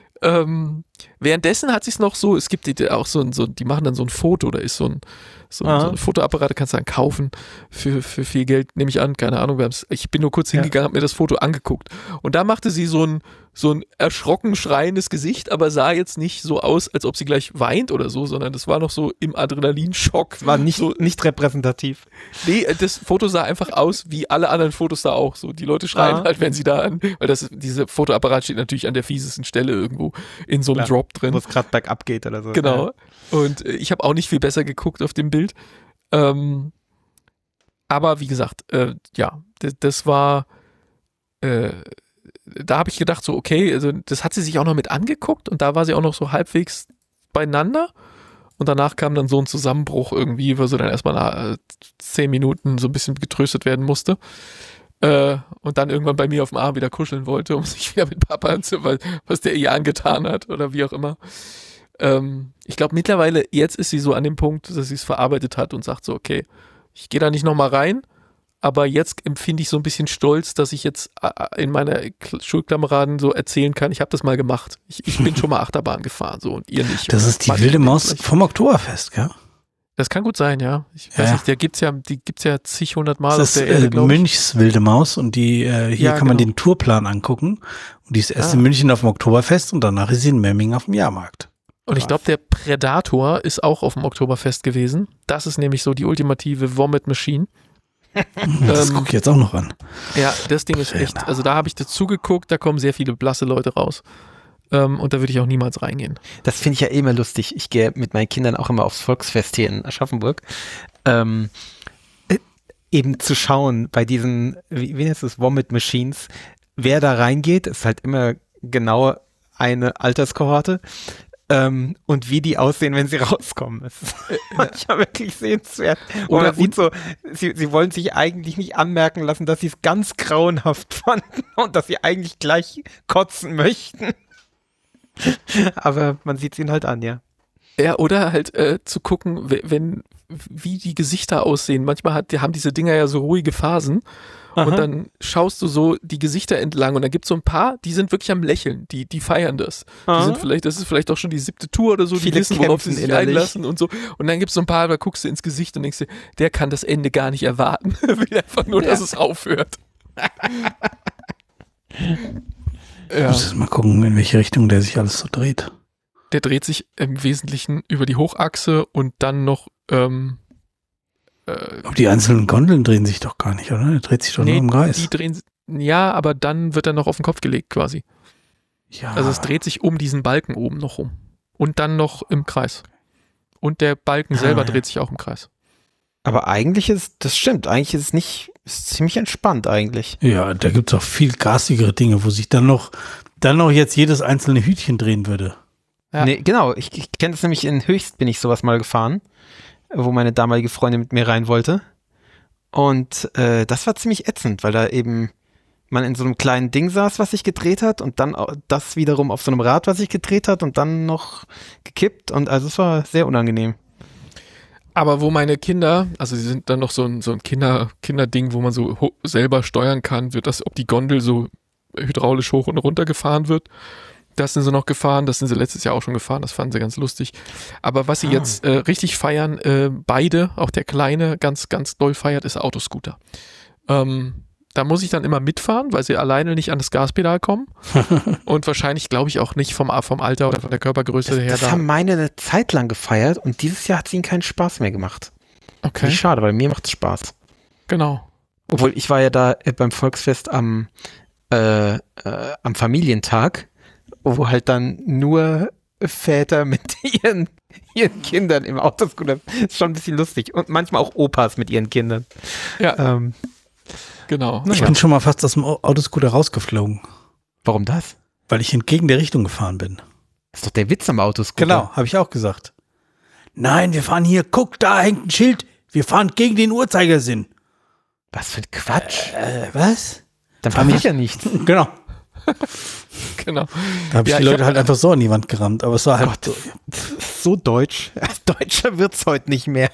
B: Ähm, währenddessen hat sich's noch so, es gibt die, auch so ein, so, die machen dann so ein Foto, da ist so ein, so, ein, so ein Fotoapparat, kannst du dann kaufen für, für viel Geld, nehme ich an, keine Ahnung, wir haben's, ich bin nur kurz hingegangen, ja. habe mir das Foto angeguckt und da machte sie so ein, so ein erschrocken schreiendes Gesicht, aber sah jetzt nicht so aus, als ob sie gleich weint oder so, sondern das war noch so im Adrenalinschock.
D: War nicht,
B: so,
D: nicht repräsentativ.
B: Nee, das Foto sah einfach aus wie alle anderen Fotos da auch. So, die Leute schreien ah. halt, wenn sie da an, weil das, diese Fotoapparat steht natürlich an der fiesesten Stelle irgendwo in so einem Klar, Drop drin.
D: Wo es gerade bergab geht oder so.
B: Genau. Ja. Und äh, ich habe auch nicht viel besser geguckt auf dem Bild. Ähm, aber wie gesagt, äh, ja, das, das war, äh, da habe ich gedacht, so okay, also das hat sie sich auch noch mit angeguckt und da war sie auch noch so halbwegs beieinander und danach kam dann so ein Zusammenbruch irgendwie, wo sie dann erstmal nach äh, zehn Minuten so ein bisschen getröstet werden musste äh, und dann irgendwann bei mir auf dem Arm wieder kuscheln wollte, um sich wieder mit Papa zu, was der ihr angetan hat oder wie auch immer. Ähm, ich glaube mittlerweile, jetzt ist sie so an dem Punkt, dass sie es verarbeitet hat und sagt so, okay, ich gehe da nicht nochmal rein, aber jetzt empfinde ich so ein bisschen Stolz, dass ich jetzt in meiner Schulkameraden so erzählen kann, ich habe das mal gemacht. Ich, ich bin schon mal Achterbahn gefahren, so, und ihr nicht.
A: Das ist die wilde Maus vom Oktoberfest, gell?
B: Das kann gut sein, ja. Ich weiß
A: ja.
B: nicht, der gibt's ja, die gibt's ja zig hundert Mal
A: das
B: auf der
A: ist,
B: Erde,
A: äh, Münchs wilde Maus und die, äh, hier
B: ja,
A: kann man
B: genau.
A: den Tourplan angucken und die ist erst
B: Ah.
A: in München auf dem Oktoberfest und danach ist sie in Memmingen auf dem Jahrmarkt.
B: Und ich glaube, der Predator ist auch auf dem Oktoberfest gewesen. Das ist nämlich so die ultimative Vomit Machine.
A: Das
B: ähm,
A: gucke ich jetzt auch noch an.
B: Ja, das Ding ist echt, also da habe ich dazu geguckt, da kommen sehr viele blasse Leute raus. Ähm, und da würde ich auch niemals reingehen.
D: Das finde ich ja eh immer lustig. Ich gehe mit meinen Kindern auch immer aufs Volksfest hier in Aschaffenburg. Ähm, äh, eben zu schauen bei diesen, wie, wie heißt das, Vomit Machines, wer da reingeht, ist halt immer genau eine Alterskohorte. Ähm, und wie die aussehen, wenn sie rauskommen. Das ist manchmal wirklich sehenswert. Und man sieht so, sie, sie wollen sich eigentlich nicht anmerken lassen, dass sie es ganz grauenhaft fanden und dass sie eigentlich gleich kotzen möchten. Aber man sieht es ihnen halt an, ja.
B: Ja, oder halt äh, zu gucken, wenn, wie die Gesichter aussehen. Manchmal hat, die haben diese Dinger ja so ruhige Phasen. Aha. Und dann schaust du so die Gesichter entlang und dann gibt es so ein paar, die sind wirklich am Lächeln, die, die feiern das. Die sind vielleicht, das ist vielleicht auch schon die siebte Tour oder so, die
D: Viele
B: wissen, worauf sie sich
D: innerlich.
B: einlassen und so. Und dann gibt es so ein paar, da guckst du ins Gesicht und denkst dir, der kann das Ende gar nicht erwarten. Will einfach nur, ja. dass es aufhört.
A: Ich muss jetzt mal gucken, in welche Richtung der sich alles so dreht.
B: Der dreht sich im Wesentlichen über die Hochachse und dann noch ähm,
A: Aber die einzelnen Gondeln drehen sich doch gar nicht, oder? Der dreht sich doch
B: nee,
A: nur im Kreis.
B: Die drehen, ja, aber dann wird er noch auf den Kopf gelegt quasi.
A: Ja.
B: Also es dreht sich um diesen Balken oben noch rum. Und dann noch im Kreis. Und der Balken
A: Ah,
B: selber
A: ja.
B: dreht sich auch im Kreis.
D: Aber eigentlich ist, das stimmt, eigentlich ist es nicht, ist ziemlich entspannt eigentlich.
A: Ja, da gibt es auch viel gasigere Dinge, wo sich dann noch, dann noch jetzt jedes einzelne Hütchen drehen würde.
B: Ja.
D: Nee, genau, ich, ich kenne das nämlich in Höchst, bin ich sowas mal gefahren, wo meine damalige Freundin mit mir rein wollte. Und äh, das war ziemlich ätzend, weil da eben man in so einem kleinen Ding saß, was sich gedreht hat und dann das wiederum auf so einem Rad, was sich gedreht hat und dann noch gekippt und also es war sehr unangenehm.
B: Aber wo meine Kinder, also sie sind dann noch so ein, so ein Kinder, Kinderding, wo man so ho- selber steuern kann, wird das, ob die Gondel so hydraulisch hoch und runter gefahren wird. Das sind sie noch gefahren, das sind sie letztes Jahr auch schon gefahren, das fanden sie ganz lustig. Aber was sie
A: Ah.
B: jetzt äh, richtig feiern, äh, beide, auch der Kleine, ganz, ganz doll feiert, ist Autoscooter. Ähm, da muss ich dann immer mitfahren, weil sie alleine nicht an das Gaspedal kommen. Und wahrscheinlich, glaube ich, auch nicht vom, vom Alter oder von der Körpergröße
D: Das,
B: her.
D: das
B: da.
D: haben meine eine Zeit lang gefeiert und dieses Jahr hat es ihnen keinen Spaß mehr gemacht.
B: Okay,
D: Wie schade, weil mir macht es Spaß.
B: genau.
D: Obwohl, ich war ja da äh, beim Volksfest am, äh, äh, am Familientag, wo halt dann nur Väter mit ihren, ihren Kindern im Autoscooter, ist schon ein bisschen lustig. Und manchmal auch Opas mit ihren Kindern.
B: Ja,
D: Ähm,
B: genau.
A: Ich
B: Ja.
A: bin schon mal fast aus dem Au- Autoscooter rausgeflogen,
D: warum das?
A: weil ich entgegen der Richtung gefahren bin.
D: Das ist doch der Witz am Autoscooter.
A: Genau, habe ich auch gesagt. Nein, wir fahren hier, guck, da hängt ein Schild. Wir fahren gegen den Uhrzeigersinn.
D: Was für ein Quatsch.
A: Äh, was?
D: Dann passiert ja nichts.
A: Genau.
B: Genau.
A: Da habe ich
B: Ja,
A: die
B: ich
A: Leute
B: hab-
A: halt einfach so an die Wand gerammt. Aber es war halt so.
D: So deutsch. Deutscher wird's heute nicht mehr.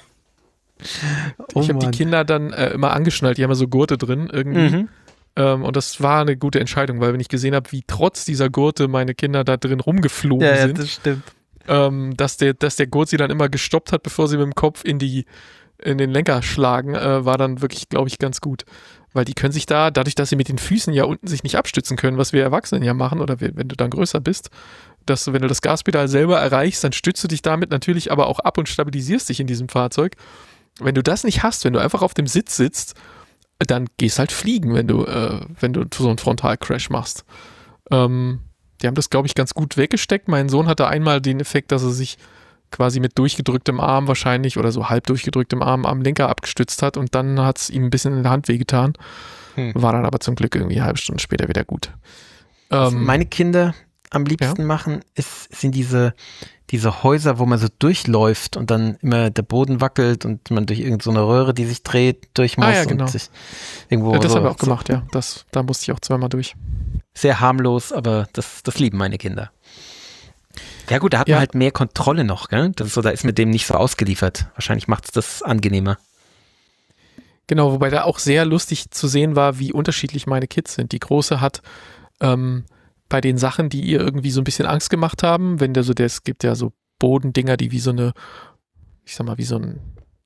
D: Oh
B: Ich habe die
D: Mann.
B: Kinder dann äh, immer angeschnallt, die haben ja so Gurte drin irgendwie.
D: Mhm.
B: Ähm, und das war eine gute Entscheidung, weil wenn ich gesehen habe, wie trotz dieser Gurte meine Kinder da drin rumgeflogen
D: Ja, ja,
B: sind,
D: das stimmt.
B: ähm, dass der, dass der Gurt sie dann immer gestoppt hat, bevor sie mit dem Kopf in die, in den Lenker schlagen, äh, war dann wirklich, glaube ich, ganz gut. Weil die können sich da, dadurch, dass sie mit den Füßen ja unten sich nicht abstützen können, was wir Erwachsenen ja machen, oder wenn du dann größer bist, dass du, wenn du das Gaspedal selber erreichst, dann stützt du dich damit natürlich aber auch ab und stabilisierst dich in diesem Fahrzeug. Wenn du das nicht hast, wenn du einfach auf dem Sitz sitzt, dann gehst halt fliegen, wenn du, äh, wenn du so einen Frontalcrash machst. Ähm, die haben das, glaube ich, ganz gut weggesteckt. Mein Sohn hatte einmal den Effekt, dass er sich quasi mit durchgedrücktem Arm wahrscheinlich oder so halb durchgedrücktem Arm am Lenker abgestützt hat und dann hat es ihm ein bisschen in der Hand wehgetan.
D: Hm.
B: War dann aber zum Glück irgendwie eine halbe Stunde später wieder gut. Ähm,
D: Meine Kinder am liebsten ja. machen, ist, sind diese, diese Häuser, wo man so durchläuft und dann immer der Boden wackelt und man durch irgendeine so Röhre, die sich dreht, durch muss.
B: Ah, ja, genau.
D: Und sich irgendwo
B: ja, das
D: so,
B: haben wir auch
D: so
B: gemacht, ja. Das, da musste ich auch zweimal durch.
D: Sehr harmlos, aber das, das lieben meine Kinder. Ja gut, da hat
B: ja.
D: man halt mehr Kontrolle noch, gell? Das ist so, da ist mit dem nicht so ausgeliefert. Wahrscheinlich macht es das angenehmer.
B: Genau, wobei da auch sehr lustig zu sehen war, wie unterschiedlich meine Kids sind. Die Große hat ähm, bei den Sachen, die ihr irgendwie so ein bisschen Angst gemacht haben, wenn der so, der, es gibt ja so Bodendinger, die wie so eine, ich sag mal, wie so ein,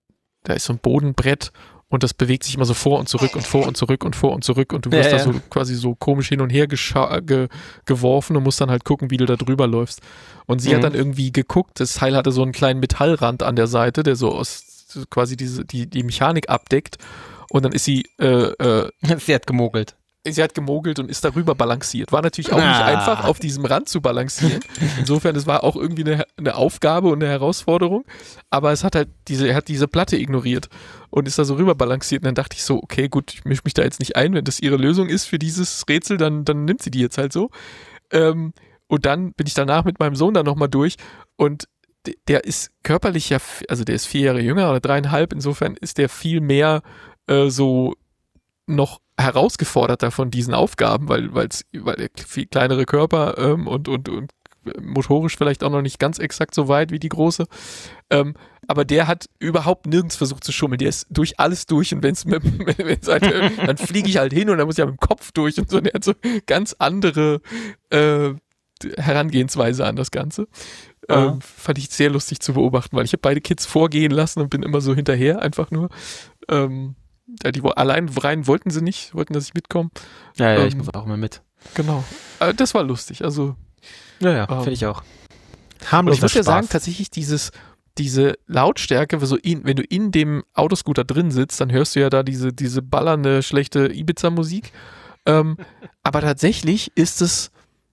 B: da ist so ein Bodenbrett und das bewegt sich immer so vor und zurück und vor und zurück und vor und zurück und du wirst ja, da ja. so quasi so komisch hin und her gescha- ge- geworfen und musst dann halt gucken, wie du da drüber läufst. Und sie mhm. hat dann irgendwie geguckt, das Teil hatte so einen kleinen Metallrand an der Seite, der so aus quasi diese, die, die Mechanik abdeckt und dann ist sie äh, äh,
D: sie hat gemogelt.
B: Sie hat gemogelt und ist darüber balanciert. War natürlich auch ah. nicht einfach, auf diesem Rand zu balancieren. Insofern, es war auch irgendwie eine, eine Aufgabe und eine Herausforderung. Aber es hat halt diese, er hat diese Platte ignoriert und ist da so rüber balanciert. Und dann dachte ich so, okay, gut, ich mische mich da jetzt nicht ein. Wenn das ihre Lösung ist für dieses Rätsel, dann, dann nimmt sie die jetzt halt so. Ähm, und dann bin ich danach mit meinem Sohn da nochmal durch und der ist körperlich ja, also der ist vier Jahre jünger oder dreieinhalb. Insofern ist der viel mehr äh, so noch herausgeforderter von diesen Aufgaben, weil weil's, weil der viel kleinere Körper ähm, und, und, und motorisch vielleicht auch noch nicht ganz exakt so weit wie die Große. Ähm, aber der hat überhaupt nirgends versucht zu schummeln. Der ist durch alles durch und wenn's mit, wenn's halt, dann fliege ich halt hin und dann muss ich ja mit dem Kopf durch und so. Der hat so ganz andere äh, Herangehensweise an das Ganze. Ähm, fand ich sehr lustig zu beobachten, weil ich habe beide Kids vorgehen lassen und bin immer so hinterher, einfach nur. Ähm, Ja, die allein rein wollten sie nicht, wollten, dass ich mitkomme.
D: Ja, ja,
B: ähm,
D: ich muss auch mal mit.
B: Genau. Äh, das war lustig. Also,
D: ja, ja,
B: ähm,
D: finde ich auch.
B: Harmloser ich muss ja sagen, tatsächlich dieses, diese Lautstärke, so in, wenn du in dem Autoscooter drin sitzt, dann hörst du ja da diese, diese ballernde, schlechte Ibiza-Musik. Ähm, aber tatsächlich ist es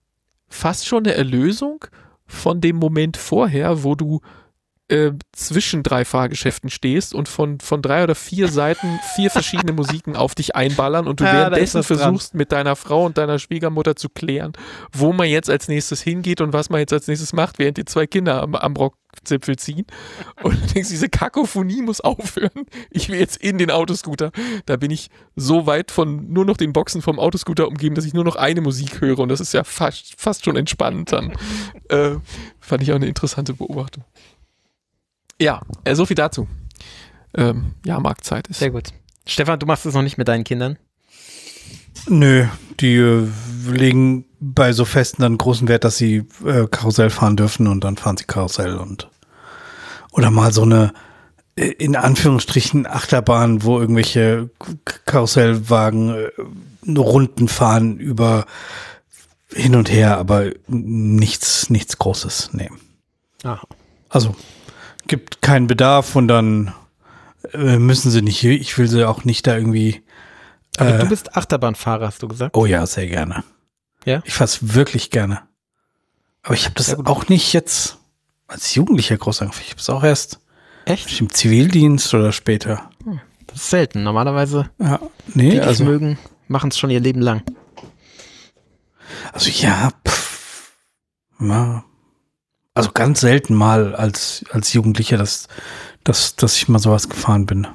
B: fast schon eine Erlösung von dem Moment vorher, wo du Äh, zwischen drei Fahrgeschäften stehst und von, von drei oder vier Seiten vier verschiedene Musiken auf dich einballern und du ja, währenddessen versuchst, dran. mit deiner Frau und deiner Schwiegermutter zu klären, wo man jetzt als nächstes hingeht und was man jetzt als nächstes macht, während die zwei Kinder am, am Rockzipfel ziehen. Und du denkst, diese Kakophonie muss aufhören. Ich will jetzt in den Autoscooter. Da bin ich so weit von nur noch den Boxen vom Autoscooter umgeben, dass ich nur noch eine Musik höre und das ist ja fast, fast schon entspannend dann. äh, fand ich auch eine interessante Beobachtung. Ja, äh, so viel dazu. Ähm, ja, Marktzeit ist.
D: Sehr gut. Stefan, du machst es noch nicht mit deinen Kindern?
A: Nö, die äh, legen bei so Festen dann großen Wert, dass sie äh, Karussell fahren dürfen und dann fahren sie Karussell und oder mal so eine äh, in Anführungsstrichen Achterbahn, wo irgendwelche Karussellwagen äh, Runden fahren über hin und her, aber nichts, nichts Großes. Nee.
D: Aha.
A: Also gibt keinen Bedarf und dann äh, müssen sie nicht, ich will sie auch nicht da irgendwie. Äh,
D: Aber du bist Achterbahnfahrer, hast du gesagt?
A: Oh ja, sehr gerne.
D: Ja?
A: Ich fahr's wirklich gerne. Aber ich habe das auch nicht jetzt als Jugendlicher groß angefangen. Ich habe es auch erst
D: Echt?
A: im Zivildienst oder später.
D: Hm, das ist selten. Normalerweise,
A: ja, nee,
D: die
A: also,
D: es mögen, machen es schon ihr Leben lang.
A: Also ja, pff, ja. Also ganz selten mal als, als Jugendlicher, dass, dass, dass ich mal sowas gefahren bin.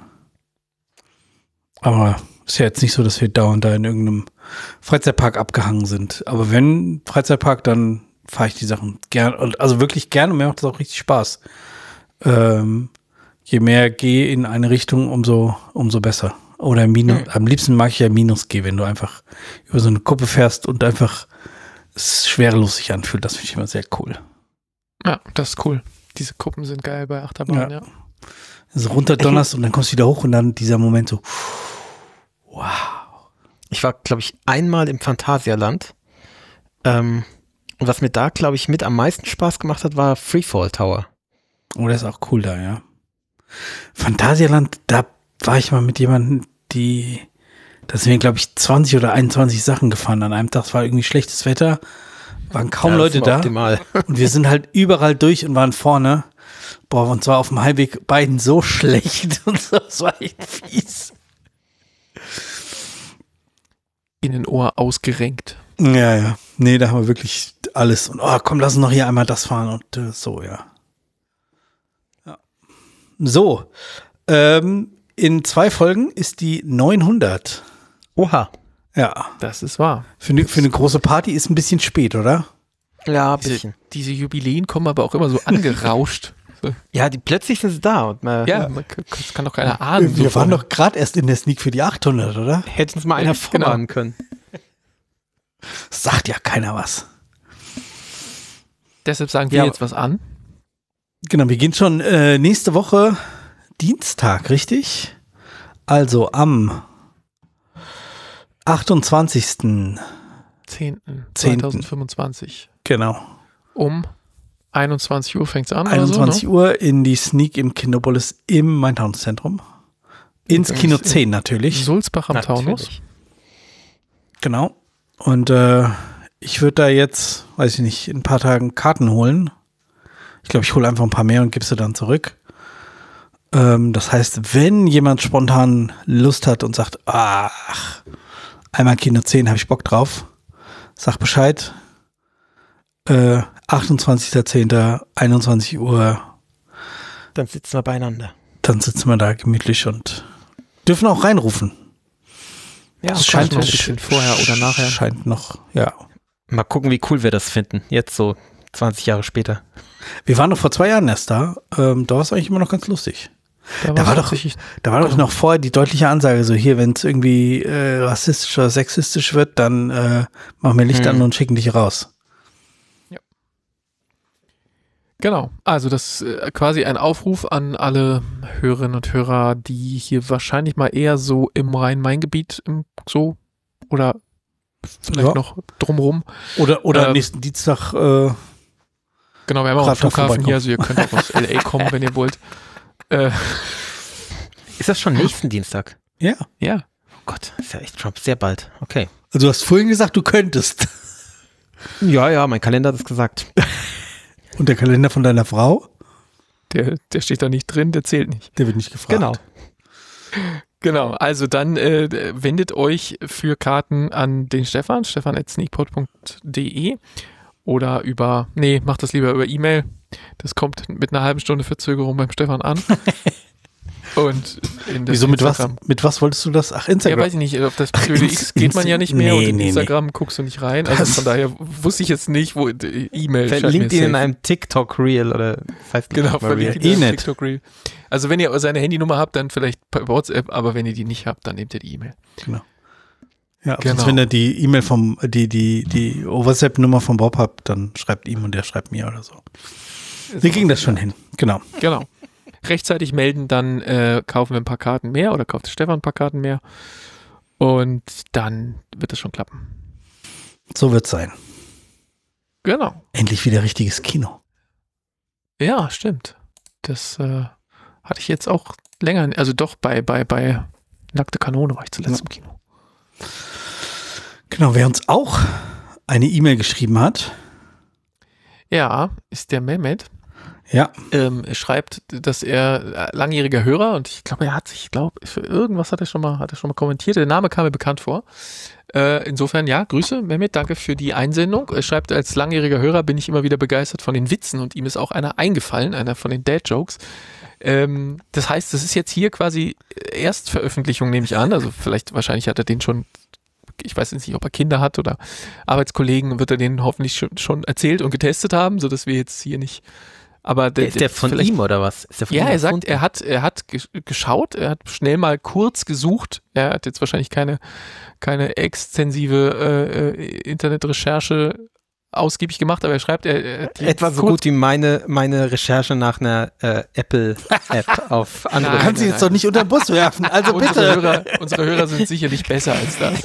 A: Aber ist ja jetzt nicht so, dass wir dauernd da in irgendeinem Freizeitpark abgehangen sind. Aber wenn Freizeitpark, dann fahre ich die Sachen gern, also wirklich gerne, mir macht das auch richtig Spaß. Ähm, je mehr G in eine Richtung, umso, umso besser. Oder Minus, mhm. am liebsten mag ich ja Minus-G, wenn du einfach über so eine Kuppe fährst und einfach es schwerelos sich anfühlt. Das finde ich immer sehr cool.
B: Ja, das ist cool. Diese Kuppen sind geil bei Achterbahn, ja. ja.
A: Also runterdonnerst und dann kommst du wieder hoch und dann dieser Moment so, wow.
D: Ich war, glaube ich, einmal im Phantasialand. Ähm, und was mir da, glaube ich, mit am meisten Spaß gemacht hat, war Freefall Tower.
A: Oh, das ist auch cool da, ja. Phantasialand, da war ich mal mit jemandem, die, da sind wir, glaube ich, zwanzig oder einundzwanzig Sachen gefahren an einem Tag. Es war irgendwie schlechtes Wetter. Waren kaum ja, Leute da
D: optimal.
A: Und wir sind halt überall durch und waren vorne. Boah, und zwar auf dem Heimweg beiden so schlecht und so, das war echt fies.
B: Innenohr ausgerenkt.
A: Ja, ja. Nee, da haben wir wirklich alles. Und oh, komm, lass uns noch hier einmal das fahren und äh, so, ja. ja. So, ähm, in zwei Folgen ist die neunhundert.
D: Oha.
A: Ja.
B: Das ist wahr.
A: Für eine, für eine große Party ist ein bisschen spät, oder?
D: Ja, ein
B: Diese,
D: bisschen.
B: diese Jubiläen kommen aber auch immer so angerauscht. So.
D: Ja, die plötzlich sind sie da. Und man,
B: Ja, man, das kann doch keiner ahnen.
A: Wir
B: so
A: waren
B: vorher.
A: doch gerade erst in der Sneak für die achthundert, oder?
D: hätte uns mal einer
B: Genau.
D: vorwarnen können.
A: Sagt ja keiner was.
B: Deshalb sagen wir
D: Ja,
B: jetzt was an.
A: Genau, wir gehen schon äh, nächste Woche Dienstag, richtig? Also am achtundzwanzigsten
B: zehnten
A: Zehnten.
B: zweitausendfünfundzwanzig.
A: Genau.
B: Um einundzwanzig Uhr fängt es an.
A: einundzwanzig
B: oder so, ne?
A: Uhr in die Sneak im Kinopolis im Main-Taunus-Zentrum. Ins
B: Übrigens
A: Kino
B: in
A: zehn natürlich.
B: Sulzbach am
D: Natürlich.
B: Taunus.
A: Genau. Und äh, ich würde da jetzt, weiß ich nicht, in ein paar Tagen Karten holen. Ich glaube, ich hole einfach ein paar mehr und gebe sie dann zurück. Ähm, das heißt, wenn jemand spontan Lust hat und sagt, ach, einmal Kino zehn, habe ich Bock drauf, sag Bescheid. Äh, achtundzwanzigster zehnter einundzwanzig Uhr,
D: Dann sitzen wir beieinander.
A: dann sitzen wir da gemütlich und dürfen auch reinrufen.
B: Ja,
A: Es
B: scheint
A: scheint
B: noch ein bisschen vorher oder nachher.
A: Scheint noch, ja.
D: Mal gucken, wie cool wir das finden. Jetzt so zwanzig Jahre später.
A: Wir waren doch vor zwei Jahren erst da. Ähm, da war es eigentlich immer noch ganz lustig. Da war
B: war's
A: doch-
B: tatsächlich-
A: Da war doch noch vorher die deutliche Ansage, so hier, wenn es irgendwie äh, rassistisch oder sexistisch wird, dann äh, machen wir Licht
D: Hm.
A: an und schicken dich raus.
B: Genau, also das ist äh, quasi ein Aufruf an alle Hörerinnen und Hörer, die hier wahrscheinlich mal eher so im Rhein-Main-Gebiet im, so oder vielleicht
A: Ja.
B: noch drumherum.
A: Oder, oder
B: Ähm,
A: nächsten Dienstag, äh,
B: Genau, wir haben auch einen
A: Grad da
B: Flughafen
A: vorbeikommen.
B: hier, also ihr könnt auch aus L A kommen, wenn ihr wollt. Äh,
D: Ist das schon nächsten Dienstag?
A: ja.
B: ja,
D: Oh Gott, ist ja echt Trump. Sehr bald. Okay.
A: Also du hast vorhin gesagt, du könntest.
D: Ja, ja, mein Kalender hat es gesagt.
A: Und der Kalender von deiner Frau,
B: der, der steht da nicht drin, der zählt nicht.
A: der wird nicht gefragt.
D: Genau.
B: Genau, also dann äh, wendet euch für Karten an den Stefan, stefan at sneakpot punkt de oder über, nee, macht das lieber über E-Mail. Das kommt mit einer halben Stunde Verzögerung beim Stefan an. Und in das
A: Wieso, mit was,
B: Instagram-
A: mit was wolltest du das? Ach,
B: Ja,
A: Instagram.
B: weiß ich nicht, auf das
A: Ach,
B: blöde
A: Inst-
B: X geht man ja nicht mehr
A: nee,
B: und in
A: nee, nee.
B: Instagram guckst du nicht rein. Also
A: Das-
B: von daher wusste ich jetzt nicht, wo die E-Mail scheint mir
D: Verlinkt ihn in
B: safe.
D: einem TikTok-Reel oder das heißt nicht
B: Genau,
D: mal Reel.
B: verlinkt
A: Eh
B: in
A: nett.
B: TikTok Reel. Also wenn ihr seine Handynummer habt, dann vielleicht per WhatsApp, aber wenn ihr die nicht habt, dann nehmt ihr die E-Mail.
A: Genau. Ja,
B: Genau.
A: sonst, wenn ihr die E-Mail vom, die, die, die WhatsApp-Nummer vom Bob habt, dann schreibt ihm und der schreibt mir oder so. Wir kriegen das schon hin. Genau.
B: Genau. Rechtzeitig melden, dann äh, kaufen wir ein paar Karten mehr oder kauft Stefan ein paar Karten mehr und dann wird es schon klappen.
A: So wird's sein.
B: Genau.
A: Endlich wieder richtiges Kino.
B: Ja, stimmt. Das äh, hatte ich jetzt auch länger, also doch bei, bei, bei Nackte Kanone war ich zuletzt
A: Ja.
B: im Kino.
A: Genau, wer uns auch eine E-Mail geschrieben hat.
B: Ja, ist der Mehmet.
A: Ja,
B: Ähm, er schreibt, dass er äh, langjähriger Hörer und ich glaube, er hat sich, ich glaube, für irgendwas hat er schon mal, hat er schon mal kommentiert. Der Name kam mir bekannt vor. Äh, insofern, ja, Grüße, Mehmet, danke für die Einsendung. Er schreibt, als langjähriger Hörer bin ich immer wieder begeistert von den Witzen und ihm ist auch einer eingefallen, einer von den Dad-Jokes. Ähm, das heißt, das ist jetzt hier quasi Erstveröffentlichung, nehme ich an. Also vielleicht, wahrscheinlich hat er den schon, ich weiß jetzt nicht, ob er Kinder hat oder Arbeitskollegen, wird er den hoffentlich schon, schon erzählt und getestet haben, sodass wir jetzt hier nicht. Aber
D: Der, ist der von
B: vielleicht-
D: ihm oder was? Ist der von
B: Ja,
D: ihm
B: er sagt,
D: erfunden?
B: er hat, er hat gesch- geschaut, er hat schnell mal kurz gesucht. Er hat jetzt wahrscheinlich keine, keine extensive äh, äh, Internetrecherche ausgiebig gemacht, aber er schreibt, er, er hat die
D: Etwa so
B: kurz-
D: gut wie meine, meine Recherche nach einer äh, Apple-App auf
A: du
D: Android.
B: Nein,
A: kannst sie
B: nein,
A: jetzt doch nicht unter den Bus werfen. Also
B: unsere
A: bitte.
B: Hörer, unsere Hörer sind sicherlich besser als das.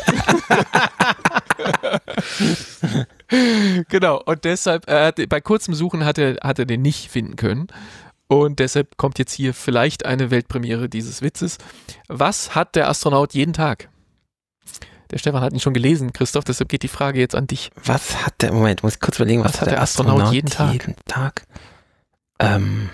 B: Genau, und deshalb, er hat, bei kurzem Suchen hat er, hat er den nicht finden können. Und deshalb kommt jetzt hier vielleicht eine Weltpremiere dieses Witzes. Was hat der Astronaut jeden Tag? Der Stefan hat ihn schon gelesen, Christoph, deshalb geht die Frage jetzt an dich.
D: Was hat der, Moment, muss ich kurz überlegen, was,
B: Was hat der Astronaut jeden Tag?
D: jeden Tag? Ähm,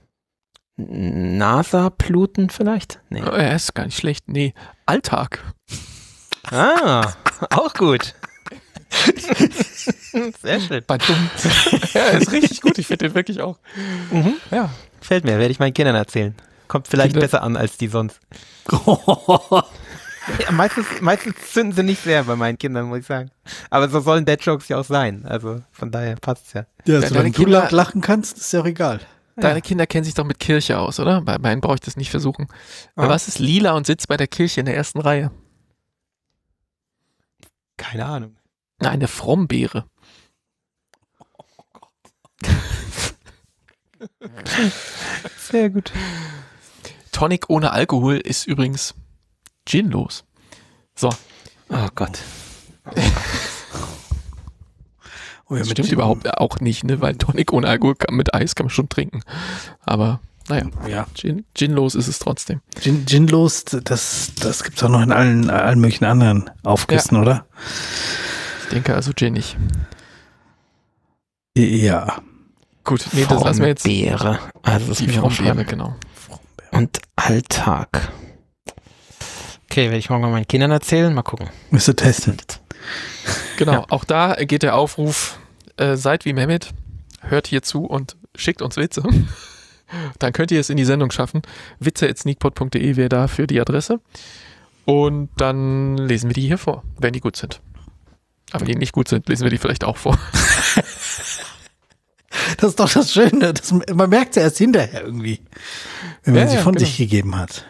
D: NASA-Pluten vielleicht? Nee.
B: Oh, er ist gar nicht schlecht. Nee, Alltag.
D: Ah, auch gut. Sehr schön.
B: Badum. Ja, ist richtig gut. Ich finde den wirklich auch.
D: Mhm.
B: Ja.
D: Gefällt mir, werde ich meinen Kindern erzählen. Kommt vielleicht
B: Kinder-
D: besser an als die sonst. Ja, meistens, meistens zünden sie nicht sehr bei meinen Kindern, muss ich sagen. Aber so sollen Dad-Jokes ja auch sein. Also von daher passt's ja.
A: Ja,
B: Deine
A: solange du
B: Kinder-
A: laut lachen kannst, ist ja auch egal.
B: Deine Kinder kennen sich doch mit Kirche aus, oder? Bei meinen brauche ich das nicht versuchen.
D: Ah.
B: Was ist lila und sitzt bei der Kirche in der ersten Reihe?
D: Keine Ahnung.
B: Nein, eine Frommbeere.
D: Sehr gut.
B: Tonic ohne Alkohol ist übrigens ginlos. So,
D: Oh Gott.
A: Oh ja,
B: das
A: mit
B: stimmt
A: Gin-
B: überhaupt auch nicht, ne? Weil Tonic ohne Alkohol kann, mit Eis kann man schon trinken. Aber naja,
A: Ja.
B: Gin, ginlos ist es trotzdem.
A: Gin, Ginlos, das, das gibt's auch noch in allen, allen möglichen anderen Aufgüssen, oder?
B: Ich denke also ginnig.
A: Ja.
B: Gut, nee, das lassen wir jetzt.
D: Beere. Also das
B: Die
D: muss ich
B: Frommbeere,
D: aufschreiben.
B: genau.
D: Und Alltag. Okay, werde ich morgen mal meinen Kindern erzählen. Mal gucken.
A: Müsst ihr testen.
B: Genau,
D: Ja.
B: auch da geht der Aufruf, äh, seid wie Mehmet, hört hier zu und schickt uns Witze. Dann könnt ihr es in die Sendung schaffen. witze at sneakpot punkt de wäre da für die Adresse. Und dann lesen wir die hier vor, wenn die gut sind. Aber wenn die nicht gut sind, lesen wir die vielleicht auch vor.
A: Das ist doch das Schöne. Das, man merkt ja erst hinterher irgendwie, wenn man
B: Ja,
A: sie
B: ja,
A: von
B: genau.
A: sich gegeben hat.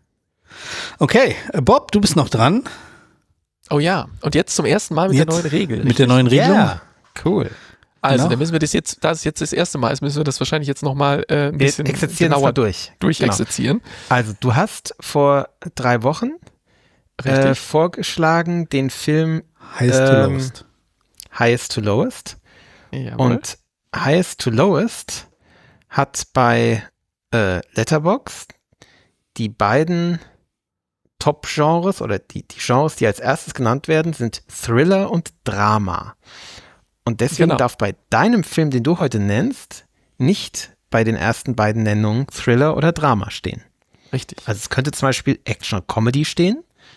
A: Okay, äh, Bob, du bist noch dran
B: Oh ja, und jetzt zum ersten Mal mit
A: Jetzt
B: der neuen Regel.
A: mit der neuen Regelung.
D: Ja, cool.
B: Also,
A: genau.
B: dann müssen wir das jetzt, da es jetzt das erste Mal ist, müssen wir das wahrscheinlich jetzt nochmal äh, ein
D: Wir
B: bisschen
D: exerzieren es mal
B: genauer
D: durch. Genau.
B: durchexerzieren.
D: Also du hast vor drei Wochen äh,
B: Richtig.
D: vorgeschlagen den Film
A: Highest to
D: Ähm,
A: lowest.
D: Highest to Lowest.
B: Jawohl.
D: Und Highest to Lowest hat bei äh, Letterboxd die beiden Top-Genres oder die, die Genres, die als erstes genannt werden, sind Thriller und Drama. Und deswegen
B: Genau.
D: darf bei deinem Film, den du heute nennst, nicht bei den ersten beiden Nennungen Thriller oder Drama stehen.
B: Richtig.
D: Also es könnte zum Beispiel Action und Comedy stehen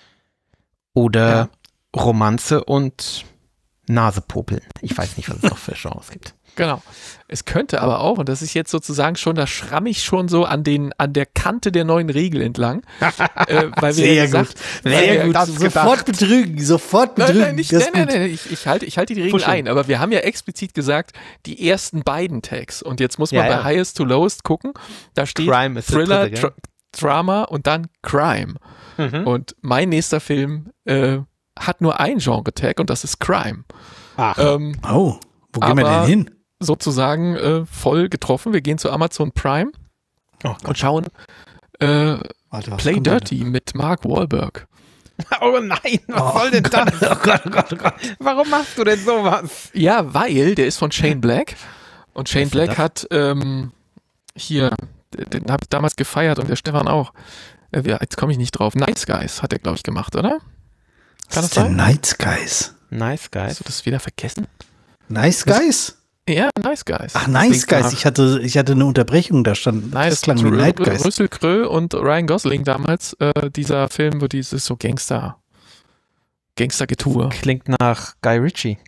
D: oder
B: Ja.
D: Romanze und Nasepopeln. Ich weiß nicht, was es noch für Genres gibt.
B: Genau. Es könnte aber auch, und das ist jetzt sozusagen schon, da schramm ich schon so an den, an der Kante der neuen Regel entlang, äh, weil wir
A: Sehr
B: ja gesagt,
A: gut.
B: weil
A: Sehr
B: wir-
A: gut.
D: das
A: Sofort betrügen, sofort
B: Nein,
A: betrügen.
B: nein, nicht,
A: Das
B: nein,
A: ist
B: nein,
A: gut.
B: nein, ich, ich halte ich halte die Regel
D: Pushing.
B: ein, aber wir haben ja explizit gesagt, die ersten beiden Tags. Und jetzt muss man
D: Ja,
B: bei
D: ja.
B: Highest to Lowest gucken, da steht
D: Crime ist der
B: Thriller,
D: dritte, gell?
B: Tra Drama und dann Crime.
D: Mhm.
B: Und mein nächster Film äh, hat nur ein Genre-Tag und das ist Crime.
D: Ach,
B: Ähm,
A: Oh, wo gehen wir
B: aber-
A: denn hin?
B: sozusagen äh, voll getroffen. Wir gehen zu Amazon Prime
D: oh
B: und schauen äh,
A: Warte, was
B: Play
A: kommt denn
B: Dirty mit Mark Wahlberg.
D: oh nein, was
A: Oh
D: soll denn
A: Gott,
D: das?
A: Oh Gott, oh Gott, oh Gott.
D: Warum machst du denn sowas?
B: Ja, weil der ist von Shane Black und Shane
D: Wer ist denn
B: Black hat ähm, hier, den, den habe ich damals gefeiert und der Stefan auch. Äh, wer- jetzt komme ich nicht drauf. Nice Guys hat er, glaube ich, gemacht, oder?
A: Was
B: Kann
A: ist
B: das
A: denn
B: sein?
A: Nice Guys?
D: Nice,
B: Hast
D: guys.
B: du das wieder vergessen?
A: Nice Guys?
B: Ja, Nice Guys.
A: Ach,
B: Das
A: Nice
B: klingt
A: Guys.
B: nach
A: Ich hatte, ich hatte eine Unterbrechung, da stand,
B: Nice
A: das klang wie
B: Rü-
A: Night
B: Rü-
A: Guys.
B: Russell Crowe und Ryan Gosling damals, äh, dieser Film, wo dieses so Gangster, Gangster-Getue.
D: Klingt nach Guy Ritchie.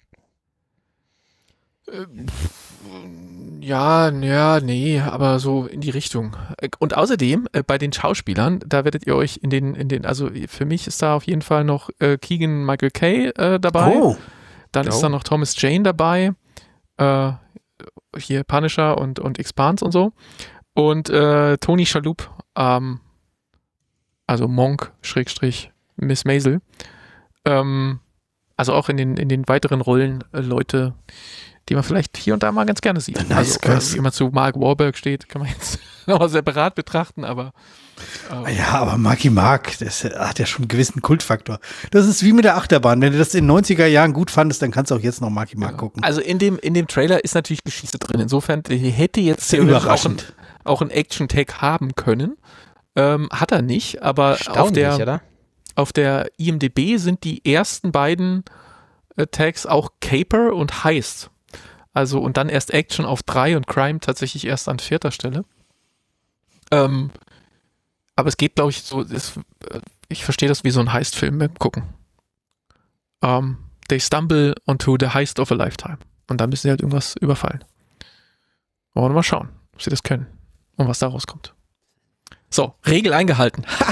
B: Ja, ja, nee, aber so in die Richtung. Und außerdem, äh, bei den Schauspielern, da werdet ihr euch in den, in den, also für mich ist da auf jeden Fall noch äh, Keegan Michael Kay äh, dabei.
A: Oh,
B: Dann
D: Oh.
B: ist da noch Thomas Jane dabei. Äh, hier Punisher und, und Expanse und so. Und äh, Tony Shalhoub, ähm, also Monk, Schrägstrich, Miss Maisel. Ähm, also auch in den, in den weiteren Rollen äh, Leute, die man vielleicht hier und da mal ganz gerne sieht.
A: Nice
B: also,
A: Guys.
B: äh, wie jemand zu Mark Wahlberg steht, kann man jetzt nochmal separat betrachten, aber äh,
A: ja, aber Marky Mark, das hat ja schon einen gewissen Kultfaktor. Das ist wie mit der Achterbahn. Wenn du das in den neunziger Jahren gut fandest, dann kannst du auch jetzt noch Marky Mark gucken.
B: also in dem, in dem Trailer ist natürlich Geschichte drin. Insofern der hätte jetzt
A: Sehr
B: theoretisch auch ein,
A: überraschend.
B: auch ein Action-Tag haben können. Ähm, hat er nicht, aber auf
D: Erstaunlich,
B: der,
D: oder?
B: auf der I M D B sind die ersten beiden äh, Tags auch Caper und Heist. Also und dann erst Action auf drei und Crime tatsächlich erst an vierter Stelle. Ähm, aber es geht, glaube ich, so, es, äh, ich verstehe das wie so ein Heist-Film beim Gucken. Ähm, they stumble onto the heist of a lifetime. Und dann müssen sie halt irgendwas überfallen. Wollen wir mal schauen, ob sie das können und was da rauskommt. So, Regel eingehalten. Ha!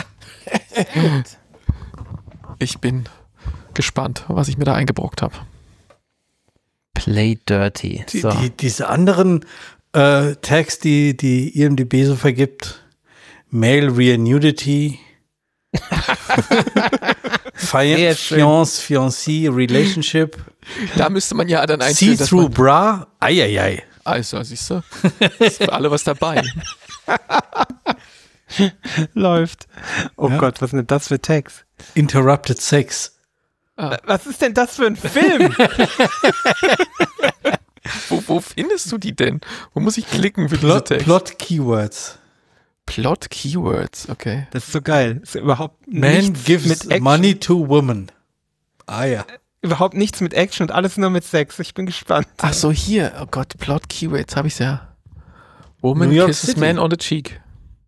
B: Ich bin gespannt, was ich mir da eingebrockt habe.
C: Play dirty.
A: Die,
C: So.
A: die, diese anderen äh, Tags, die die I M D B so vergibt, Male Rear Nudity, Fi- Fiance, Fiancé, Relationship,
B: Da müsste man ja dann einstellen, dass
A: See-Through
B: man,
A: Bra, eieiei.
B: also, siehst du, ist für alle was dabei.
C: Läuft. Oh
A: Ja.
C: Gott, was sind denn das für Tags?
A: Interrupted Sex.
C: Was ist denn das für ein Film?
B: Wo, wo findest du die denn? Wo muss ich klicken für diese
A: Plot,
B: Tags?
A: Plot Keywords.
B: Plot Keywords, okay.
C: Das ist so geil. Das ist überhaupt
A: Man
C: nichts
A: gives
C: mit Action.
A: money to woman. Ah ja.
C: Überhaupt nichts mit Action und alles nur mit Sex. Ich bin gespannt.
B: Ach so, hier. Oh Gott, Plot Keywords habe ich's ja. Woman
A: New York
B: kisses
A: City.
B: man on the cheek.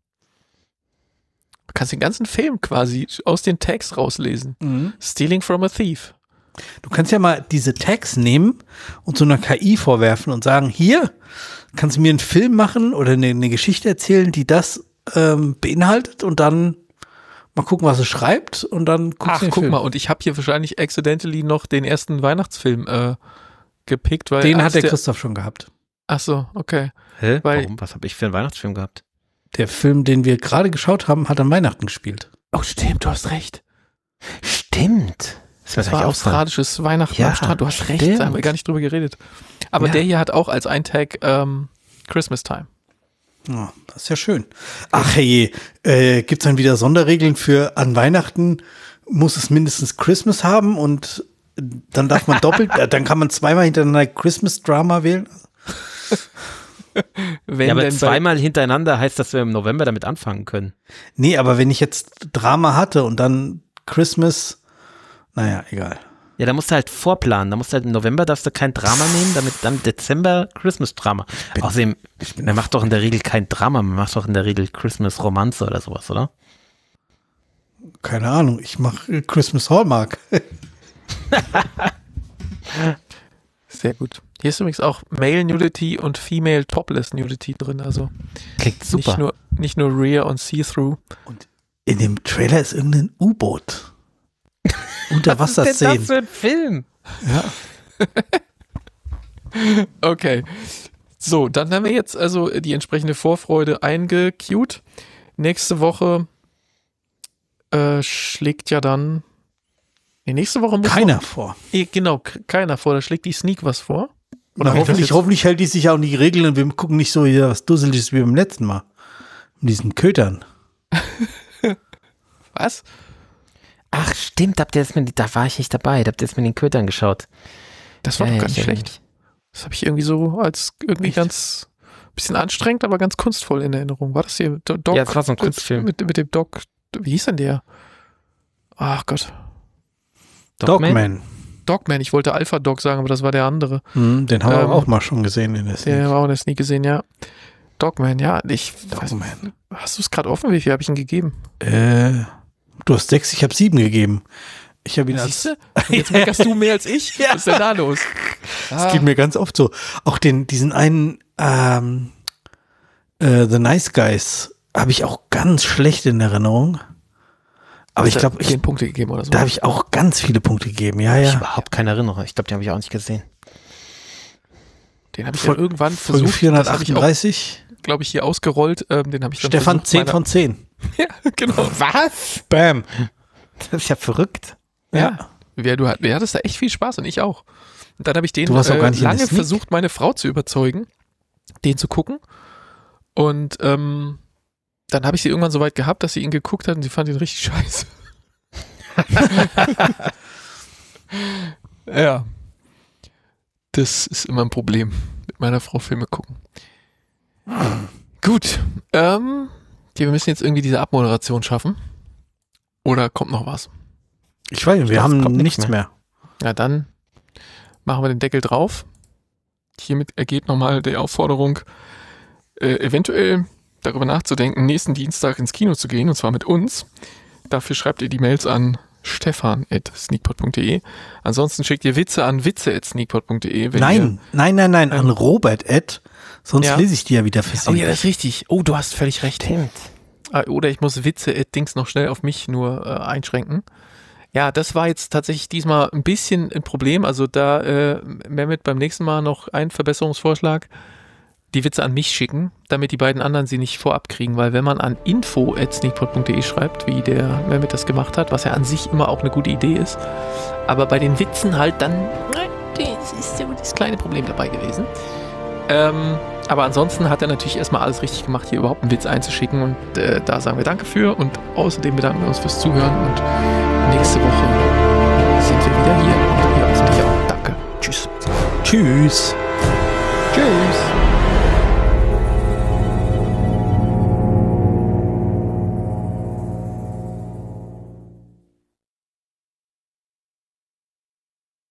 B: Du kannst den ganzen Film quasi aus den Tags rauslesen.
A: Mhm.
B: Stealing from a thief.
A: Du kannst ja mal diese Tags nehmen und so einer K I vorwerfen und sagen, hier, kannst du mir einen Film machen oder eine, eine Geschichte erzählen, die das ähm, beinhaltet und dann mal gucken, was es schreibt und dann guckst
B: Ach,
A: du den
B: guck
A: Film.
B: mal, und ich habe hier wahrscheinlich accidentally noch den ersten Weihnachtsfilm äh, gepickt, weil
A: Den
B: als
A: hat der Christoph schon gehabt.
B: Ach so, okay.
C: Hä?
B: Weil-
C: Warum? Was habe ich für einen Weihnachtsfilm gehabt?
A: Der Film, den wir gerade geschaut haben, hat an Weihnachten gespielt.
B: Oh, stimmt, du hast recht.
C: Stimmt.
B: Das
C: mir
B: war
C: gar nicht
B: australisches Weihnachten
C: Ja,
B: am Strand. Du hast recht,
C: stimmt.
B: da haben wir gar nicht drüber geredet. Aber
C: Ja.
B: der hier hat auch als ein Tag ähm, Christmas Time.
A: Ja, das ist ja schön. Ach hey, äh, gibt es dann wieder Sonderregeln für an Weihnachten muss es mindestens Christmas haben und dann darf man doppelt, äh, dann kann man zweimal hintereinander Christmas Drama wählen.
B: Wenn
C: Ja, aber
B: denn bei-
C: zweimal hintereinander heißt, dass wir im November damit anfangen können.
A: Nee, aber wenn ich jetzt Drama hatte und dann Christmas, naja, egal.
C: Ja, da musst du halt vorplanen. Da musst du halt im November darfst du kein Drama nehmen, damit dann im Dezember Christmas-Drama. Außerdem, man macht doch in der Regel kein Drama, man macht doch in der Regel Christmas-Romanze oder sowas, oder?
A: Keine Ahnung, ich mache Christmas Hallmark.
B: Sehr gut. Hier ist übrigens auch Male Nudity und Female Topless Nudity drin. Also
C: Klingt super.
B: nicht nur, nicht nur Rear und See-Through.
A: In dem Trailer ist irgendein U-Boot. Unterwasserszenen.
C: ein Film?
B: Okay. So, dann haben wir jetzt also die entsprechende Vorfreude eingecued. Nächste Woche äh, schlägt ja dann. Nee, nächste Woche muss
A: Keiner
B: noch,
A: vor.
B: eh, genau, k- keiner vor. Da schlägt die Sneak was vor.
A: Oder
B: hab ich das
A: hoffentlich,
B: jetzt-
A: hoffentlich hält die sich auch an die Regeln und wir gucken nicht so hier was Dusseliges wie beim letzten Mal. Mit diesen Kötern.
B: Was?
C: Ach, stimmt, habt ihr das mit, da war ich nicht dabei, da habt ihr das mit den Kötern geschaut.
B: Das war
C: Ja,
B: doch
C: ja,
B: gar nicht
C: ich erinnere
B: schlecht. Das habe ich irgendwie so als irgendwie
A: Echt?
B: ganz bisschen anstrengend, aber ganz kunstvoll in Erinnerung. War das hier Do- Doc?
C: Ja, es war so ein Kunstfilm.
B: Mit, mit dem Doc. Wie hieß denn der? Ach Gott.
C: Dogman?
A: Dogman.
B: Dogman. Ich wollte Alpha Dog sagen, aber das war der andere.
A: Hm, den haben
B: Ähm,
A: wir auch mal schon gesehen in der
B: Der
A: Szene.
B: war auch in der Sneak gesehen, ja. Dogman, ja. Ich weiß,
A: Dogman.
B: hast du es gerade offen? Wie viel habe ich ihm gegeben?
A: Äh, du hast sechs, ich habe sieben gegeben. Ich habe ihn als.
B: Siehst du? Und jetzt meckerst du mehr als ich? Was ist denn da los?
A: Das geht mir ganz oft so. Auch den, diesen einen ähm, äh, The Nice Guys habe ich auch ganz schlecht in Erinnerung. Aber ich glaube, ich,
B: zehn Punkte gegeben oder so.
A: da habe ich auch ganz viele Punkte gegeben. Ja,
C: Ich
A: ja.
C: überhaupt keine Erinnerung. Ich glaube, den habe ich auch nicht gesehen.
B: Den habe ich
A: Voll-
B: dann irgendwann
A: Folge
B: versucht.
A: vierhundertachtunddreißig.
B: Glaube ich, hier ausgerollt. Ähm, den habe ich dann
A: Stefan,
B: versucht,
A: zehn
B: meiner-
A: von zehn.
B: Ja, genau.
C: Was?
A: Bam.
C: Das ist ja verrückt.
B: Ja. Wer, du, wer hattest da echt viel Spaß und ich auch. Und dann habe ich den
A: Du warst auch
B: äh,
A: gar nicht in der
B: lange
A: Sneak?
B: versucht, meine Frau zu überzeugen, den zu gucken. Und ähm, dann habe ich sie irgendwann so weit gehabt, dass sie ihn geguckt hat und sie fand ihn richtig scheiße. Ja. Das ist immer ein Problem, mit meiner Frau Filme gucken. Gut. Ähm, wir müssen jetzt irgendwie diese Abmoderation schaffen. Oder kommt noch was?
A: Ich weiß nicht, wir
C: glaub, es
A: haben
C: kommt
A: nichts
C: nichts
A: mehr.
B: Ja, dann machen wir den Deckel drauf. Hiermit ergeht nochmal die Aufforderung, äh, eventuell darüber nachzudenken, nächsten Dienstag ins Kino zu gehen, und zwar mit uns. Dafür schreibt ihr die Mails an stefan at sneakpot punkt de. Ansonsten schickt ihr Witze an witze at sneakpot punkt de.
A: Nein, nein, nein, nein, an Robert at, sonst ja. lese ich die ja wieder für Sie.
B: Oh ja, das ist richtig. Oh, du hast völlig recht.
C: Stimmt.
B: Oder ich muss Witze at Dings noch schnell auf mich nur äh, einschränken. Ja, das war jetzt tatsächlich diesmal ein bisschen ein Problem. Also da, äh, Mehmet, beim nächsten Mal noch ein Verbesserungsvorschlag. Die Witze an mich schicken, damit die beiden anderen sie nicht vorab kriegen, weil wenn man an info at sneakpot punkt de schreibt, wie der Mehmet das gemacht hat, was ja an sich immer auch eine gute Idee ist, aber bei den Witzen halt dann, das ist so das kleine Problem dabei gewesen. Ähm, aber ansonsten hat er natürlich erstmal alles richtig gemacht, hier überhaupt einen Witz einzuschicken und äh, da sagen wir Danke für und außerdem bedanken wir uns fürs Zuhören und nächste Woche sind wir wieder hier und ihr hoffentlich auch. Danke. Tschüss.
A: Tschüss.